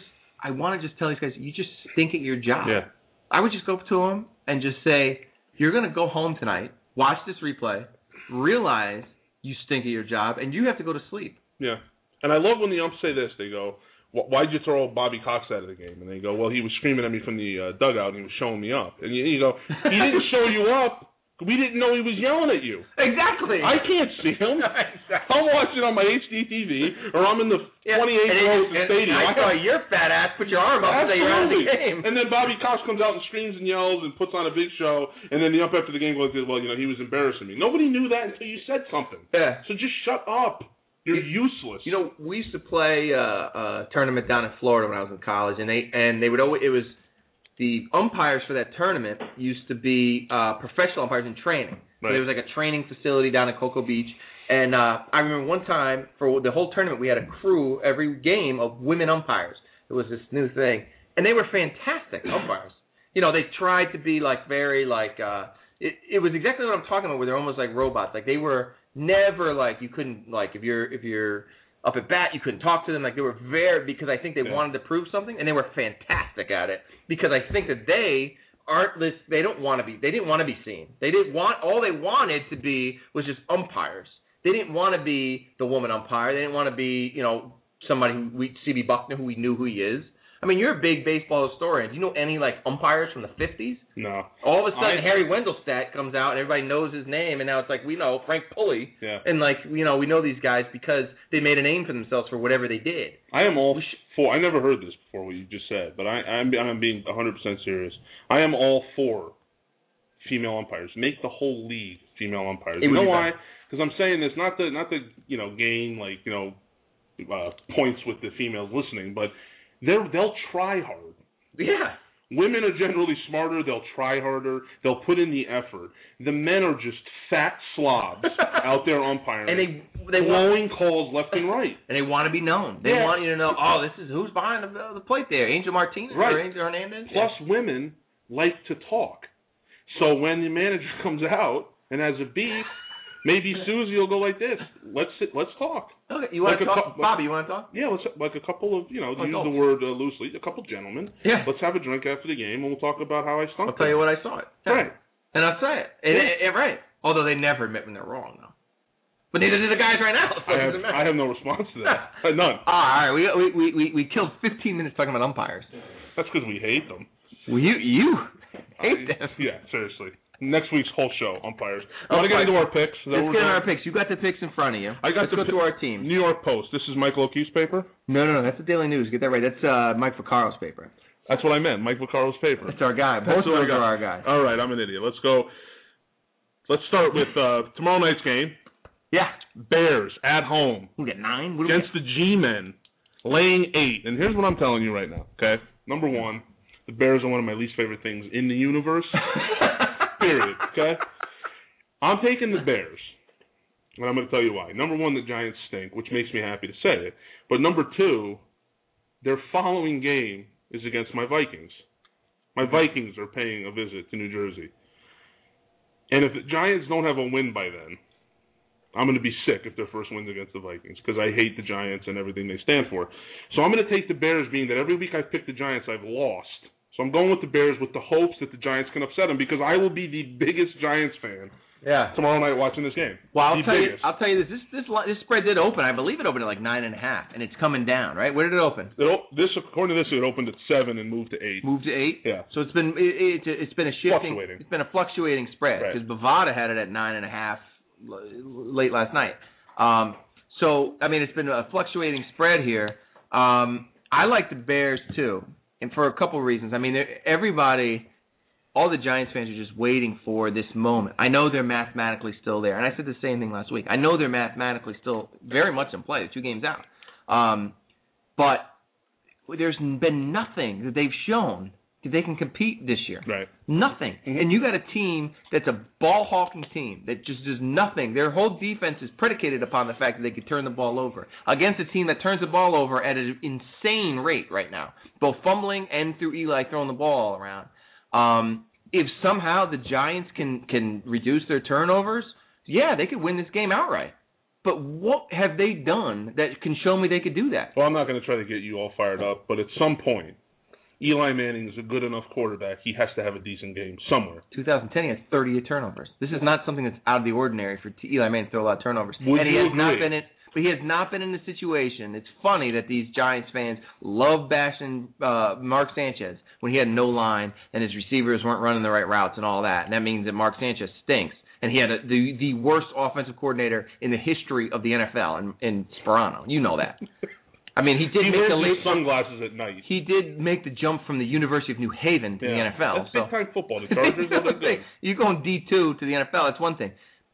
want to just tell these guys, you just stink at your job. Yeah. I would just go up to them and just say, you're going to go home tonight, watch this replay, realize you stink at your job, and you have to go to sleep. Yeah. And I love when the umps say this. They go, why'd you throw Bobby Cox out of the game? And they go, well, he was screaming at me from the dugout, and he was showing me up. And you go, he didn't show you up. We didn't know he was yelling at you. Exactly. I can't see him. Exactly. I'm watching on my HD TV, or I'm in the 28th row of the stadium. I saw your fat ass put your arm up and say you're out of the game. And then Bobby Cox comes out and screams and yells and puts on a big show, and then the ump after the game goes, well, he was embarrassing me. Nobody knew that until you said something. Yeah. So just shut up. You're useless. We used to play a tournament down in Florida when I was in college, and they would always, it was the umpires for that tournament used to be professional umpires in training. Right. So there was like a training facility down in Cocoa Beach, and I remember one time for the whole tournament we had a crew every game of women umpires. It was this new thing, and they were fantastic umpires. They tried to be like very like it was exactly what I'm talking about, where they're almost like robots. Like they were never like you couldn't like if you're up at bat, you couldn't talk to them. Like they were very, because I think they wanted to prove something, and they were fantastic at it. Because I think that they didn't want to be seen. All they wanted to be was just umpires. They didn't want to be the woman umpire. They didn't want to be, somebody C.B. Buckner, who we knew who he is. I mean, you're a big baseball historian. Do you know any umpires from the 50s? No. All of a sudden, Harry Wendelstedt comes out, and everybody knows his name, and now it's like we know Frank Pulley, and we know these guys because they made a name for themselves for whatever they did. I am all for. I never heard this before what you just said, but I'm being 100% serious. I am all for female umpires. Make the whole league female umpires. You know why? Because I'm saying this not to gain points with the females listening, but they'll try hard. Yeah. Women are generally smarter. They'll try harder. They'll put in the effort. The men are just fat slobs out there umpiring. And they blowing calls left and right. And they want to be known. They want you to know, this is who's behind the plate there, Angel Martinez or Angel Hernandez. Plus, women like to talk. So when the manager comes out and has a beef, maybe Susie will go like this. Let's talk. Okay, you want to talk? Bobby, you want to talk? Yeah, let's like a couple of, to use the word loosely, a couple gentlemen. Yeah. Let's have a drink after the game, and we'll talk about how I stunk. I'll tell you what I saw it. Right. And I'll say it. Right. Although they never admit when they're wrong, though. But neither do the guys right now. So I have no response to that. None. All right. We killed 15 minutes talking about umpires. That's because we hate them. Well, you hate them. Yeah, seriously. Next week's whole show, umpires. Want to get into our picks? Let's get into our picks. You got the picks in front of you. Let's go to our team. New York Post. This is Michael O'Keefe's paper? No. That's the Daily News. Get that right. That's Mike Vaccaro's paper. That's what I meant. Mike Vaccaro's paper. That's our guy. Both of those are our guys. All right. I'm an idiot. Let's go. Let's start with tomorrow night's game. Yeah. Bears at home. We get 9? Against the G-Men, laying 8. And here's what I'm telling you right now, okay? Number one, the Bears are one of my least favorite things in the universe. Period, okay? I'm taking the Bears, and I'm going to tell you why. Number one, the Giants stink, which makes me happy to say it. But number two, their following game is against my Vikings. My Vikings are paying a visit to New Jersey. And if the Giants don't have a win by then, I'm going to be sick if their first win's against the Vikings because I hate the Giants and everything they stand for. So I'm going to take the Bears, being that every week I've picked the Giants, I've lost. So I'm going with the Bears with the hopes that the Giants can upset them because I will be the biggest Giants fan tomorrow night watching this game. Well, I'll tell you this. This spread did open. I believe it opened at like 9.5, and it's coming down. Right? Where did it open? According to this, it opened at 7 and moved to 8. Moved to 8. Yeah. So it's been a shifting. Fluctuating. It's been a fluctuating spread because Bovada had it at 9.5 late last night. So I mean, it's been a fluctuating spread here. I like the Bears too, and for a couple of reasons. I mean, everybody. All the Giants fans are just waiting for this moment. I know they're mathematically still there. And I said the same thing last week. I know they're mathematically still very much in play. They're 2 games out. But there's been nothing that they've shown that they can compete this year. Right. Nothing. Mm-hmm. And you got a team that's a ball-hawking team that just does nothing. Their whole defense is predicated upon the fact that they could turn the ball over against a team that turns the ball over at an insane rate right now, both fumbling and through Eli throwing the ball around. If somehow the Giants can reduce their turnovers, yeah, they could win this game outright. But what have they done that can show me they could do that? Well, I'm not going to try to get you all fired up, but at some point, Eli Manning is a good enough quarterback. He has to have a decent game somewhere. 2010, he had 38 turnovers. This is not something that's out of the ordinary for Eli Manning to throw a lot of turnovers. Would and you he has agree? not been in. But he has not been in the situation. It's funny that these Giants fans love bashing Mark Sanchez when he had no line and his receivers weren't running the right routes and all that. And that means that Mark Sanchez stinks. And he had the worst offensive coordinator in the history of the NFL in Sperano. You know that. I mean, he did make the late sunglasses at night. He did make the jump from the University of New Haven to the NFL. That's big time football. The Chargers are that good. You going D2 to the NFL, that's one thing.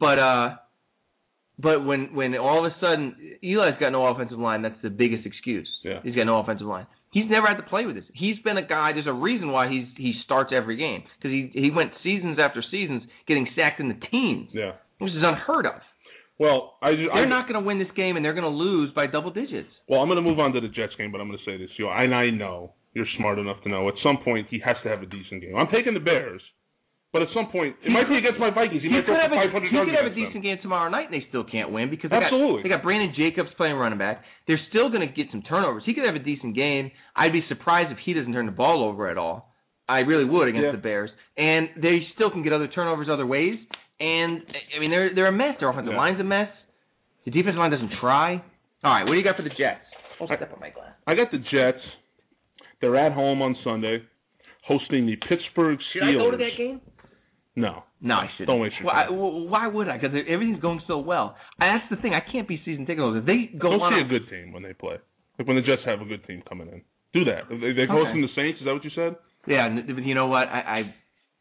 But when all of a sudden Eli's got no offensive line, that's the biggest excuse. Yeah. He's got no offensive line. He's never had to play with this. He's been a guy. There's a reason why he starts every game because he went seasons after seasons getting sacked in the teens. Yeah, which is unheard of. Well, they're not going to win this game and they're going to lose by double digits. Well, I'm going to move on to the Jets game, but I'm going to say this. And I know you're smart enough to know at some point he has to have a decent game. I'm taking the Bears. But at some point, it might be against my Vikings. He might throw for 500 yards. He could have a decent game tomorrow night, and they still can't win because Absolutely. They got Brandon Jacobs playing running back. They're still going to get some turnovers. He could have a decent game. I'd be surprised if he doesn't turn the ball over at all. I really would against the Bears. And they still can get other turnovers other ways. And, I mean, they're a mess. Their offensive line's a mess. The defensive line doesn't try. All right, what do you got for the Jets? I'll step on my glass. I got the Jets. They're at home on Sunday, hosting the Pittsburgh Steelers. Should I go to that game? No, I shouldn't. Don't waste your time. Why would I? Because everything's going so well. And that's the thing. I can't be season ticket holders. If they go Don't see a good team when they play. Like when the Jets have a good team coming in. Do that. They go from the Saints. Is that what you said? Yeah. You know what? I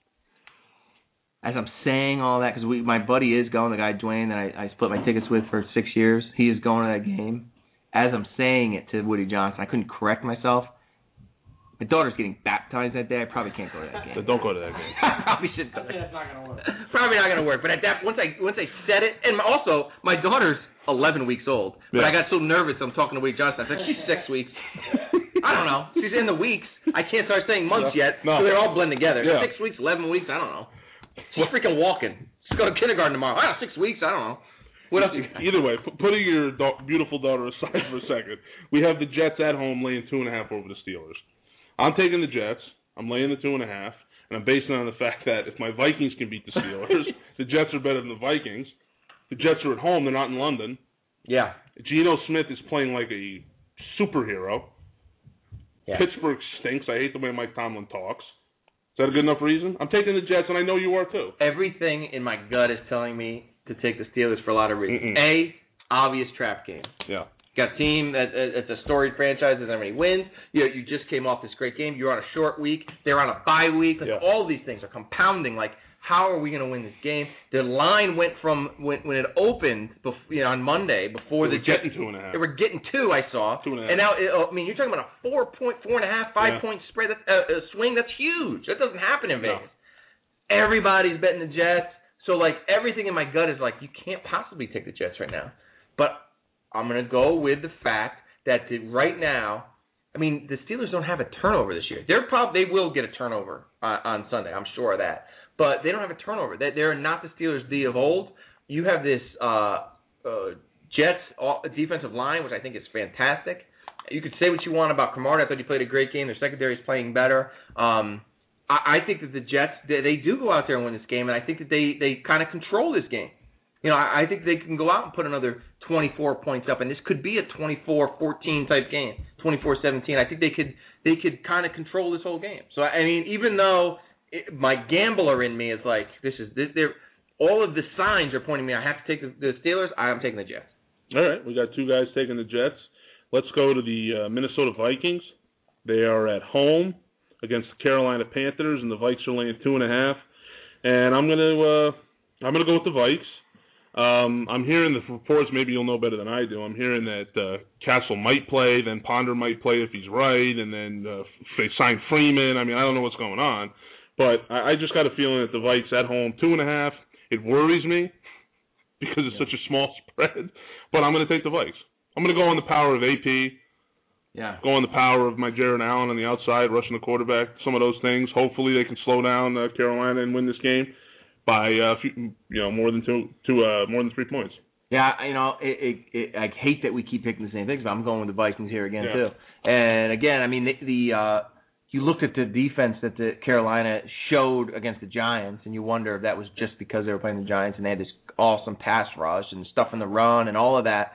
as I'm saying all that, because my buddy is going, the guy Dwayne that I split my tickets with for 6 years. He is going to that game. As I'm saying it to Woody Johnson, I couldn't correct myself. My daughter's getting baptized that day. I probably can't go to that game. So don't go to that game. I probably should go. That's not going to work. Probably not going to work. But at that, once I said it, and also my daughter's 11 weeks old. But I got so nervous. I'm talking to Woody Johnson. I said she's 6 weeks. I don't know. She's in the weeks. I can't start saying months yet. So they're all blend together. Yeah. 6 weeks, 11 weeks. I don't know. She's freaking walking. She's going to kindergarten tomorrow. 6 weeks. I don't know. What else you got? Either way, putting your beautiful daughter aside for a second, we have the Jets at home laying 2.5 over the Steelers. I'm taking the Jets. I'm laying the 2.5, and I'm basing it on the fact that if my Vikings can beat the Steelers, the Jets are better than the Vikings. The Jets are at home. They're not in London. Yeah. Geno Smith is playing like a superhero. Yeah. Pittsburgh stinks. I hate the way Mike Tomlin talks. Is that a good enough reason? I'm taking the Jets, and I know you are too. Everything in my gut is telling me to take the Steelers for a lot of reasons. A, obvious trap game. Yeah. Got a team that's a storied franchise, doesn't have any wins. You just came off this great game. You're on a short week. They're on a bye week. All these things are compounding like how are we going to win this game? The line went from when it opened on Monday before the Jets. 2.5. They were getting 2, I saw. 2.5. And now, you're talking about a 4.5, 5-point spread, a swing. That's huge. That doesn't happen in Vegas. Everybody's betting the Jets. So, everything in my gut is you can't possibly take the Jets right now. But I'm going to go with the fact that right now, the Steelers don't have a turnover this year. They will get a turnover on Sunday. I'm sure of that. But they don't have a turnover. They're not the Steelers of old. You have this Jets defensive line, which I think is fantastic. You could say what you want about Kamara. I thought he played a great game. Their secondary is playing better. I think that the Jets, they do go out there and win this game, and I think that they kind of control this game. I think they can go out and put another 24 points up, and this could be a 24-14 type game, 24-17. I think they could kind of control this whole game. So even though my gambler in me is all of the signs are pointing me, I have to take the Steelers. I'm taking the Jets. All right, we got 2 guys taking the Jets. Let's go to the Minnesota Vikings. They are at home against the Carolina Panthers, and the Vikes are laying 2.5. And I'm gonna go with the Vikes. I'm hearing the reports. Maybe you'll know better than I do. I'm hearing that Castle might play, then Ponder might play if he's right, and then they sign Freeman. I don't know what's going on, but I just got a feeling that the Vikes at home 2.5. It worries me because it's such a small spread, but I'm going to take the Vikes. I'm going to go on the power of AP. Yeah. Go on the power of my Jared Allen on the outside, rushing the quarterback, some of those things. Hopefully they can slow down Carolina and win this game by more than 3 points. Yeah, I hate that we keep picking the same things, but I'm going with the Vikings here again too. And again, you looked at the defense that the Carolina showed against the Giants, and you wonder if that was just because they were playing the Giants and they had this awesome pass rush and stuff in the run and all of that.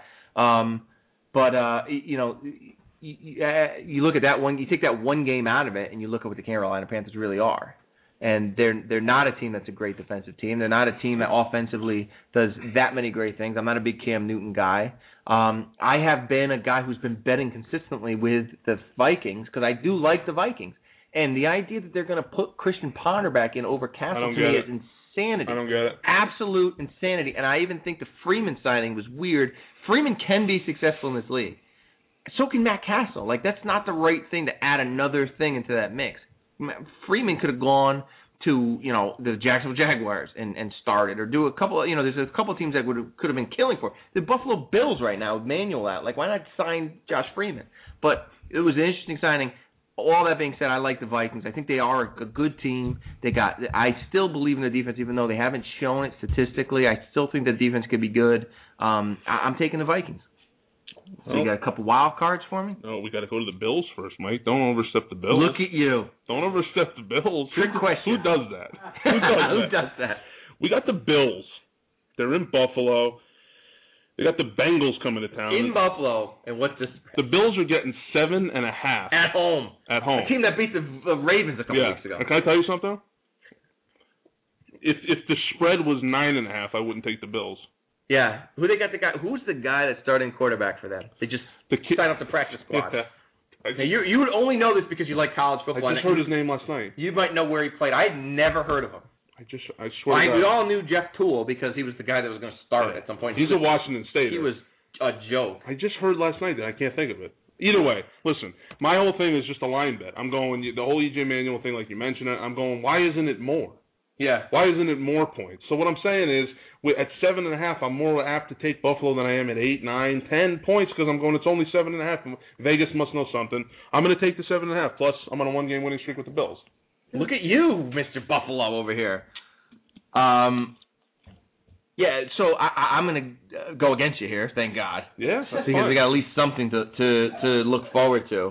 You look at that one, you take that one game out of it, and you look at what the Carolina Panthers really are. And they're not a team that's a great defensive team. They're not a team that offensively does that many great things. I'm not a big Cam Newton guy. I have been a guy who's been betting consistently with the Vikings because I do like the Vikings. And the idea that they're going to put Christian Ponder back in over Castle to me is insanity. I don't get it. Absolute insanity. And I even think the Freeman signing was weird. Freeman can be successful in this league. So can Matt Castle. That's not the right thing to add another thing into that mix. Freeman could have gone to the Jacksonville Jaguars and started, or do a couple. There's a couple of teams that could have been killing for the Buffalo Bills right now with Manuel out. Why not sign Josh Freeman? But it was an interesting signing. All that being said, I like the Vikings. I think they are a good team. I still believe in the defense, even though they haven't shown it statistically. I still think the defense could be good. I'm taking the Vikings. So you got a couple wild cards for me? No, we got to go to the Bills first, Mike. Don't overstep the Bills. Look at you. Don't overstep the Bills. Good question. Who does that? Who does that? We got the Bills. They're in Buffalo. They got the Bengals coming to town. In Buffalo. And what's this? The Bills are getting 7.5. At home. At home. A team that beat the Ravens a couple weeks ago. Can I tell you something? If the spread was 9.5, I wouldn't take the Bills. Yeah. Who's the guy that's starting quarterback for them? They just sign up the practice squad. Yeah. Now, you would only know this because you like college football. I just heard his name last night. You might know where he played. I had never heard of him. I swear to God. We all knew Jeff Toole because he was the guy that was going to start at some point. He's a Washington State. He was a joke. I just heard last night that I can't think of it. Either way, listen, my whole thing is just a line bet. I'm going, the whole E.J. Manuel thing, like you mentioned it, I'm going, why isn't it more? Yeah. Why isn't it more points? So what I'm saying is, at 7.5, I'm more apt to take Buffalo than I am at 8, 9, 10 points because I'm going, it's only 7.5. Vegas must know something. I'm going to take the 7.5. Plus, I'm on a one-game winning streak with the Bills. Look at you, Mr. Buffalo over here. Yeah, so I'm going to go against you here, thank God. Yeah, because we got at least something to look forward to.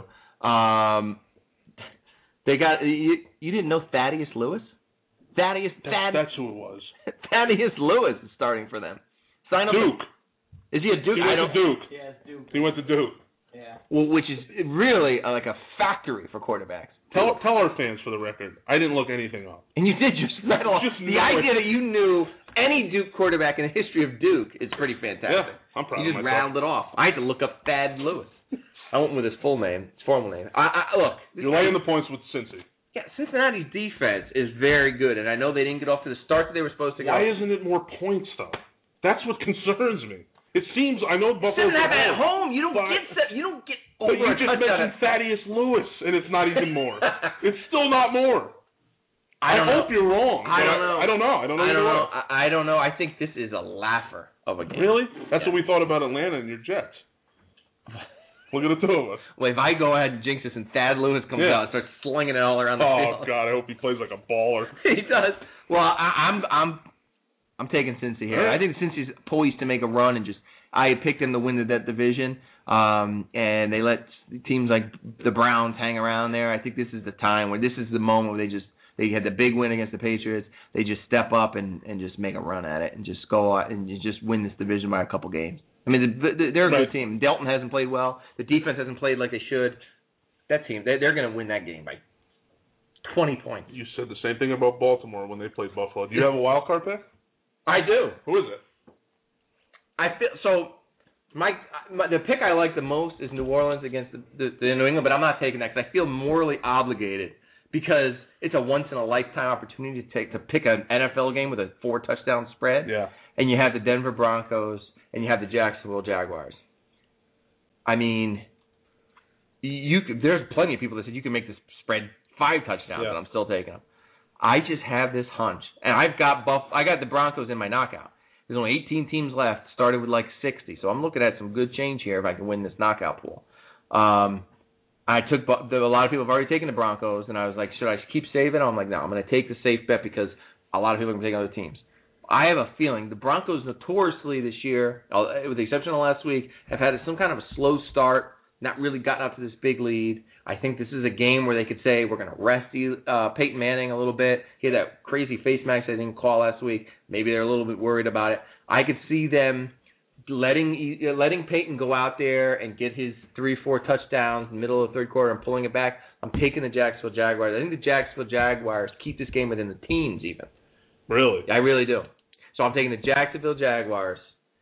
They got you didn't know Thaddeus Lewis? That's who it was. Thaddeus Lewis is starting for them. Sign up. Duke. Is he a Duke? He went to Duke. Yeah, it's Duke. He went to Duke. Yeah. Well, which is really like a factory for quarterbacks. Tell our fans, for the record, I didn't look anything up. And you did just rattle off. The idea that you knew any Duke quarterback in the history of Duke is pretty fantastic. Yeah, I'm proud of myself. You just rattled it off. I had to look up Thad Lewis. I went with his full name, his formal name. Look. You're laying the points with Cincy. Yeah, Cincinnati's defense is very good, and I know they didn't get off to the start that they were supposed to go. Why isn't it more points, though? That's what concerns me. It seems, I know Buffalo's at home. You don't get over but you just mentioned Thaddeus Lewis, and it's not even more. It's still not more. I hope you're wrong. I don't know. I don't know. I think this is a laugher of a game. Really? That's what we thought about Atlanta and your Jets. Look at the two of us. Well, if I go ahead and jinx this and Thad Lewis comes out and starts slinging it all around the field. Oh, God, I hope he plays like a baller. He does. Well, I'm taking Cincy here. Right. I think Cincy's poised to make a run and I picked them to win that division, and they let teams like the Browns hang around there. I think this is the time where this is the moment where they had the big win against the Patriots. They just step up and just make a run at it and just go out and just win this division by a couple games. I mean, they're a good team. Delton hasn't played well. The defense hasn't played like they should. That team, they're going to win that game by 20 points. You said the same thing about Baltimore when they played Buffalo. Do you have a wild card pick? I do. Who is it? I feel so. The pick I like the most is New Orleans against the New England, but I'm not taking that because I feel morally obligated because it's a once in a lifetime opportunity to pick an NFL game with a 4-touchdown spread. Yeah. And you have the Denver Broncos and you have the Jacksonville Jaguars. I mean, there's plenty of people that said you can make this spread 5 touchdowns, and I'm still taking them. I just have this hunch, and I got the Broncos in my knockout. There's only 18 teams left, started with like 60, so I'm looking at some good change here if I can win this knockout pool. I took a lot of people have already taken the Broncos, and I was like, should I keep saving? I'm like, no, I'm going to take the safe bet because a lot of people are going to take other teams. I have a feeling the Broncos notoriously this year, with the exception of last week, have had some kind of a slow start, not really gotten up to this big lead. I think this is a game where they could say we're going to rest Peyton Manning a little bit. He had that crazy face mask they didn't call last week. Maybe they're a little bit worried about it. I could see them letting Peyton go out there and get his 3-4 touchdowns in the middle of the third quarter and pulling it back. I'm taking the Jacksonville Jaguars. I think the Jacksonville Jaguars keep this game within the teens even. Really? I really do. So I'm taking the Jacksonville Jaguars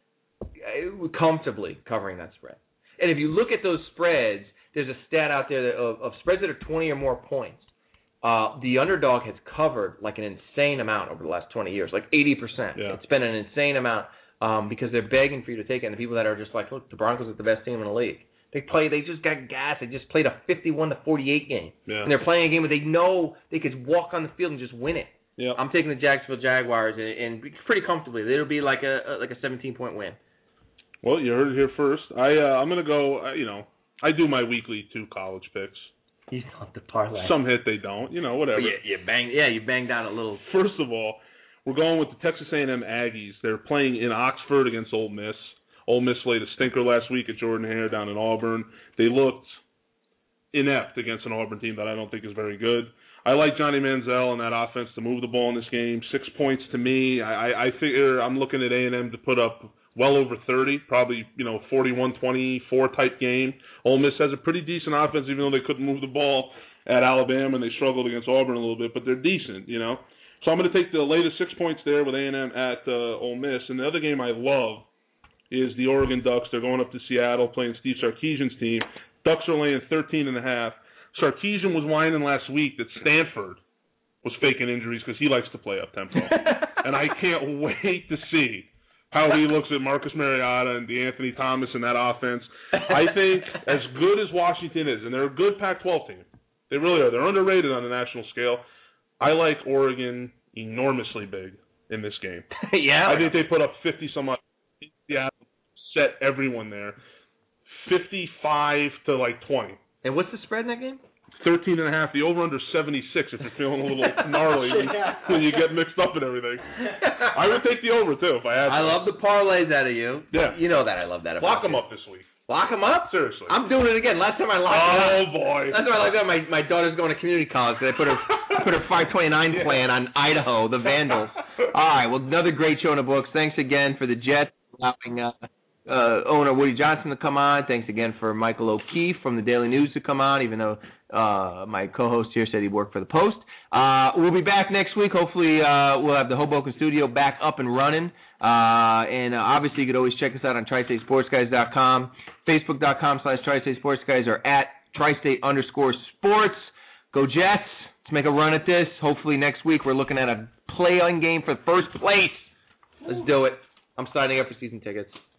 comfortably covering that spread. And if you look at those spreads, there's a stat out there of spreads that are 20 or more points. The underdog has covered like an insane amount over the last 20 years, like 80%. Yeah. It's been an insane amount because they're begging for you to take it. And the people that are just like, look, the Broncos are the best team in the league. They just got gas. They just played a 51-48 game. Yeah. And they're playing a game where they know they could walk on the field and just win it. Yeah. I'm taking the Jacksonville Jaguars and pretty comfortably. It'll be like a 17-point win. Well, you heard it here first. I'm going to go, I do my weekly 2 college picks. You don't have to parlay. Some hit, they don't. Whatever. You banged out a little. First of all, we're going with the Texas A&M Aggies. They're playing in Oxford against Ole Miss. Ole Miss laid a stinker last week at Jordan-Hare down in Auburn. They looked inept against an Auburn team that I don't think is very good. I like Johnny Manziel and that offense to move the ball in this game. 6 points to me. I figure I'm looking at A&M to put up well over 30, probably 41-24 type game. Ole Miss has a pretty decent offense, even though they couldn't move the ball at Alabama and they struggled against Auburn a little bit, but they're decent, So I'm going to take the latest 6 points there with A&M at Ole Miss. And the other game I love is the Oregon Ducks. They're going up to Seattle playing Steve Sarkisian's team. Ducks are laying 13.5. Sarkisian was whining last week that Stanford was faking injuries because he likes to play up-tempo. And I can't wait to see how he looks at Marcus Mariota and DeAnthony Thomas and that offense. I think as good as Washington is, and they're a good Pac-12 team, they really are. They're underrated on the national scale. I like Oregon enormously big in this game. Yeah. I think they put up 50-some-odd. Yeah, set everyone there. 55 to 20. And what's the spread in that game? 13.5. The over-under 76 if you're feeling a little gnarly when you get mixed up and everything. I would take the over, too, if I had to. I love the parlays out of you. Yeah. You know that I love that about Lock them up this week. Lock them up? Seriously. I'm doing it again. Last time I locked it up. Oh, boy. Last time I locked it up, my daughter's going to community college, so I put her 529 plan on Idaho, the Vandals. All right, well, another great show in the books. Thanks again for the Jets allowing owner Woody Johnson to come on. Thanks again for Michael O'Keefe from the Daily News to come on, even though my co-host here said he worked for the Post. We'll be back next week. Hopefully we'll have the Hoboken studio back up and running. And obviously you could always check us out on TriStateSportsGuys.com, Facebook.com/TriStateSportsGuys, or at TriState_sports. Go Jets. Let's make a run at this. Hopefully next week we're looking at a play-in game for first place. Let's do it. I'm signing up for season tickets.